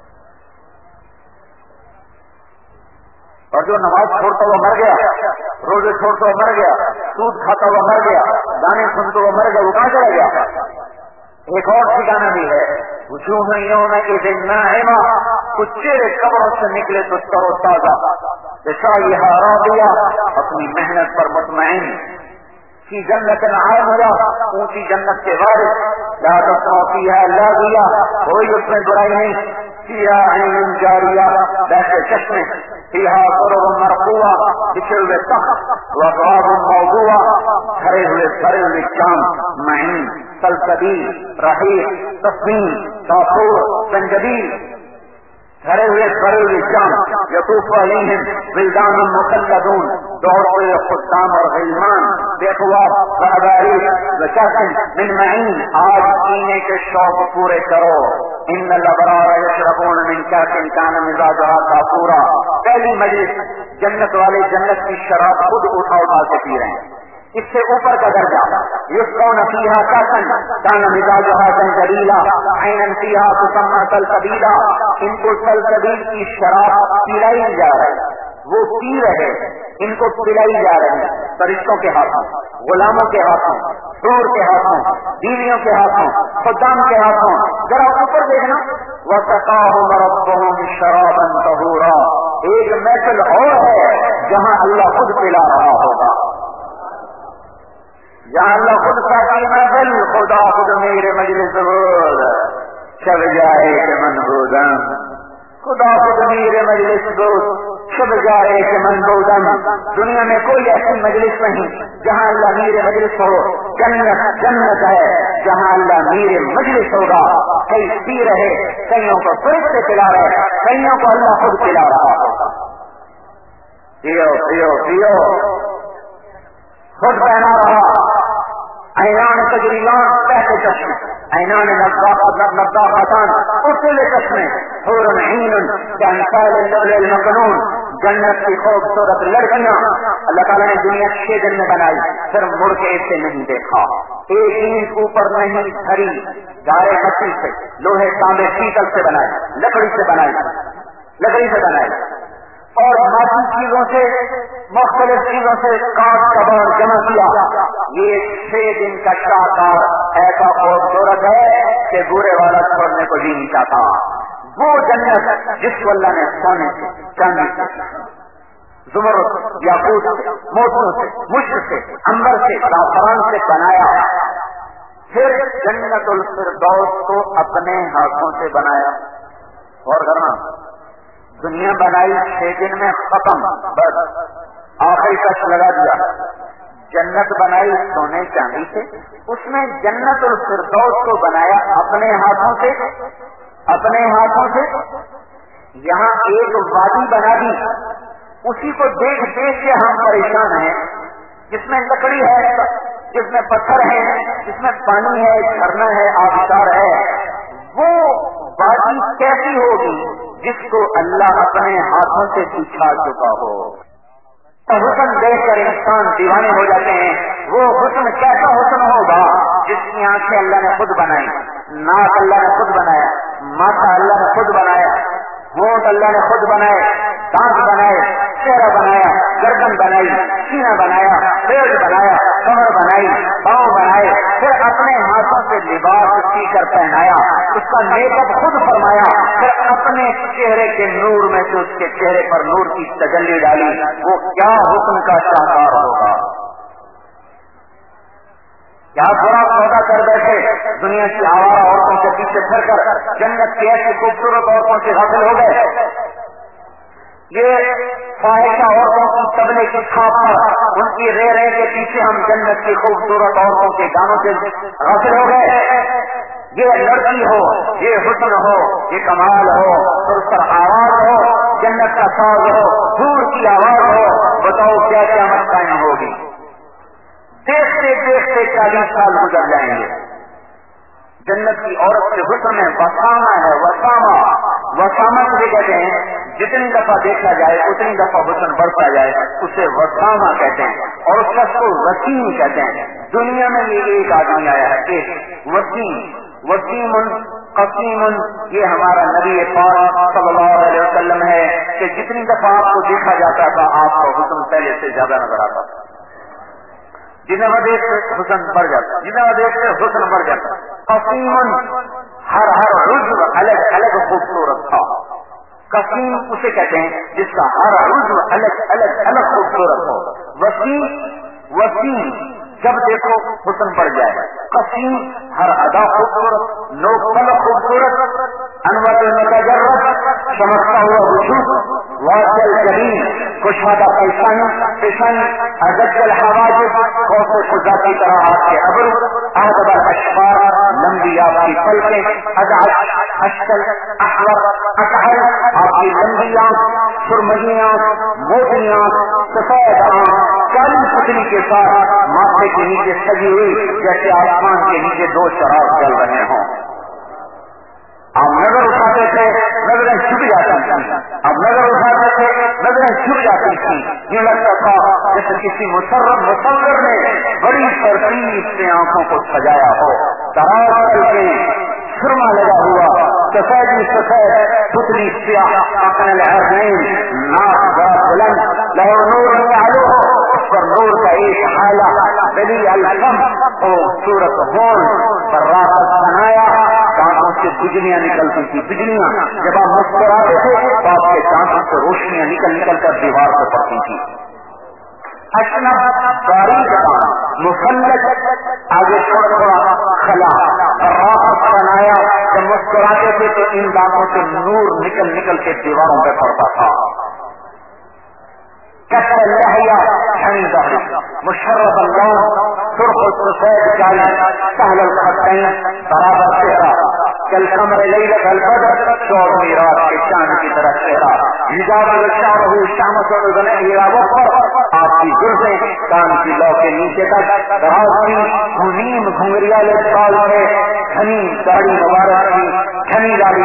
اور جو نماز چھوڑتا ہوا مر گیا، روزے چھوڑتا ہوا مر گیا، سود کھاتا ہوا مر گیا، گانے سنتا ہوا مر گیا، وہ کہاں چلا گیا؟ ایک اور ٹھکانا بھی ہے، وجوہ یومئذ ناعمہ، کچھ چہرے قبروں سے نکلے تو تر و تازہ، بسعیہا راضیہ، اپنی محنت پر مطمئن، فی جنت عالیہ، اونچی جنت کے وارث، لا تسمع فیہا لاغیہ، کوئی اس میں برائی نہیں، فیہا عین جاریہ، بہتے چشمے، فیہا سرر مرفوعہ، بچھے ہوئے تخت، واکواب موضوعہ، بھرے ہوئے بھرے ہوئے جام، معین، سلسبیل، رحیق، تسبیل، کافور، زنجبیل، بھرے ہوئے بھرے ہوئے جام. یطوف علیہم ولدان مخلدون، دوڑتے ہوئے خدام اور غلمان، بأکواب وأباریق وکأس من معین، آج پینے کے شوق پورے کرو. ان الابرار یشربون من کأس کان مزاجها کافورا. پہلی مجلس جنت والے جنت کی شراب خود اٹھا اٹھا کے پی رہے ہیں. اس سے اوپر کا درجہ یسقون فیہا کأسا کان مزاجها زنجبیلا عینا فیہا تسمى سلسبیلا. ان کو سلسبیل کی شراب پلائی جا رہی، وہ پی رہے. ان کو پلائی جا رہی ہے فرشتوں کے ہاتھوں، غلاموں کے ہاتھوں، حور کے ہاتھوں، بیویوں کے ہاتھوں، خدام کے ہاتھوں. ذرا اوپر دیکھنا، وَسَقَاهُمْ رَبُّهُمْ شَرَابًا طَهُورًا، ایک محفل اور ہے جہاں اللہ خود پلا رہا ہوگا، جہاں اللہ خود کا محفل، خدا خود میرے مجلس بود شب جائے کہ من بودم، خدا خود میرے مجلس بود شب جائے کہ من بودم. دنیا میں کوئی ایسی مجلس نہیں جہاں اللہ میرے مجلس ہو. جنت جنت ہے جہاں اللہ میرے مجلس ہوگا. کئی پی رہے، کئیوں کو فرشتے پلا رہے، کئیوں کو اللہ خود پلا رہا ہوگا. پیو پیو پیو، خود پہنا رہا. اینان تجریان پہلے چشمے، اینان نضاختان اصول چشمے، حور عین کامثال اللؤلؤ المكنون، جنت کی خوبصورت لڑکیاں اللہ تعالیٰ نے دنیا چھ دن میں بنائی، پھر مڑ کے اسے نہیں دیکھا. ایک اینٹ اوپر نہیں دھری، گارے مٹی سے، لوہے تانبے پیتل سے بنائی، لکڑی سے بنائی، لکڑی سے بنائی اور مادی چیزوں سے، مختلف چیزوں سے کاٹ کباڑ جمع کیا. یہ چھ دن کا شاہکار ایسا خوبصورت ہے کہ بورے والا چھوڑنے کو جی نہیں چاہتا. وہ جنت جس کو اللہ نے سونے سے، چاندی سے، زمرد، یاقوت سے، موتیوں سے، مشک سے، عنبر سے، زعفران سے بنایا، پھر جنت الفردوس کو اپنے ہاتھوں سے بنایا. اور کرنا، دنیا بنائی چھ دن میں ختم، بس آخری کش لگا دیا. جنت بنائی سونے چاندی سے، اس میں جنت الفردوس کو بنایا اپنے ہاتھوں سے، اپنے ہاتھوں سے. یہاں ایک وادی بنا دی، اسی کو دیکھ دیکھ کے ہم پریشان ہیں، جس میں لکڑی ہے، جس میں پتھر ہے، جس میں پانی ہے، جھرنا ہے، آبشار ہے. وہ وادی کیسی ہوگی جس کو اللہ اپنے ہاتھوں سے بچھا چکا ہو. حسن دیکھ کر انسان دیوانے ہو جاتے ہیں. وہ حسن کیسا حسن ہوگا جس کی آنکھیں اللہ نے خود بنائی، ناک اللہ نے خود بنایا، ماتھا اللہ نے خود بنایا، ہونٹ اللہ نے خود بنائے، دانت بنائے، چہرہ بنایا، گردن بنائی، سینہ بنایا، پیٹ بنایا، کمر بنائی، پاؤں بنائے، پھر اپنے ہاتھوں سے لباس سی کر پہنایا، اس کا میک اپ خود فرمایا، پھر اپنے چہرے کے نور میں سے اس کے چہرے پر نور کی تجلی ڈالی. وہ کیا حسن کا شاہکار ہوگا. کیا برا سودا کر بیٹھے دنیا کی آوارہ عورتوں کے پیچھے پھر کر جنت کی ایسی خوبصورت عورتوں سے حاصل ہو گئے. یہ فاحشہ عورتوں کی تبلے کی چھاپ پر ان کی رے رے کے پیچھے ہم جنت کی خوبصورت عورتوں کے گانوں سے حاصل ہو گئے. یہ لڑکی ہو، یہ حسن ہو، یہ کمال ہو، اور اس پر آواز ہو، جنت کا ساز ہو، دور کی آواز ہو. بتاؤ کیا قیامت قائم ہوگی. دیکھتے دیکھتے چالیس سال گزر جائیں گے. جنت کی عورت کے حسن میں وسامہ ہے، وسامہ. وسامہ کو کہتے ہیں جتنی دفعہ دیکھا جائے اتنی دفعہ حسن بڑھتا جائے، اسے وسامہ کہتے ہیں. اور اس شخص کو وسیم کہتے ہیں. دنیا میں یہ ایک آدمی آیا ہے، ایک وسیم. وسیم قسیم، یہ ہمارا نبی پاک صلی اللہ علیہ وسلم ہے کہ جتنی دفعہ آپ کو دیکھا جاتا تھا آپ کو حسن پہلے سے زیادہ نظر آتا تھا. جتنا دیکھ سے حسن بڑھ جاتا، جتنا دیکھ سے حسن بڑھ جاتا. قسیم، ہر ہر عضو الگ الگ خوبصورت تھا. قسیم اسے کہتے ہیں جس کا ہر عضو الگ الگ الگ خوبصورت ہو. وسیم، وسیم جب دیکھو حسن بڑھ جائے. قسیم ہر ادا خوبصورت، نوک پلک خوبصورت، انور المتجرد چمکتا ہوا وجود، واضح الجبین کشادہ پیشانی پیشانی، ازج الحواجب خوف خدا کی طرح آپ کے ابر، احدب الاشفار لمبی آپ کی پلکیں، ازعج اشکل احور اکحل آپ کی لمبی آنکھ، سرمئی آنکھ، موٹی آنکھ، سفید آنکھ، کالی پتلی کے ساتھ ماتھے کے نیچے سجی ہوئی جیسے آسمان کے نیچے دو چراغ جل رہے ہوں. آپ نظر اٹھاتے تھے نظریں چھپ جاتی تھیں، اب نظر اٹھاتے تھے نظریں چھپ جاتی تھیں. یہ لگتا تھا جیسے کسی مسرت مصور نے بڑی ترتیب سے آنکھوں کو سجایا ہو. دراز کر کے سرما لگا ہوا، سفید سفید پتلی سیاہ اپنے العرنین ناک بڑا بلند لہو نور یعلو اس پر نور کا ایک حالہ بلی الفم خوبصورت ہون پر راحت بنایا دانتوں سے بجلیاں نکلتی تھی بجلیاں جب آپ مسکراتے تھے تو آپ کے دانتوں سے روشنیاں نکل نکل کر دیوار پر پڑتی تھی اشنا باریک مفلج آگے تھوڑا تھوڑا خلا راحت بنایا جب مسکراتے تھے تو ان دانتوں سے نور نکل نکل کے دیواروں پہ پڑتا تھا کیسا لہیا ٹھنڈا مشرف اللون سرخ السفید جالی سہل الخطین برابر چہرہ کل قمر لیلۃ البدر چودہویں رات کے چاند کی طرح چہرہ حجاب الشعر شامت الاذن الى وفر آپ کی گردیں کان کی لو کے نیچے تک دراز کی گھنیم گھنگریالے بال ہے گھنی داڑھی مبارک کی گھنی داڑھی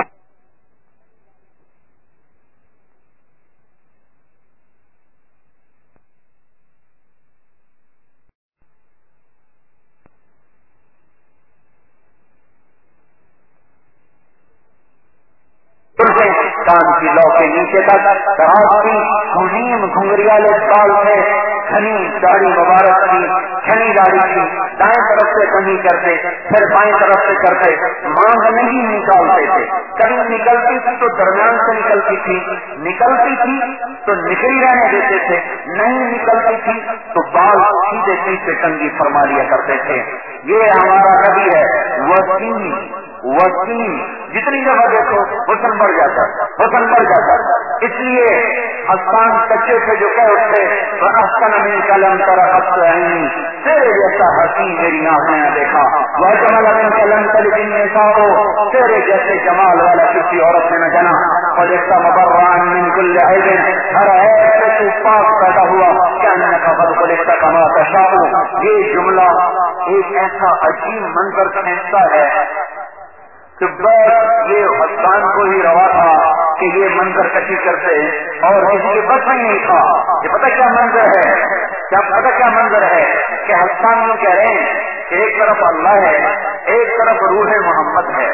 کان کی لو کے نیچے تک دراز کی گھنیم گھنگریالے بال ہے گھنی داڑھی مبارک کی گھنی داڑھی کی دائیں طرف سے کہیں کرتے پھر بائیں طرف سے کرتے مانگ نہیں نکالتے تھے کبھی نکلتی تھی تو درمیان سے نکلتی تھی نکلتی تھی تو نکلی رہنے دیتے تھے نہیں نکلتی تھی تو بال سیدھے سیدھے کنگھی فرما لیا کرتے تھے یہ ہمارا نبی ہے وسیم وسیم جتنی جگہ دیکھو حسن بڑھ جاتا حسن بڑھ جاتا اس لیے حسان کچے سے جو کہہ اٹھتے تو احسن من کلم طرحت عینی تیرے جیسا حسین میری آنکھوں نے دیکھا وجمل من کلم طلب النساء تیرے جیسے جمال والا کسی عورت نے نہ جنا وجدت مبرعا من كل عیب ہر عیب سے تو پاک پیدا ہوا کانک قد خلقت کما تشاء یہ جملہ ایک ایسا عجیب منظر کھینچتا ہے کہ بس یہ حسان کو ہی روا تھا کہ یہ منظر کشی کرتے اور کسی کے بس میں نہیں تھا یہ پتہ کیا منظر ہے کیا پتہ کیا منظر ہے کہ حسان یہ کہہ رہے ہیں کہ ایک طرف اللہ ہے ایک طرف روح محمد ہے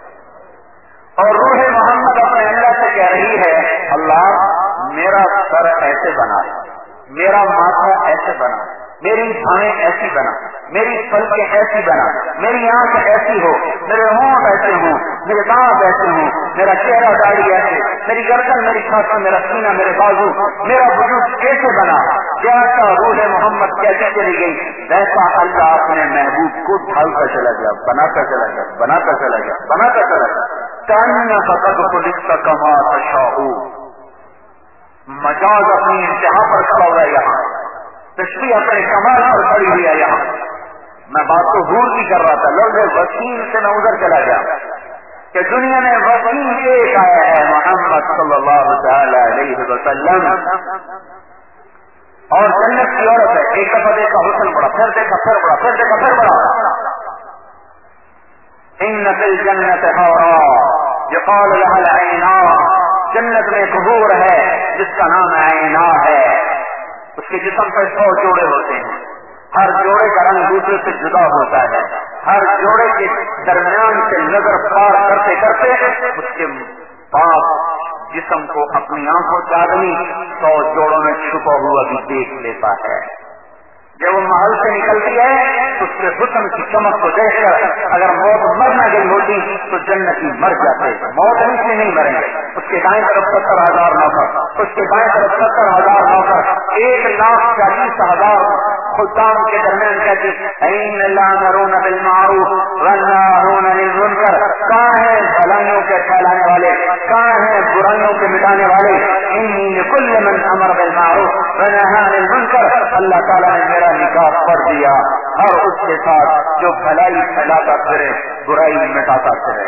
اور روح محمد اپنے اللہ سے کہہ رہی ہے اللہ میرا سر ایسے بنا میرا ماتھا ایسے بنا میری بھائیں ایسی بنا میری پلکیں ایسی بنا میری آنکھ ایسی ہو میرے ہونٹ ایسے ہوں میرے دانت ایسے ہوں میرا چہرہ داڑھی ایسے میری گردن میری چھاتی میرا سینہ میرے بازو میرا وجود کیسے بنا جیسا روح محمد کیسے چلی گئی ویسا اللہ اپنے محبوب کو ڈھالتا چلا گیا بناتا چلا گیا بناتا چلا گیا بناتا چلا گیا کاننا فقد خلقت کما تشاء مجاز اپنی انتہا پر کھڑا ہوا ہے یہاں تشریح اپنے کمال پر کھڑی ہوئی ہے یہاں میں بات تو دور کی کر رہا تھا لفظ وسیم سے میں ادھر چلا گیا کہ دنیا میں وسیم ایک آیا ہے محمد صلی اللہ تعالی علیہ وسلم اور جنت کی عورت ہے ایک دفعہ دیکھا حسن بڑا پھر دیکھا پھر بڑا پھر دیکھا پھر بڑا ان فی الجنت حورا یقال لها العینا جنت میں ایک حور ہے جس کا نام عینا ہے اس کے جسم پر سو جوڑے ہوتے ہیں ہر جوڑے کا رنگ دوسرے سے جدا ہوتا ہے ہر جوڑے کے درمیان سے نظر پار کرتے کرتے اس کے پاس جسم کو اپنی آنکھوں سے آدمی سو جوڑوں میں چھپا ہوا بھی دیکھ لیتا ہے جب وہ محل سے نکلتی ہے تو اس کے حسن کی چمک کو دیکھ کر اگر موت مر نہ گئی ہوتی تو جنتی مر جاتے موت ہی سے نہیں مریں گے اس کے دائیں طرف ستر ہزار نوکر اس کے بائیں طرف ستر ہزار نوکر ایک لاکھ چالیس ہزار خدام کے درمیان کہتی این لامرون بالمعروف والناہون عن المنکر کہاں ہیں بھلائیوں کے پھیلانے والے کہاں ہیں برائیوں کے مٹانے والے انی لکل من امر بالمعروف ونہى عن المنکر اللہ تعالیٰ نے میرا نکاح پڑھ دیا اور اس کے ساتھ جو بھلائی پھیلاتا پھرے برائی مٹاتا پھرے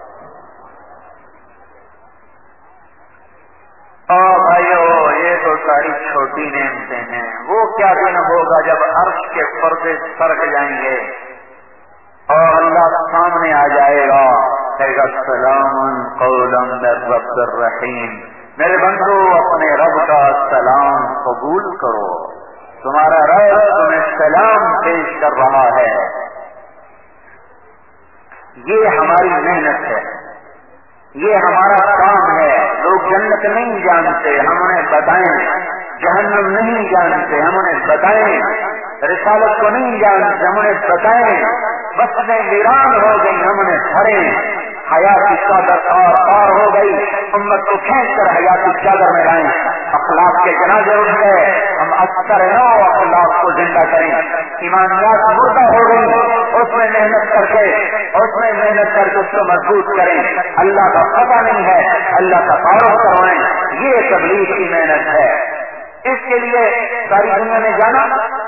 اور بھائیو یہ تو ساری چھوٹی نعمتیں ہیں وہ کیا دن ہوگا جب عرش کے پردے سرک جائیں گے اور اللہ سامنے آ جائے گا کہے گا سلام قولا من رب الرحیم میرے بندو اپنے رب کا سلام قبول کرو تمہارا رب تمہیں سلام پیش کر رہا ہے یہ ہماری محنت ہے یہ ہمارا کام ہے. لوگ جنت نہیں جانتے, ہم انہیں بتائیں. جہنم نہیں جانتے, ہم انہیں بتائیں. رسالت کو نہیں جانتے, ہم انہیں بتائیں. بسیں ویران ہو گئی, ہم انہیں بھریں. حیات کی چادر اور پار ہو گئی, امت کو کھینچ کر حیات کی چادر میں لائیں. اخلاق کے جنازے اٹھ گئے, ہم اکثر نو اخلاق کو زندہ کریں. ایمانیات مردہ ہو گئی, اس میں محنت کر کے اس میں محنت کر کے اس کو مضبوط کریں. اللہ کا پتہ نہیں ہے, اللہ کا تعارف کروائیں. یہ تبلیغ کی محنت ہے. اس کے لیے ساری دنیا میں جانا,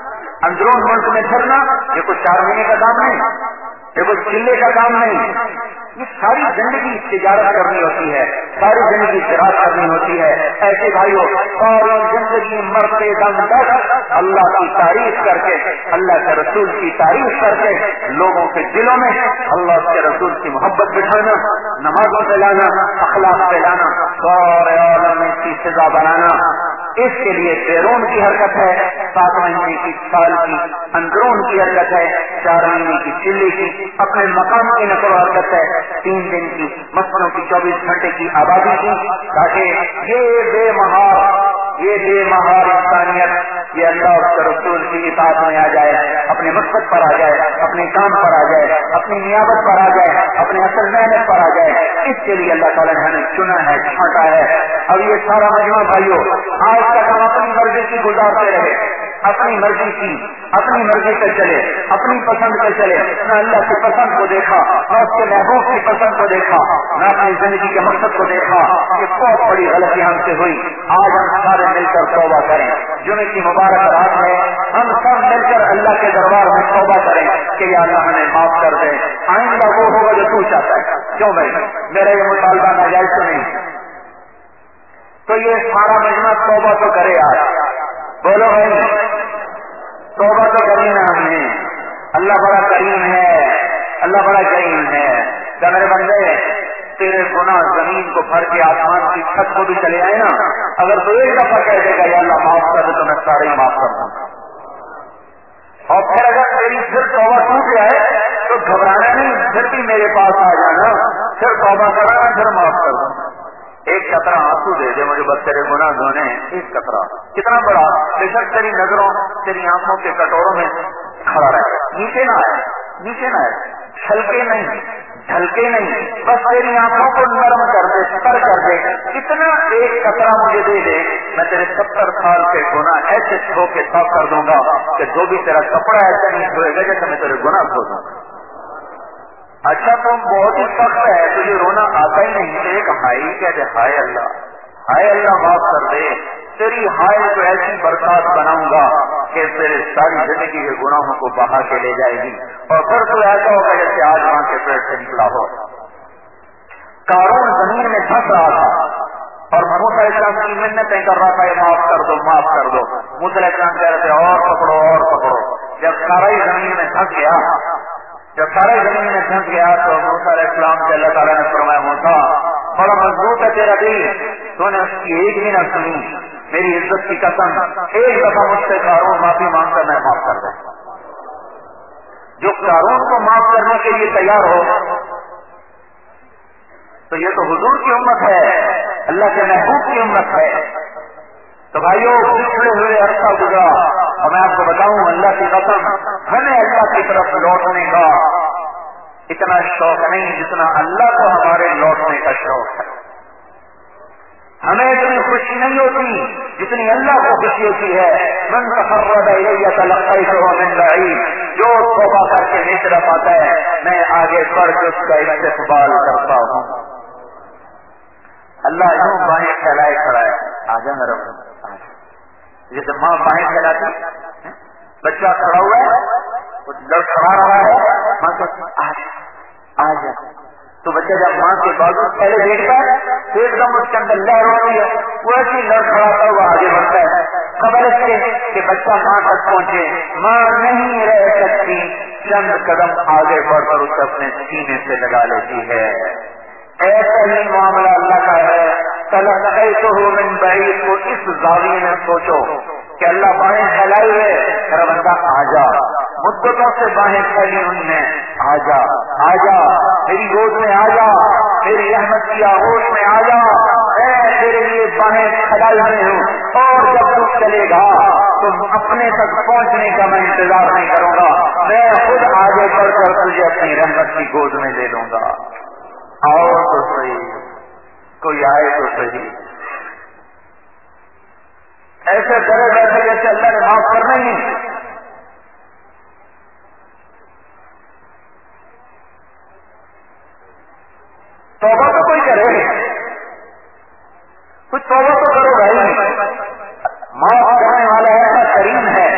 اندرون ملک میں پھرنا, یہ کوئی چار مہینے کا کام نہیں, یہ کوئی چلے کا کام نہیں. یہ ساری زندگی تجارت کرنی ہوتی ہے, ساری زندگی زراعت کرنی ہوتی ہے. ایسے بھائیوں, ساری زندگی مرتے دم تک اللہ کی تعریف کر کے, اللہ کے رسول کی تعریف کر کے لوگوں کے دلوں میں اللہ کے رسول کی محبت بٹھانا, نمازوں پہ لانا, اخلاق پہ لانا, سارے عالم میں اس کی سزا بنانا. اس کے لیے بیرون کی حرکت ہے, سات مہینے کی, سال کی. اندرون کی حرکت ہے, چار مہینے کی, چلی کی. اپنے مقام کی نقل و حرکت ہے, تین دن کی, مسجدوں کی چوبیس گھنٹے کی آبادی کی, تاکہ یہ بے مہار یہ بے مہار انسانیت یہ اللہ اور اس کے رسول کی اطاعت میں آ جائے, اپنے مقصد پر آ جائے, اپنے کام پر آ جائے, اپنی نیابت پر آ جائے, اپنے اصل محنت پر آ جائے. اس کے لیے اللہ تعالیٰ نے ہمیں چنا ہے, چھانٹا ہے. اب یہ سارا مجموعہ بھائیوں آج تک ہم اپنی مرضی کی گزارتے رہے, اپنی مرضی کی, اپنی مرضی پہ چلے, اپنی پسند پہ چلے. نہ اللہ کی پسند کو دیکھا, نہ اس کے محبوب کی پسند کو دیکھا, نہ اپنی زندگی کے مقصد کو دیکھا. یہ بہت بڑی غلطی ہم سے ہوئی. آج ہم سارے مل کر توبہ کریں. جمعے کی مبارک رات میں ہم سب مل کر اللہ کے دربار میں توبہ کریں کہ یا اللہ ہمیں معاف کر دے. آئندہ وہ ہوگا جو تو چاہتا ہے. کیوں بھائی, میرا یہ مطالبہ ناجائز تو نہیں؟ تو یہ سارا مجمع توبہ تو کرے. آج بولو بھائی, توبہ تو کریں نا ہم نے. اللہ بڑا کریم ہے, اللہ بڑا کریم ہے. کیا میرے بندے تیرے گناہ زمین کو بھر کے آسمان کی چھت کو بھی چلے آئے نا, اگر تو ایک دفعہ کہہ دے گا یا اللہ معاف کر دے تو میں سارے ہی معاف کر دوں. اور پھر اگر تیری پھر توبہ ٹوٹ جائے تو گھبرانا نہیں, پھر بھی میرے پاس آ جانا, پھر توبہ کرانا, پھر معاف کر دوں. ایک قطرہ آنسو دے دے مجھے, بس تیرے گناہ دھونے. ایک قطرہ کتنا بڑا, بے شک تیری نظروں تیری آنکھوں کے کٹوروں میں کھڑا رہے, نیچے نہ آئے, نیچے نہ آئے, چھلکے نہیں, ڈھلکے نہیں, بس تیری آنکھوں کو نرم کر دے, ستر کر دے. کتنا ایک قطرہ مجھے دے دے, میں تیرے ستر سال کے گناہ ایسے دھو کے صاف کر دوں گا کہ جو بھی تیرا کپڑا ایسا نہیں دھوئے گا جیسے میں تیرے گناہ دھو دوں. اچھا تم بہت ہی سخت ہے, تجھے رونا آتا ہی نہیں, تو ایک ہائی کہہ دے, ہائے اللہ, ہائے اللہ معاف کر دے. تیری ہائے کو ایسی برسات بناؤں گا کہ تیرے ساری زندگی کے گناہوں کو بہا کے لے جائے گی. اور پھر تو ایسا ہوگا جیسے آج ماں کے پیٹ سے نکلا ہو. قارون زمین میں پھنس رہا تھا اور موسیٰ علیہ السلام کی منتیں کر رہا تھا, معاف کر دو, معاف کر دو. موسیٰ علیہ السلام کہہ رہے تھے اور پکڑو, اور پکڑو. جب سارا ہی زمین میں پھنس گیا, جب سارے زمین میں پھنس گیا تو موسیٰ علیہ السلام سے اللہ تعالیٰ نے فرمایا, موسیٰ بڑا مضبوط ہے تیرا دل, تو نے اس کی ایک بھی نہ سنی. میری عزت کی قسم, ایک دفعہ مجھ سے قارون معافی مانگ کر میں معاف کر دوں. جو قارون کو معاف کرنے کے لیے تیار ہو تو یہ تو حضور کی امت ہے, اللہ کے محبوب کی امت ہے. تو بھائیو پچھڑے ہوئے عرصہ گزرا, اور میں آپ کو بتاؤں اللہ کی قسم ہمیں اللہ کی طرف لوٹنے کا اتنا شوق نہیں جتنا اللہ کو ہمارے لوٹنے کا شوق ہے. ہمیں اتنی خوشی نہیں ہوتی جتنی اللہ کو خوشی ہوتی ہے. من تقرب الیہ تلقیتہ من بعید, جو توبہ کر کے میری طرف آتا ہے میں آگے بڑھ کے اس کا استقبال کرتا ہوں. اللہ یوں بائیں پھیلائے کھڑا ہے, آ جا میرا جیسے ماں بائیں پھیلاتی, بچہ کھڑا ہوا ہے لڑکھڑا رہا ہے, ماں کو آ جا. تو بچہ جب ماں کے بازو پہلے دیکھتا ہے تو ایک دم اس کے اندر لہر ہوتی ہے, وہ ایسی لڑکھڑاتا ہوا آگے بڑھتا ہے. خبر اس کے کہ بچہ ماں تک پہنچے, ماں نہیں رہ سکتی, چند قدم آگے بڑھ کر اسے اپنے سینے سے لگا لیتی ہے. ایسا ہی معاملہ اللہ کا ہے. تلقیتہ من بعید کو اس زاویے میں سوچو کہ اللہ باہیں پھیلائے ہوئے, میرا بندہ آ جا, مدتوں سے باہیں پھیلی ان میں, آ جا, آ جا میری گود میں, آ جا میری رحمت کی آغوش میں آ جا، میں تیرے لیے باہیں پھیلائے ہوئے ہوں، اور جب تو چلے گا تو اپنے تک پہنچنے کا میں انتظار نہیں کروں گا، میں خود آگے بڑھ کر تجھے اپنی رحمت کی گود میں لے لوں گا۔ آؤ تو صحیح، کوئی آئے تو صحیح، ایسے ڈرے بیٹھے جیسے اللہ نے معاف کرنا ہی نہیں۔ توبہ تو کوئی کرے، کچھ توبہ تو کرو بھائی، معاف کرنے والا ایسا کریم ہے۔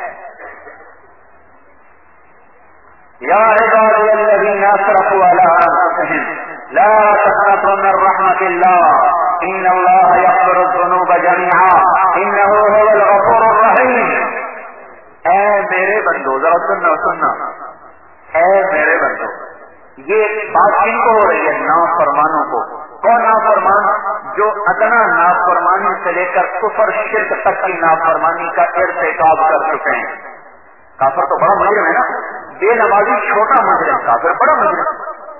یا عبادی الذین اسرفوا علی انفسہم لا تقنطوا من رحمت اللہ ان اللہ یغفر الذنوب جميعا انہ هو الغفور الرحیم۔ اے میرے بندو، ذرا سننا سننا، اے میرے بندو، یہ بات کن کو ہو رہی ہے؟ نافرمانوں کو۔ کون نافرمان؟ جو ادنا نافرمانی سے لے کر کفر شرک تک کی نافرمانی کا ارتکاب کر چکے ہیں۔ کافر تو بڑا مجرم ہے نا، بے نمازی چھوٹا مجرم، کافر بڑا مجرم،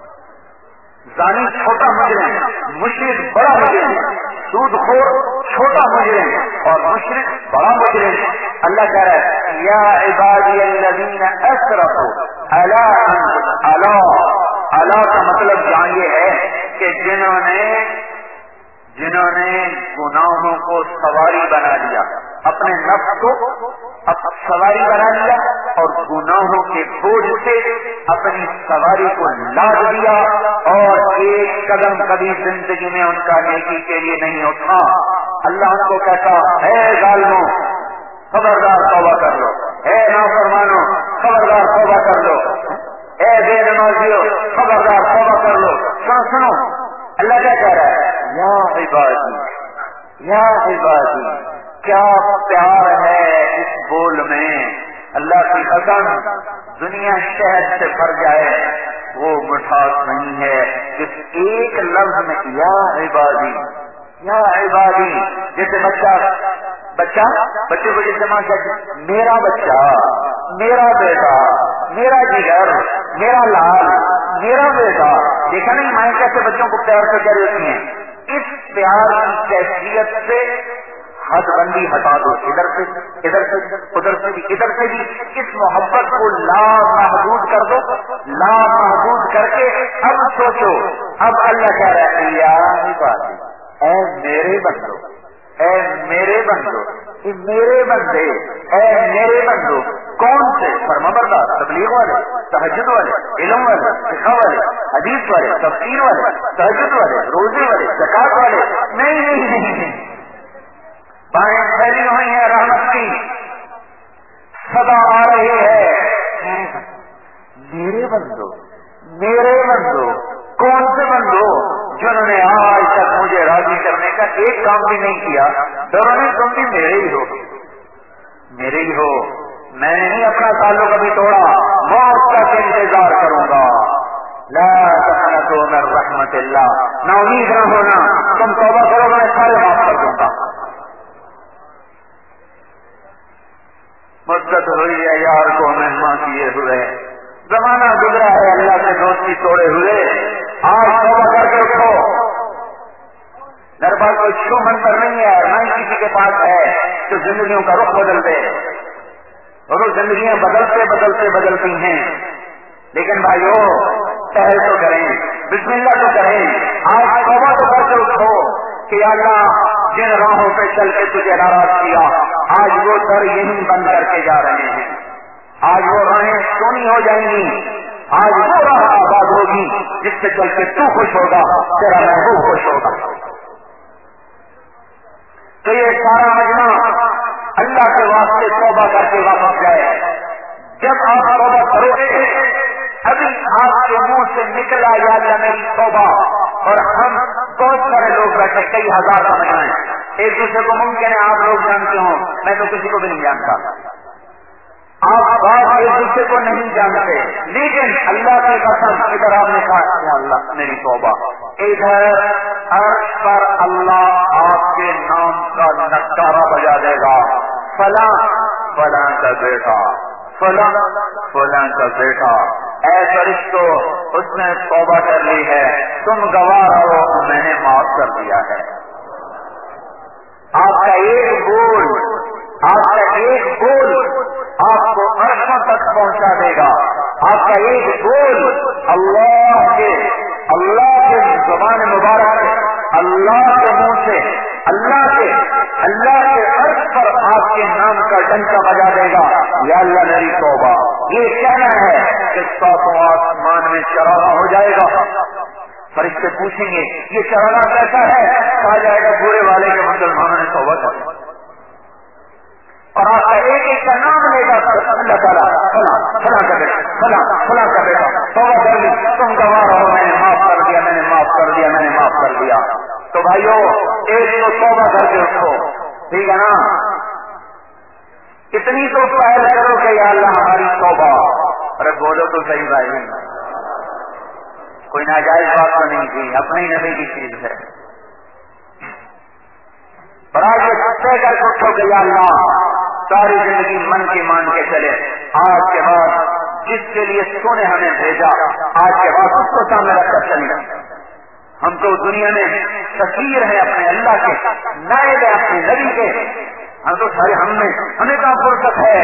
زانی چھوٹا مجرم، مشرک بڑا مجرم، سود خور چھوٹا مجرم، اور مشرک بڑا مجرم۔ اللہ کہہ رہا ہے یا عبادی الذین اسرفوا علی انفسہم، الا الا کا مطلب یہاں یہ ہے کہ جنہوں نے جنہوں نے گناہوں کو سواری بنا لیا، اپنے نفس کو اب سواری بنا لیا اور گناہوں کے بوجھ سے اپنی سواری کو لاد دیا، اور ایک قدم کبھی زندگی میں ان کا نیکی کے لیے نہیں اٹھا، اللہ ان کو کہتا ہے ظالموں خبردار توبہ کر لو، اے نافرمانو خبردار توبہ کر لو، اے بے نمازیو خبردار توبہ کر لو۔ سنو سنو اللہ کیا کہہ رہا ہے؟ یا عبادی یا عبادی، کیا پیار ہے اس بول میں، اللہ کی قسم دنیا شہد سے بھر جائے وہ مٹھاس نہیں ہے جس ایک لفظ میں یا عبادی یا عبادی۔ جیسے بچہ بچہ بچے کو جیسے ماں کہتے میرا بچہ، میرا بیٹا، میرا جگر، میرا لال، میرا بیٹا، دیکھا نہیں مائیں کیسے بچوں کو پیار سے کہہ رہی ہیں؟ اس پیار کی کیفیت سے حد بندی ہٹا دو، ادھر سے ادھر سے ادھر سے بھی ادھر سے بھی، اس محبت کو لا محدود کر دو، لا محدود کر کے اب سوچو، اب اللہ کہہ رہا ہے یا عبادی، اے میرے بندو، اے میرے بندو، اے میرے بندے، اے میرے بندو، کون سے؟ فرمانبردار، تبلیغ والے، تہجد والے، علم والے، فقہ والے، حدیث والے، تفسیر والے، تہجد والے، روزے والے، زکات والے، نہیں نہیں نہیں، بائیں پھیلی ہوئی ہیں رحمت کی، صدا آ رہی ہے میرے بندو، میرے بندو، کون سے بندو؟ جنہوں نے آج تک مجھے راضی کرنے کا ایک کام بھی نہیں کیا، ڈرو نہیں تم بھی میرے ہی ہو، میرے ہی ہو، میں نے نہیں اپنا تعلق ابھی توڑا، موت تک انتظار کروں گا۔ لا تقنطوا من رحمت اللہ، نا امید نہ ہونا، تم توبہ کرو میں سارے معاف کر دوں گا۔ مدت ہوئی ہے یار کو مہمان کیے ہوئے، زمانہ گزرا ہے اللہ سے دوستی توڑے ہوئے، آج توبہ کر کے اٹھو۔ میرے پاس کوئی شو منتر نہیں ہے، نہ ہی کسی کے پاس ہے جو زندگیوں کا رخ بدل دے، اور وہ زندگیاں بدلتے بدلتے بدلتی ہیں، لیکن بھائیو پہل تو کریں، بسم اللہ تو کریں، آج توبہ تو کر کے اٹھو کہ اللہ جن راہوں پہ چل کے تجھے ناراض کیا آج وہ در یہیں بند کر کے جا رہے ہیں، آج وہ راہیں سونی ہو جائیں گی، آج وہ راہ آباد ہوگی جس سے چل کے تو خوش ہوگا، تیرا محبوب خوش ہوگا۔ تو یہ سارا مجمع اللہ کے واسطے توبہ کر کے واپس جائے۔ جب آپ توبہ کرو گے، ابھی آپ کے منہ سے نکلا یا اللہ میری توبہ، اور ہم بہت سارے لوگ بیٹھے کئی ہزار سمجھ رہے ہیں، ایک دوسرے کو ممکن ہے آپ لوگ جانتے ہوں، میں تو کسی کو بھی نہیں جانتا، آپ بات ایک دوسرے کو نہیں جانتے، لیکن اللہ کی قسم ادھر آپ نے کہا یا اللہ میری توبہ، ادھر عرش پر اللہ آپ کے نام کا نکارہ بجا دے گا، فلاں فلاں کا بیٹا، فلاں فلاں کا بیٹا، اے فرشتوں اس نے توبہ کر لی ہے، تم گواہ رہو میں نے معاف کر دیا ہے۔ آپ کا ایک بول، آپ کا ایک بول آپ کو عرشوں تک پہنچا دے گا۔ آپ کا ایک بول اللہ کے اللہ کے زبان مبارک سے، اللہ کے منہ سے، اللہ کے اللہ کے عرش پر آپ کے نام کا ڈنکا بجا دے گا، یا اللہ میری توبہ۔ یہ کہنا ہے کہ ساتوں آسمان میں چراغا ہو جائے گا۔ فرشتے پوچھیں گے یہ چراغا کیسا ہے؟ کہا جائے گا پورے والے کے مسلمانوں نے توبہ کر، اور آپ کا ایک ایک کا نام لے گا اللہ تعالیٰ فلاں فلاں کا بیٹا فلاں فلاں کا بیٹا توبہ کر لی، تم گواہ رہو میں نے معاف کر دیا میں نے معاف کر دیا میں نے معاف کر دیا۔ تو بھائیو ایک تو توبہ کر کے اٹھو، ٹھیک ہے نا؟ اتنی تو پہل کرو کہ یا اللہ ہماری توبہ۔ ارے بولو تو صحیح بھائی، کوئی ناجائز بات تو نہیں تھی، اپنے ہی نبی کی چیز ہے۔ اور آج یہ طے کر کے اٹھو کہ یا اللہ ساری زندگی من کی مان کے چلے، آج کے بعد جس کے لیے تو نے ہمیں بھیجا آج کے بعد اس کو سامنے رکھ کر چلیں۔ ہم تو دنیا میں سفیر ہیں اپنے اللہ کے، نائب ہیں اپنے نبی کے، ہم تو سارے ہم میں ہمیں کہاں فرصت ہے؟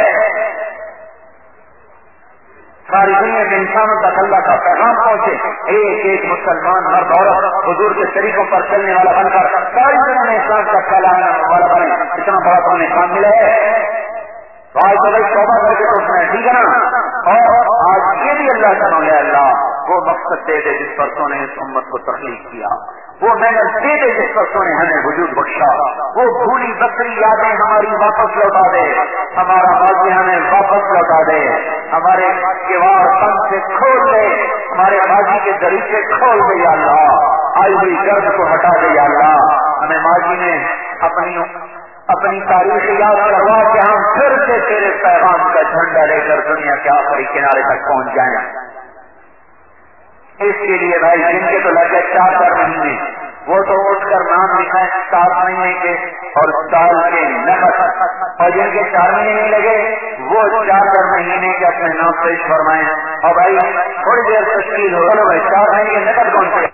ساری دنیا کے انسانوں تک اللہ کا پیغام پہنچے، ایک ایک مسلمان مرد عورت حضور کے طریقوں پر چلنے والا بن کر ساری دنیا میں اسلام کا پھیلانے والا بنے، اتنا بڑا تو ہمیں کام ملا ہے۔ تو آج تو بھائی توبہ کر کے سوچنا ہے، ٹھیک ہے نا؟ اور آج یہ بھی اللہ کا ہے اللہ وہ مقصد دے دے جس پر تو نے اس امت کو تخلیق کیا، وہ محنت دے دے جس پر تو نے ہمیں وجود بخشا، وہ بھولی بکری یادیں ہماری واپس لوٹا دے، ہمارا ماضی ہمیں واپس لوٹا دے، ہمارے کیوار تن سے کھول دے، ہمارے ماضی کے دریچے کھول دے یا اللہ، آئی ہوئی گرد کو ہٹا دے یا اللہ، ہمیں ماضی میں اپنی اپنی تاریخ یاد کروا کہ ہم پھر سے تیرے پیغام کا جھنڈا لے کر دنیا کے آخری کنارے تک پہنچ جائیں۔ اس کے لیے بھائی جن کے تو لگے چار چار مہینے وہ تو اٹھ کر نام لکھائیں سات مہینے کے اور سال کے نقد، اور جن کے چار مہینے نہیں لگے وہ چار چار مہینے کے اپنے نام پیش فرمائیں۔ اور بھائی تھوڑی دیر تشکیل ہو گا بھائی چار مہینے کے نقد کون سے؟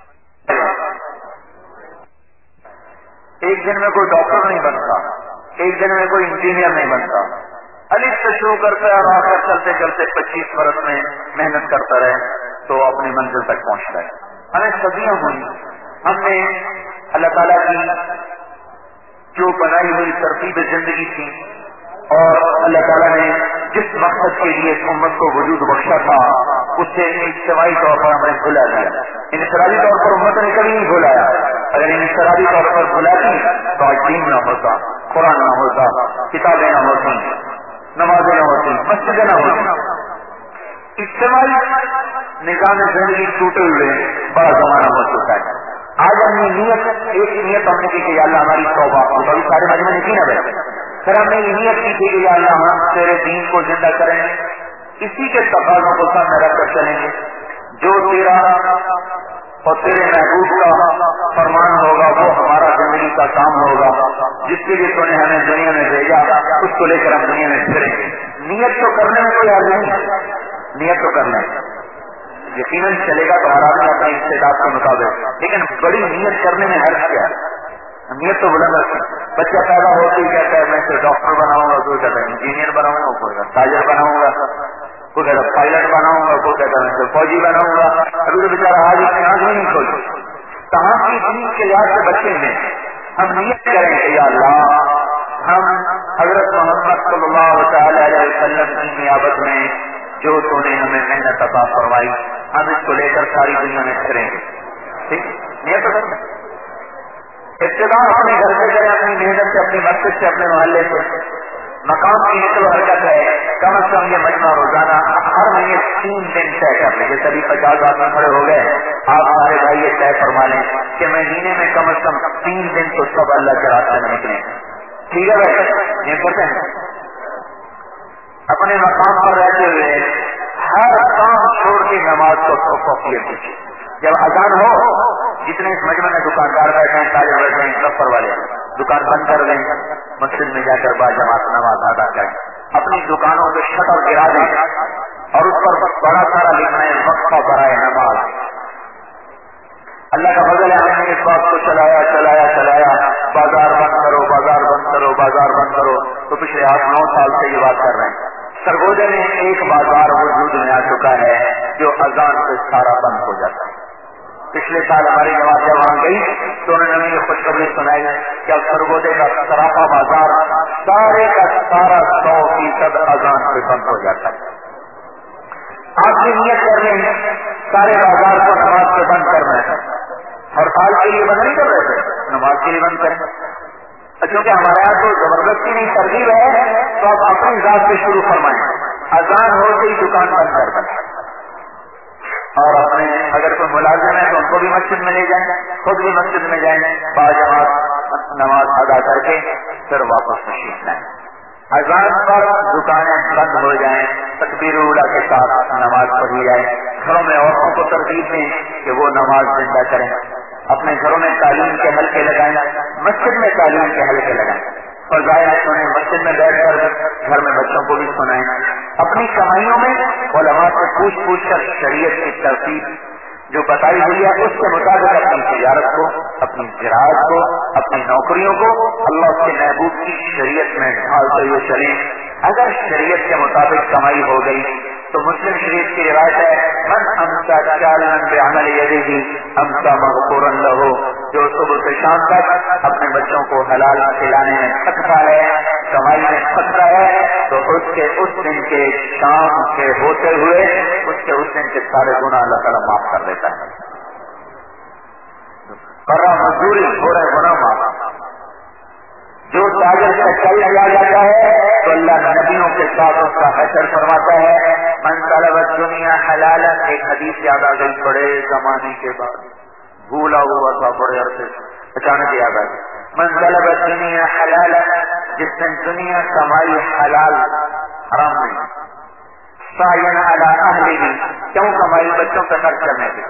ایک دن میں کوئی ڈاکٹر نہیں بنتا، ایک دن میں کوئی انجینئر نہیں بنتا، الف سے شروع کرتا ہے اور آخر چلتے چلتے پچیس برس میں محنت کرتا رہے تو اپنی منزل تک پہنچتا ہے۔ ہمیں صدیاں ہوئی، ہم نے اللہ تعالیٰ کی جو بنائی ہوئی ترتیب زندگی تھی اور اللہ تعالیٰ نے جس مقصد کے لیے اس امت کو وجود بخشا تھا اس سے اجتماعی طور پر ہم نے بھلا دیا، انفرادی طور پر امت نے کبھی نہیں بھلایا۔ اگر انفرادی طور پر بھلاتی تو آج دین نہ ہوتا، قرآن نہ ہوتا، کتابیں نہ ہوتی، نمازیں نہ ہوتی، مسجدیں نہ ہوتی۔ اجتماعی نظام زندگی ٹوٹے ہوئے بڑا زمانہ ہو چکا ہے۔ آج ہم نے نیت ایک نیت ہم نے کی کہ یا اللہ ہماری توبہ، کبھی سارے مجمع نے کی نہ بیٹھے، پھر ہم نے یہ نیت کی تھی کہ یا اللہ ہم تیرے دین کو زندہ کریں گے، اسی کے تقاضوں کو سامنے رکھ کر چلیں گے، جو تیرا اور تیرے محبوب کا فرمان ہوگا وہ ہمارا زندگی کا کام ہوگا، جس کے لیے تو نے ہمیں دنیا میں بھیجا اس کو لے کر ہم دنیا میں پھریں گے۔ نیت تو کرنے میں کوئی حرج نہیں، نیت تو کرنا ہے، یقیناً چلے گا تو ہر آدمی اپنے استعداد کے مطابق، لیکن بڑی نیت کرنے میں حرج کیا ہے؟ نیت تو بلند رکھیں۔ بچہ پیدا ہوتے ہی کہتا ہے میں سے ڈاکٹر بناؤں گا، کوئی کہتا ہے انجینئر بناؤں گا، کوئی کہتا ہے تاجر بناؤں گا، کوئی کہتا ہے پائلٹ بناؤں گا، کوئی کہتا ہے میں سے فوجی بناؤں گا۔ ابھی تو بیچارہ آج اپنی آنکھ بھی نہیں کھولی۔ کہاں کی چیز کے یاد سے بچے ہیں، ہم نیت کریں کہ یا اللہ ہم حضرت محمد صلی اللہ تعالی علیہ وسلم کی نیابت میں جو تو نے ہمیں محنت عطا فرمائی ہم اس کو لے کر ساری دنیا میں پھریں گے۔ ٹھیک نیت کریں، ابتدا اپنے گھر سے کریں، اپنی محنت سے، اپنی مسجد سے، اپنے محلے سے۔ مقام کی نقل و حرکت ہے، کم از کم یہ مجمع روزانہ ہر مہینے تین دن طے کر لیں، جیسے ابھی پچاس آدمی کھڑے ہو گئے، آپ ہمارے بھائی یہ طے فرما لیں کہ مہینے میں کم از کم تین دن تو سب اللہ کے راستے میں نکلیں۔ ٹھیک ہے بھائی، یہ کرتے ہیں اپنے مقام پر رہتے ہوئے ہر کام چھوڑ کے نماز کو فوقیت دیجیے۔ جب اذان ہو جتنے اس مجمع میں دکاندار بیٹھے ہیں، تاجر بیٹھے ہیں، سفر والے دکان بند کر دیں، مسجد میں جا کر با جماعت نماز ادا کریں، اپنی دکانوں کے شٹر گرا دیں، اور اس پر بڑا سارا لکھنا ہے وقفہ برائے نماز. اللہ کا فضل ہے ہم نے اس بات کو چلایا چلایا چلایا بازار بند کرو بازار بند کرو بازار بند کرو تو پچھلے آٹھ نو سال سے یہ بات کر رہے ہیں. سرگوجے میں ایک بازار وجود میں آ چکا ہے جو اذان سے سارا بند ہو جاتا ہے. پچھلے سال ہماری جماعت جب وہاں گئی تو انہوں نے یہ خوشخبری سنائی کہ اب سرگوجے کا سراپا بازار سارے کا سارا سو فیصد اذان سے بند ہو جاتا ہے. آپ کی نیت کر رہے ہیں سارے بازار کو نماز سے بند کرنا ہے اور سال کے لیے بند نہیں کر رہے تھے نماز کے لیے بند کریں. کیونکہ ہمارے یہاں تو زبردستی نہیں ترغیب ہے تو آپ اپنی ذات سے شروع فرمائیں. اذان ہوتے ہی دکان بند کر دیں اور اپنے اگر کوئی ملازم ہے تو ان کو بھی مسجد میں لے جائیں خود بھی مسجد میں جائیں باجماعت نماز ادا کر کے پھر واپس تشریف لائیں. اذان پر دکانیں بند ہو جائیں تکبیر اولیٰ کے ساتھ نماز پڑھی جائے. گھروں میں عورتوں کو ترغیب دیں کہ وہ نماز زندہ کریں. اپنے گھروں میں تعلیم کے حلقے لگائیں مسجد میں تعلیم کے حلقے لگائیں اور ظاہر سنیں مسجد میں بیٹھ کر گھر میں بچوں کو بھی سنائیں. اپنی کمائیوں میں علماء سے پوچھ پوچھ کر شریعت کی ترتیب جو بتائی ہوئی ہے اس کے مطابق اپنی تجارت کو اپنی زراعت کو اپنی نوکریوں کو اللہ کے محبوب کی شریعت میں ڈھالتے ہوئے چلیں. اگر شریعت کے مطابق کمائی ہو گئی تو مسلم شریف کی روایت ہے من امسا چالن بعمل یدہ امسا مغفورا لہ. جو صبح سے شام تک اپنے بچوں کو حلال کھلانے میں تھکتا ہے کمائی میں تھکتا ہے تو اس کے اس دن کے شام کے ہوتے ہوئے اس کے اس دن کے سارے گناہ اللہ تعالیٰ معاف کر دیتا ہے. برا مزدوری ہو رہے گناہ معاف. جو تاجر کا چل لیا جاتا ہے تو اللہ نبیوں کے ساتھ اس کا حشر فرماتا ہے. من طلب الدنیا حلالا ایک حدیث یاد آ گئی بڑے زمانے کے بعد بھولا ہوا تھا بڑے عرصے اچانک یاد آ گئی. من طلب الدنیا حلالا جس نے دنیا کمائی حلال حرام نہیں سعین علی اہلہ کیوں کمائی بچوں پہ خرچ کرنے کے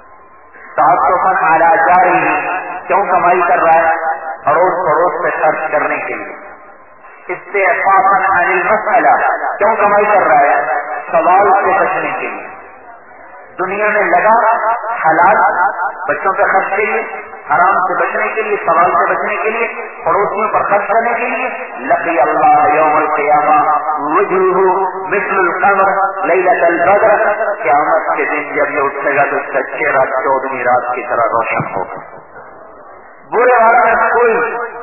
تعصفا علی جارہ کیوں کمائی کر رہا ہے اڑوس پڑوس پہ خرچ کرنے کے لیے. استعفافا عن المسئلہ کیوں کمائی کر رہا ہے سوال سے بچنے کے لیے. دنیا میں لگا حلال بچوں پہ خرچ کے لیے حرام سے بچنے کے لیے سوال سے بچنے کے لیے پڑوسیوں پر خرچ کرنے کے لیے. لقی اللہ یوم القیامہ وجوہ مثل القمر لیلۃ البدر قیامت کے دن جب یہ اٹھے گا تو اس کا چہرہ چودہویں رات کی طرح روشن ہوگا. برے والا میں کوئی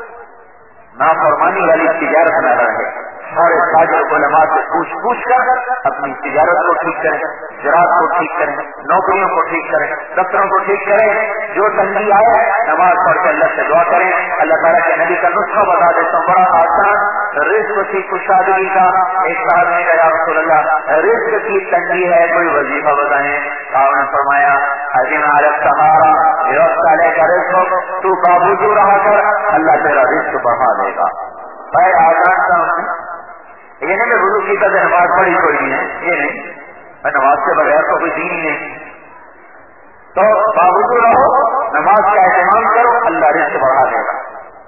نافرمانی والی تجارت نہ رہے. سارے تاجر علماء سے پوچھ پوچھ کر اپنی تجارت کو ٹھیک کریں زراعت کو ٹھیک کریں نوکریوں کو ٹھیک کریں دفتروں کو ٹھیک کریں. جو تنگی آئے نماز پڑھ کے اللہ سے دعا کریں. اللہ تعالیٰ کے نبی کا نسخہ بتا دیتا ہوں بڑا آسان. رزق کی کشادگی کا ایک صاحب نے کہا رسول اللہ رزق کی تنگی ہے کوئی وظیفہ بتائیں. آپ نے فرمایا حجم عالم سہارا ویوستھا لے کر رزق تو بابوجو رہا کر اللہ تیرا رزق بڑھا دے گا. بھائی آسان کا یہ نہیں کہ وضو کی طرح نماز پڑھی کوئی نہیں ہے یہ نہیں نماز کے بغیر تو کوئی دین ہی نہیں. تو باوجود رہو نماز کا اہتمام کرو اللہ رزق بڑھا دے گا.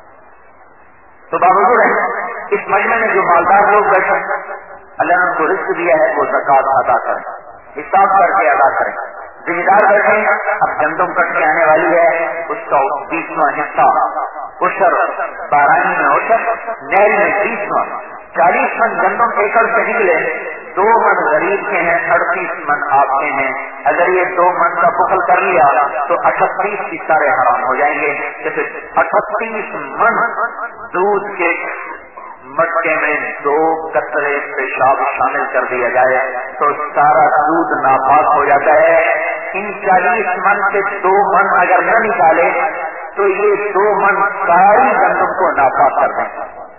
تو باوجود ہے اس مجمع میں جو مالدار لوگ بیٹھے اللہ نے ان کو رزق دیا ہے وہ زکات ادا کریں حساب کر کے ادا کریں. ذمہ دار بیٹھے اب گندم کٹ کے آنے والی ہے اس کا بیسواں حصہ عشر بارانی میں عشر نیل میں بیسواں چالیس من گندم ایکڑ سے نکلے دو من غریب کے ہیں اڑتیس من آپ کے ہیں. اگر یہ دو من کا بخل کر لیا تو اٹھتیس کی سارے حرام ہو جائیں گے. جیسے اٹھتیس من دودھ کے مٹکے میں دو قطرے پیشاب شامل کر دیا جائے تو سارا دودھ ناپاک ہو جاتا ہے. ان چالیس من سے دو من اگر نہ نکالے تو یہ دو من ساری گندم کو ناپاک کر دیں.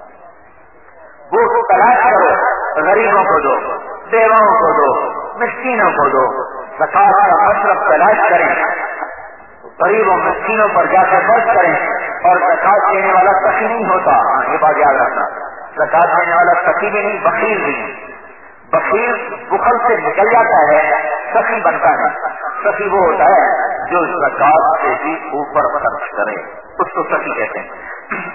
وہ تلاش کرو غریبوں کو دو بیواؤں کو دو مسکینوں کو دو. زکات کا مطلب تلاش کریں غریبوں مسکینوں پر جا کر خرچ کریں اور زکات دینے والا سخی نہیں ہوتا. یہ بات یاد رکھنا زکات دینے والا سخی بھی نہیں بخیل بھی نہیں. بخیل بخل سے نکل جاتا ہے سخی بنتا ہے. سخی وہ ہوتا ہے جو زکات سے بھی اوپر خرچ کرے اس کو سخی کہتے ہیں.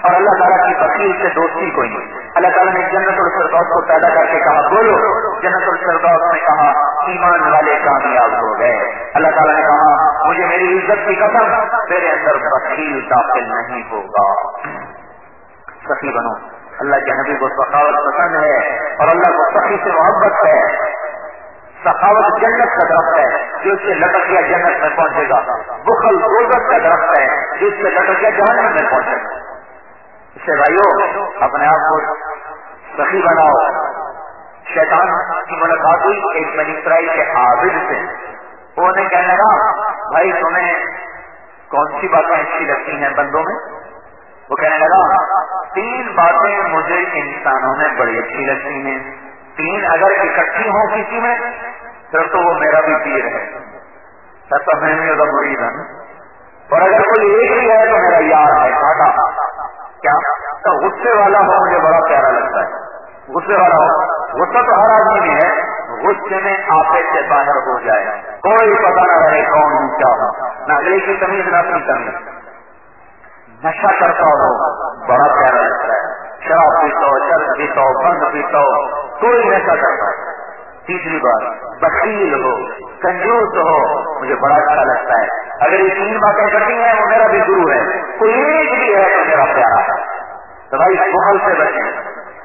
اور اللہ تعالیٰ کی بخیل سے دوستی کوئی نہیں. اللہ تعالیٰ نے جنت الفردوس کو پیدا کر کے کہا بولو. جنت الفردوس نے کہا ایمان والے کامیاب ہو گئے. اللہ تعالیٰ نے کہا مجھے میری عزت کی قسم میرے اندر بخیل داخل نہیں ہوگا. سخی بنو. اللہ کے نبی کو سخاوت پسند ہے اور اللہ کو سخی سے محبت ہے. سخاوت جنت کا درخت ہے جو اس سے لٹک گیا جنت میں پہنچے گا. بخل دوزخ کا درخت ہے جو اس سے لٹک گیا جہنم میں پہنچے گا. اس سے بھائیو اپنے آپ کو سخی بناؤ. شیطان کی ملاقات ہوئی ایک بنی اسرائیل کے عابد سے. وہ نے کہنے لگا بھائی تمہیں کون سی باتیں اچھی لگتی ہیں بندوں میں؟ وہ کہنے لگا تین باتیں مجھے انسانوں میں بڑی اچھی لگتی ہیں. تین اگر اکٹھی ہوں کسی میں پھر تو وہ میرا بھی پیر ہے, سب تو میں بھی مرید ہوں. اور اگر کوئی ایک ہی ہے تو میرا یار ہے. کھاٹا کیا تو غصے والا ہو مجھے بڑا پیارا لگتا ہے. غصے والا ہو. غصہ تو ہر آدمی میں ہے. غصے میں آپے سے باہر ہو جائے, کوئی پتہ نہ رہے کون ہوں کیا ہوں, نہ اگلے کی تمیز نہ اپنی تمیز. نشہ کرتا ہو بڑا پیارا لگتا ہے. شراب پیتا ہو, چرس پیتا ہو, بند پیتا ہو, کوئی نشہ کرتا ہے. تیسری بات بخیل ہو, کنجوس ہو, مجھے بڑا اچھا لگتا ہے. اگر یہ تین باتیں کرتی ہیں وہ میرا بھی گرو ہے. کوئی ایک بھی ہے تو میرا پیارا ہے. تو بھائی بخل سے بچیں,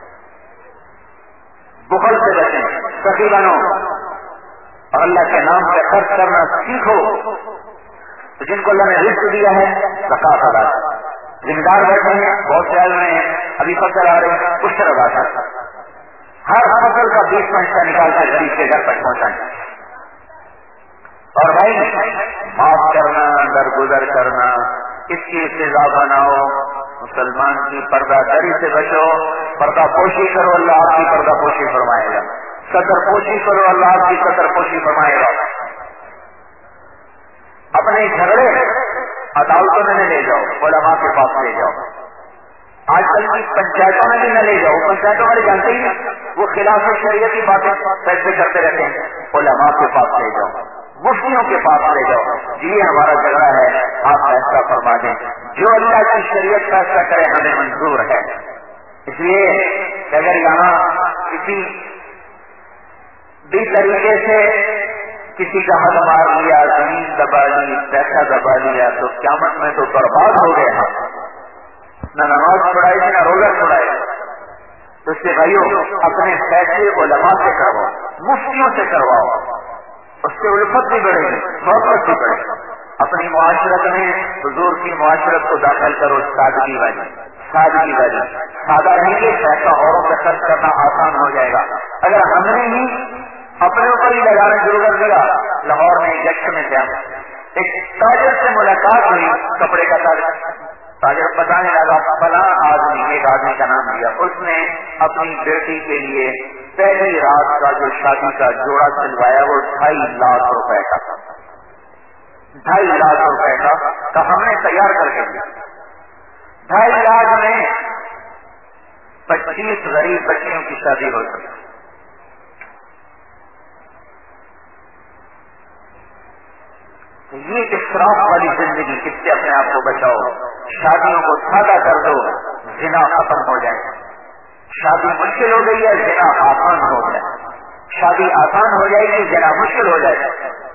بخل سے بچیں, سخی بنو اور اللہ کے نام پہ خرچ کرنا سیکھو. تو جن کو اللہ نے رزق دیا ہے زکات ادا کرو. ذمہ دار بیٹھے ہیں بہت سے آدمی ہیں, ابھی فصل آ رہے ہیں کچھ ادا کرو. ہر فصل کا بیس میں حصہ نکال کر غریب کے گھر تک پہنچائیں. اور بھائی معاف کرنا, درگزر کرنا, اس کی ابتدا بناؤ. مسلمان کی پردہ داری سے بچو, پردہ پوشی کرو, اللہ آپ کی پردہ پوشی فرمائے گا. سطر پوشی کرو, اللہ آپ کی سطر پوشی فرمائے گا. اپنے جھگڑے عدالتوں میں نہ لے جاؤ, علماء کے پاس لے جاؤ. آج کل کی پنچایتوں میں بھی نہ لے جاؤ. پنچایتوں والے جانتے ہی وہ خلاف شریعت کی باتیں فیصلے کرتے رہتے ہیں. علماء کے پاس لے جاؤ, مفتیوں کے پاس لے جاؤ. جی ہمارا جھگڑا ہے, آپ فیصلہ فرما دیں. جو اللہ کی شریعت فیصلہ کرے ہمیں منظور ہے. اس لیے اگر یہاں کسی بھی طریقے سے کسی کا حق مار لیا, زمین دبا لی, پیسہ دبا لیا, تو قیامت میں تو برباد ہو گئے ہم. نہ نماز پڑھائی نہ روزہ چھڑائی. تو اس سے بھائیو اپنے فیصلے علماء سے کرواؤ, مفتیوں سے کرواؤ. اس سے الفت بھی بڑھے گی, محبت بھی بڑھے گی. اپنی معاشرت میں حضور کی معاشرت کو داخل کرو, سادگی والی, سادگی والی. سادہ رہیں گے پیسہ اوروں پہ خرچ کرنا آسان ہو جائے گا. اگر ہم نے ہی اپنے اوپر ہی لگانا شروع کر دیا. لاہور میں ایک جشن میں تھا, ایک تاجر سے ملاقات ہوئی, کپڑے کا تاجر. تاجر بتانے لگا فلاں آدمی, ایک آدمی کا نام لیا, اس نے اپنی بیٹی کے لیے پہلی رات کا جو شادی کا جوڑا سلوایا وہ ڈھائی لاکھ روپے کا تھا. ڈھائی لاکھ روپے کا تو ہم نے تیار کر کے دیا. ڈھائی لاکھ میں پچیس غریب بچیوں کی شادی ہو سکتی. یہ اسراف والی زندگی, اس سے اپنے آپ کو بچاؤ. شادیوں کو سادہ کر دو, زنا ختم ہو جائے. شادی مشکل ہو گئی ہے, زنا آسان ہو جائے. شادی آسان ہو جائے گی, زنا مشکل ہو جائے.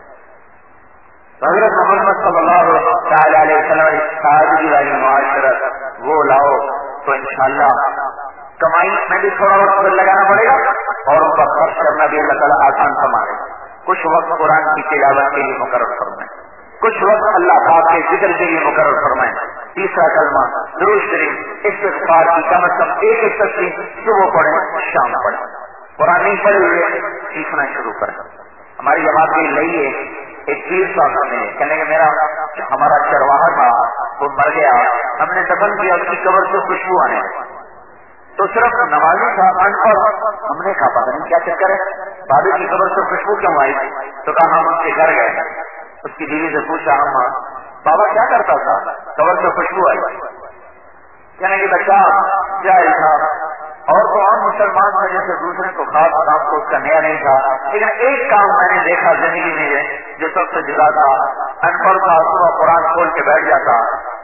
حضرت محمد صلی اللہ تعالی علیہ وسلم سادگی والی معاشرت وہ لاؤ تو انشاءاللہ کمائی میں بھی تھوڑا وقت لگانا پڑے گا اور ان کا خرچ کرنا بھی اللہ تعالیٰ آسان فرمائے. کچھ وقت قرآن کی تلاوت کے لیے مقرر فرمائے, کچھ وقت اللہ پاک کے ذکر کے لیے مقرر فرمائیں. تیسرا کلمہ درود شریف استغفار کی کم از کم ایک ایک تصویر صبح پڑھیں, شام پڑھیں. قرآن نہیں پڑھے ہوئے سیکھنا شروع کریں. ہماری جماعت کے لیے ایک پیر صاحب نے کہنے کہ میرا ہمارا چرواہا تھا وہ مر گیا, ہم نے دفن کیا, اس کی قبر سے خوشبو آنے تو صرف نمازی تھا ان پڑھ. ہم نے کہا پتہ نہیں کیا چکر ہے, بابے کی قبر سے خوشبو کیوں آئی؟ تو کہا ہم اس کے گھر گئے. اس کی بیوی سے پوچھا ہم بابا کیا کرتا تھا؟ قبر سے خوشبو آئی. کہنے کہ بچہ جائے تھا اور تو ہم مسلمان میں جیسے دوسرے کو خاص کام کو اس کا نیا نہیں تھا, لیکن ایک کام میں نے دیکھا زندگی میں جو سب سے جدا تھا, ان پڑھ تھا, صبح قرآن کھول کے بیٹھ جاتا,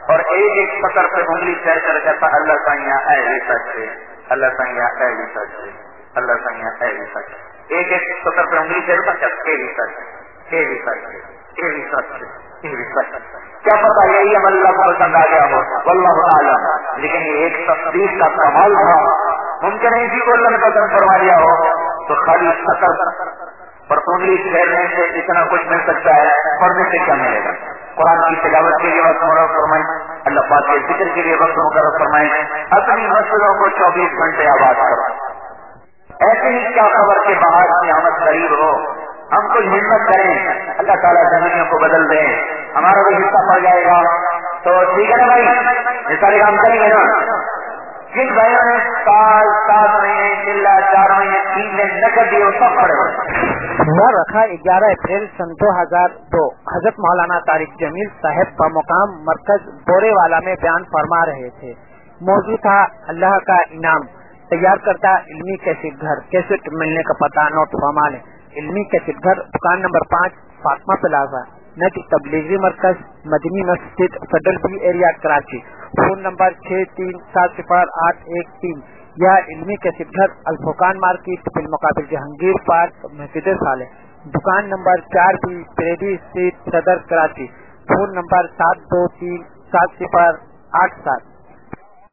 اور ایک ایک سطر پہ انگلی پھیر کر کہتا اللہ سائیاں اے بھی سچ ہے، اللہ سائیاں اے بھی سچ ہے، اللہ سائیاں اے بھی سچ ہے. ایک ایک سطر پہ انگلی پھیر کر کہتا اے بھی سچ ہے، اے بھی سچ ہے، اے بھی سچ ہے، اے بھی سچ ہے. کیا پتا یہی عمل اللہ کو پسند آ گیا ہو، واللہ اعلم. لیکن یہ ایک تصدیق کا کمال تھا. ممکن ہے اسی کو اللہ نے پسند فرما لیا ہو تو خالی سطر پر انگلی پھیرنے سے اتنا کچھ مل سکتا ہے، پڑھنے سے کیا ملے گا؟ قرآن کی تلاوت کے لیے وقت مقرر فرمائیں، اللہ پاک کے ذکر کے لیے وقت مقرر فرمائیں، اپنی مسجدوں کو چوبیس گھنٹے آباد کرو. ایسے ہی کیا خبر کے باہر قیامت قریب ہو، ہم کچھ ہمت کریں، اللہ تعالیٰ زندگیوں کو بدل دیں، ہمارا بھی حصہ پڑ جائے گا تو ٹھیک ہے نا بھائی، یہ سارے کام کریں گے نا. جن بھائیوں نے سال سات مہینے چلا چار مہینے تین دن نقد دیے وہ سب پڑے ہوئے. وہ رکھا گیارہ اپریل سن دو ہزار دو حضرت مولانا طارق جمیل صاحب بمقام مرکز بورے والا میں بیان فرما رہے تھے. موضوع تھا اللہ کا انعام. تیار کرتا علمی کیسٹ گھر، کیسٹ ملنے کا پتہ نوٹ فرما لیں. علمی کیسٹ گھر، دکان نمبر پانچ، فاطمہ پلازا، نج تبلیغی مرکز، مدنی مسجد، federal B area, Karachi. Phone number چھ تین سات صفر آٹھ ایک تین. یا علمی کیسٹ گھر، الفقان مارکیٹ، بالمقابل جہانگیر پارک، مسجد صالح، دکان نمبر چار بی، پریڈی اسٹریٹ، صدر، کراچی. فون نمبر سات دو تین سات صفر آٹھ سات.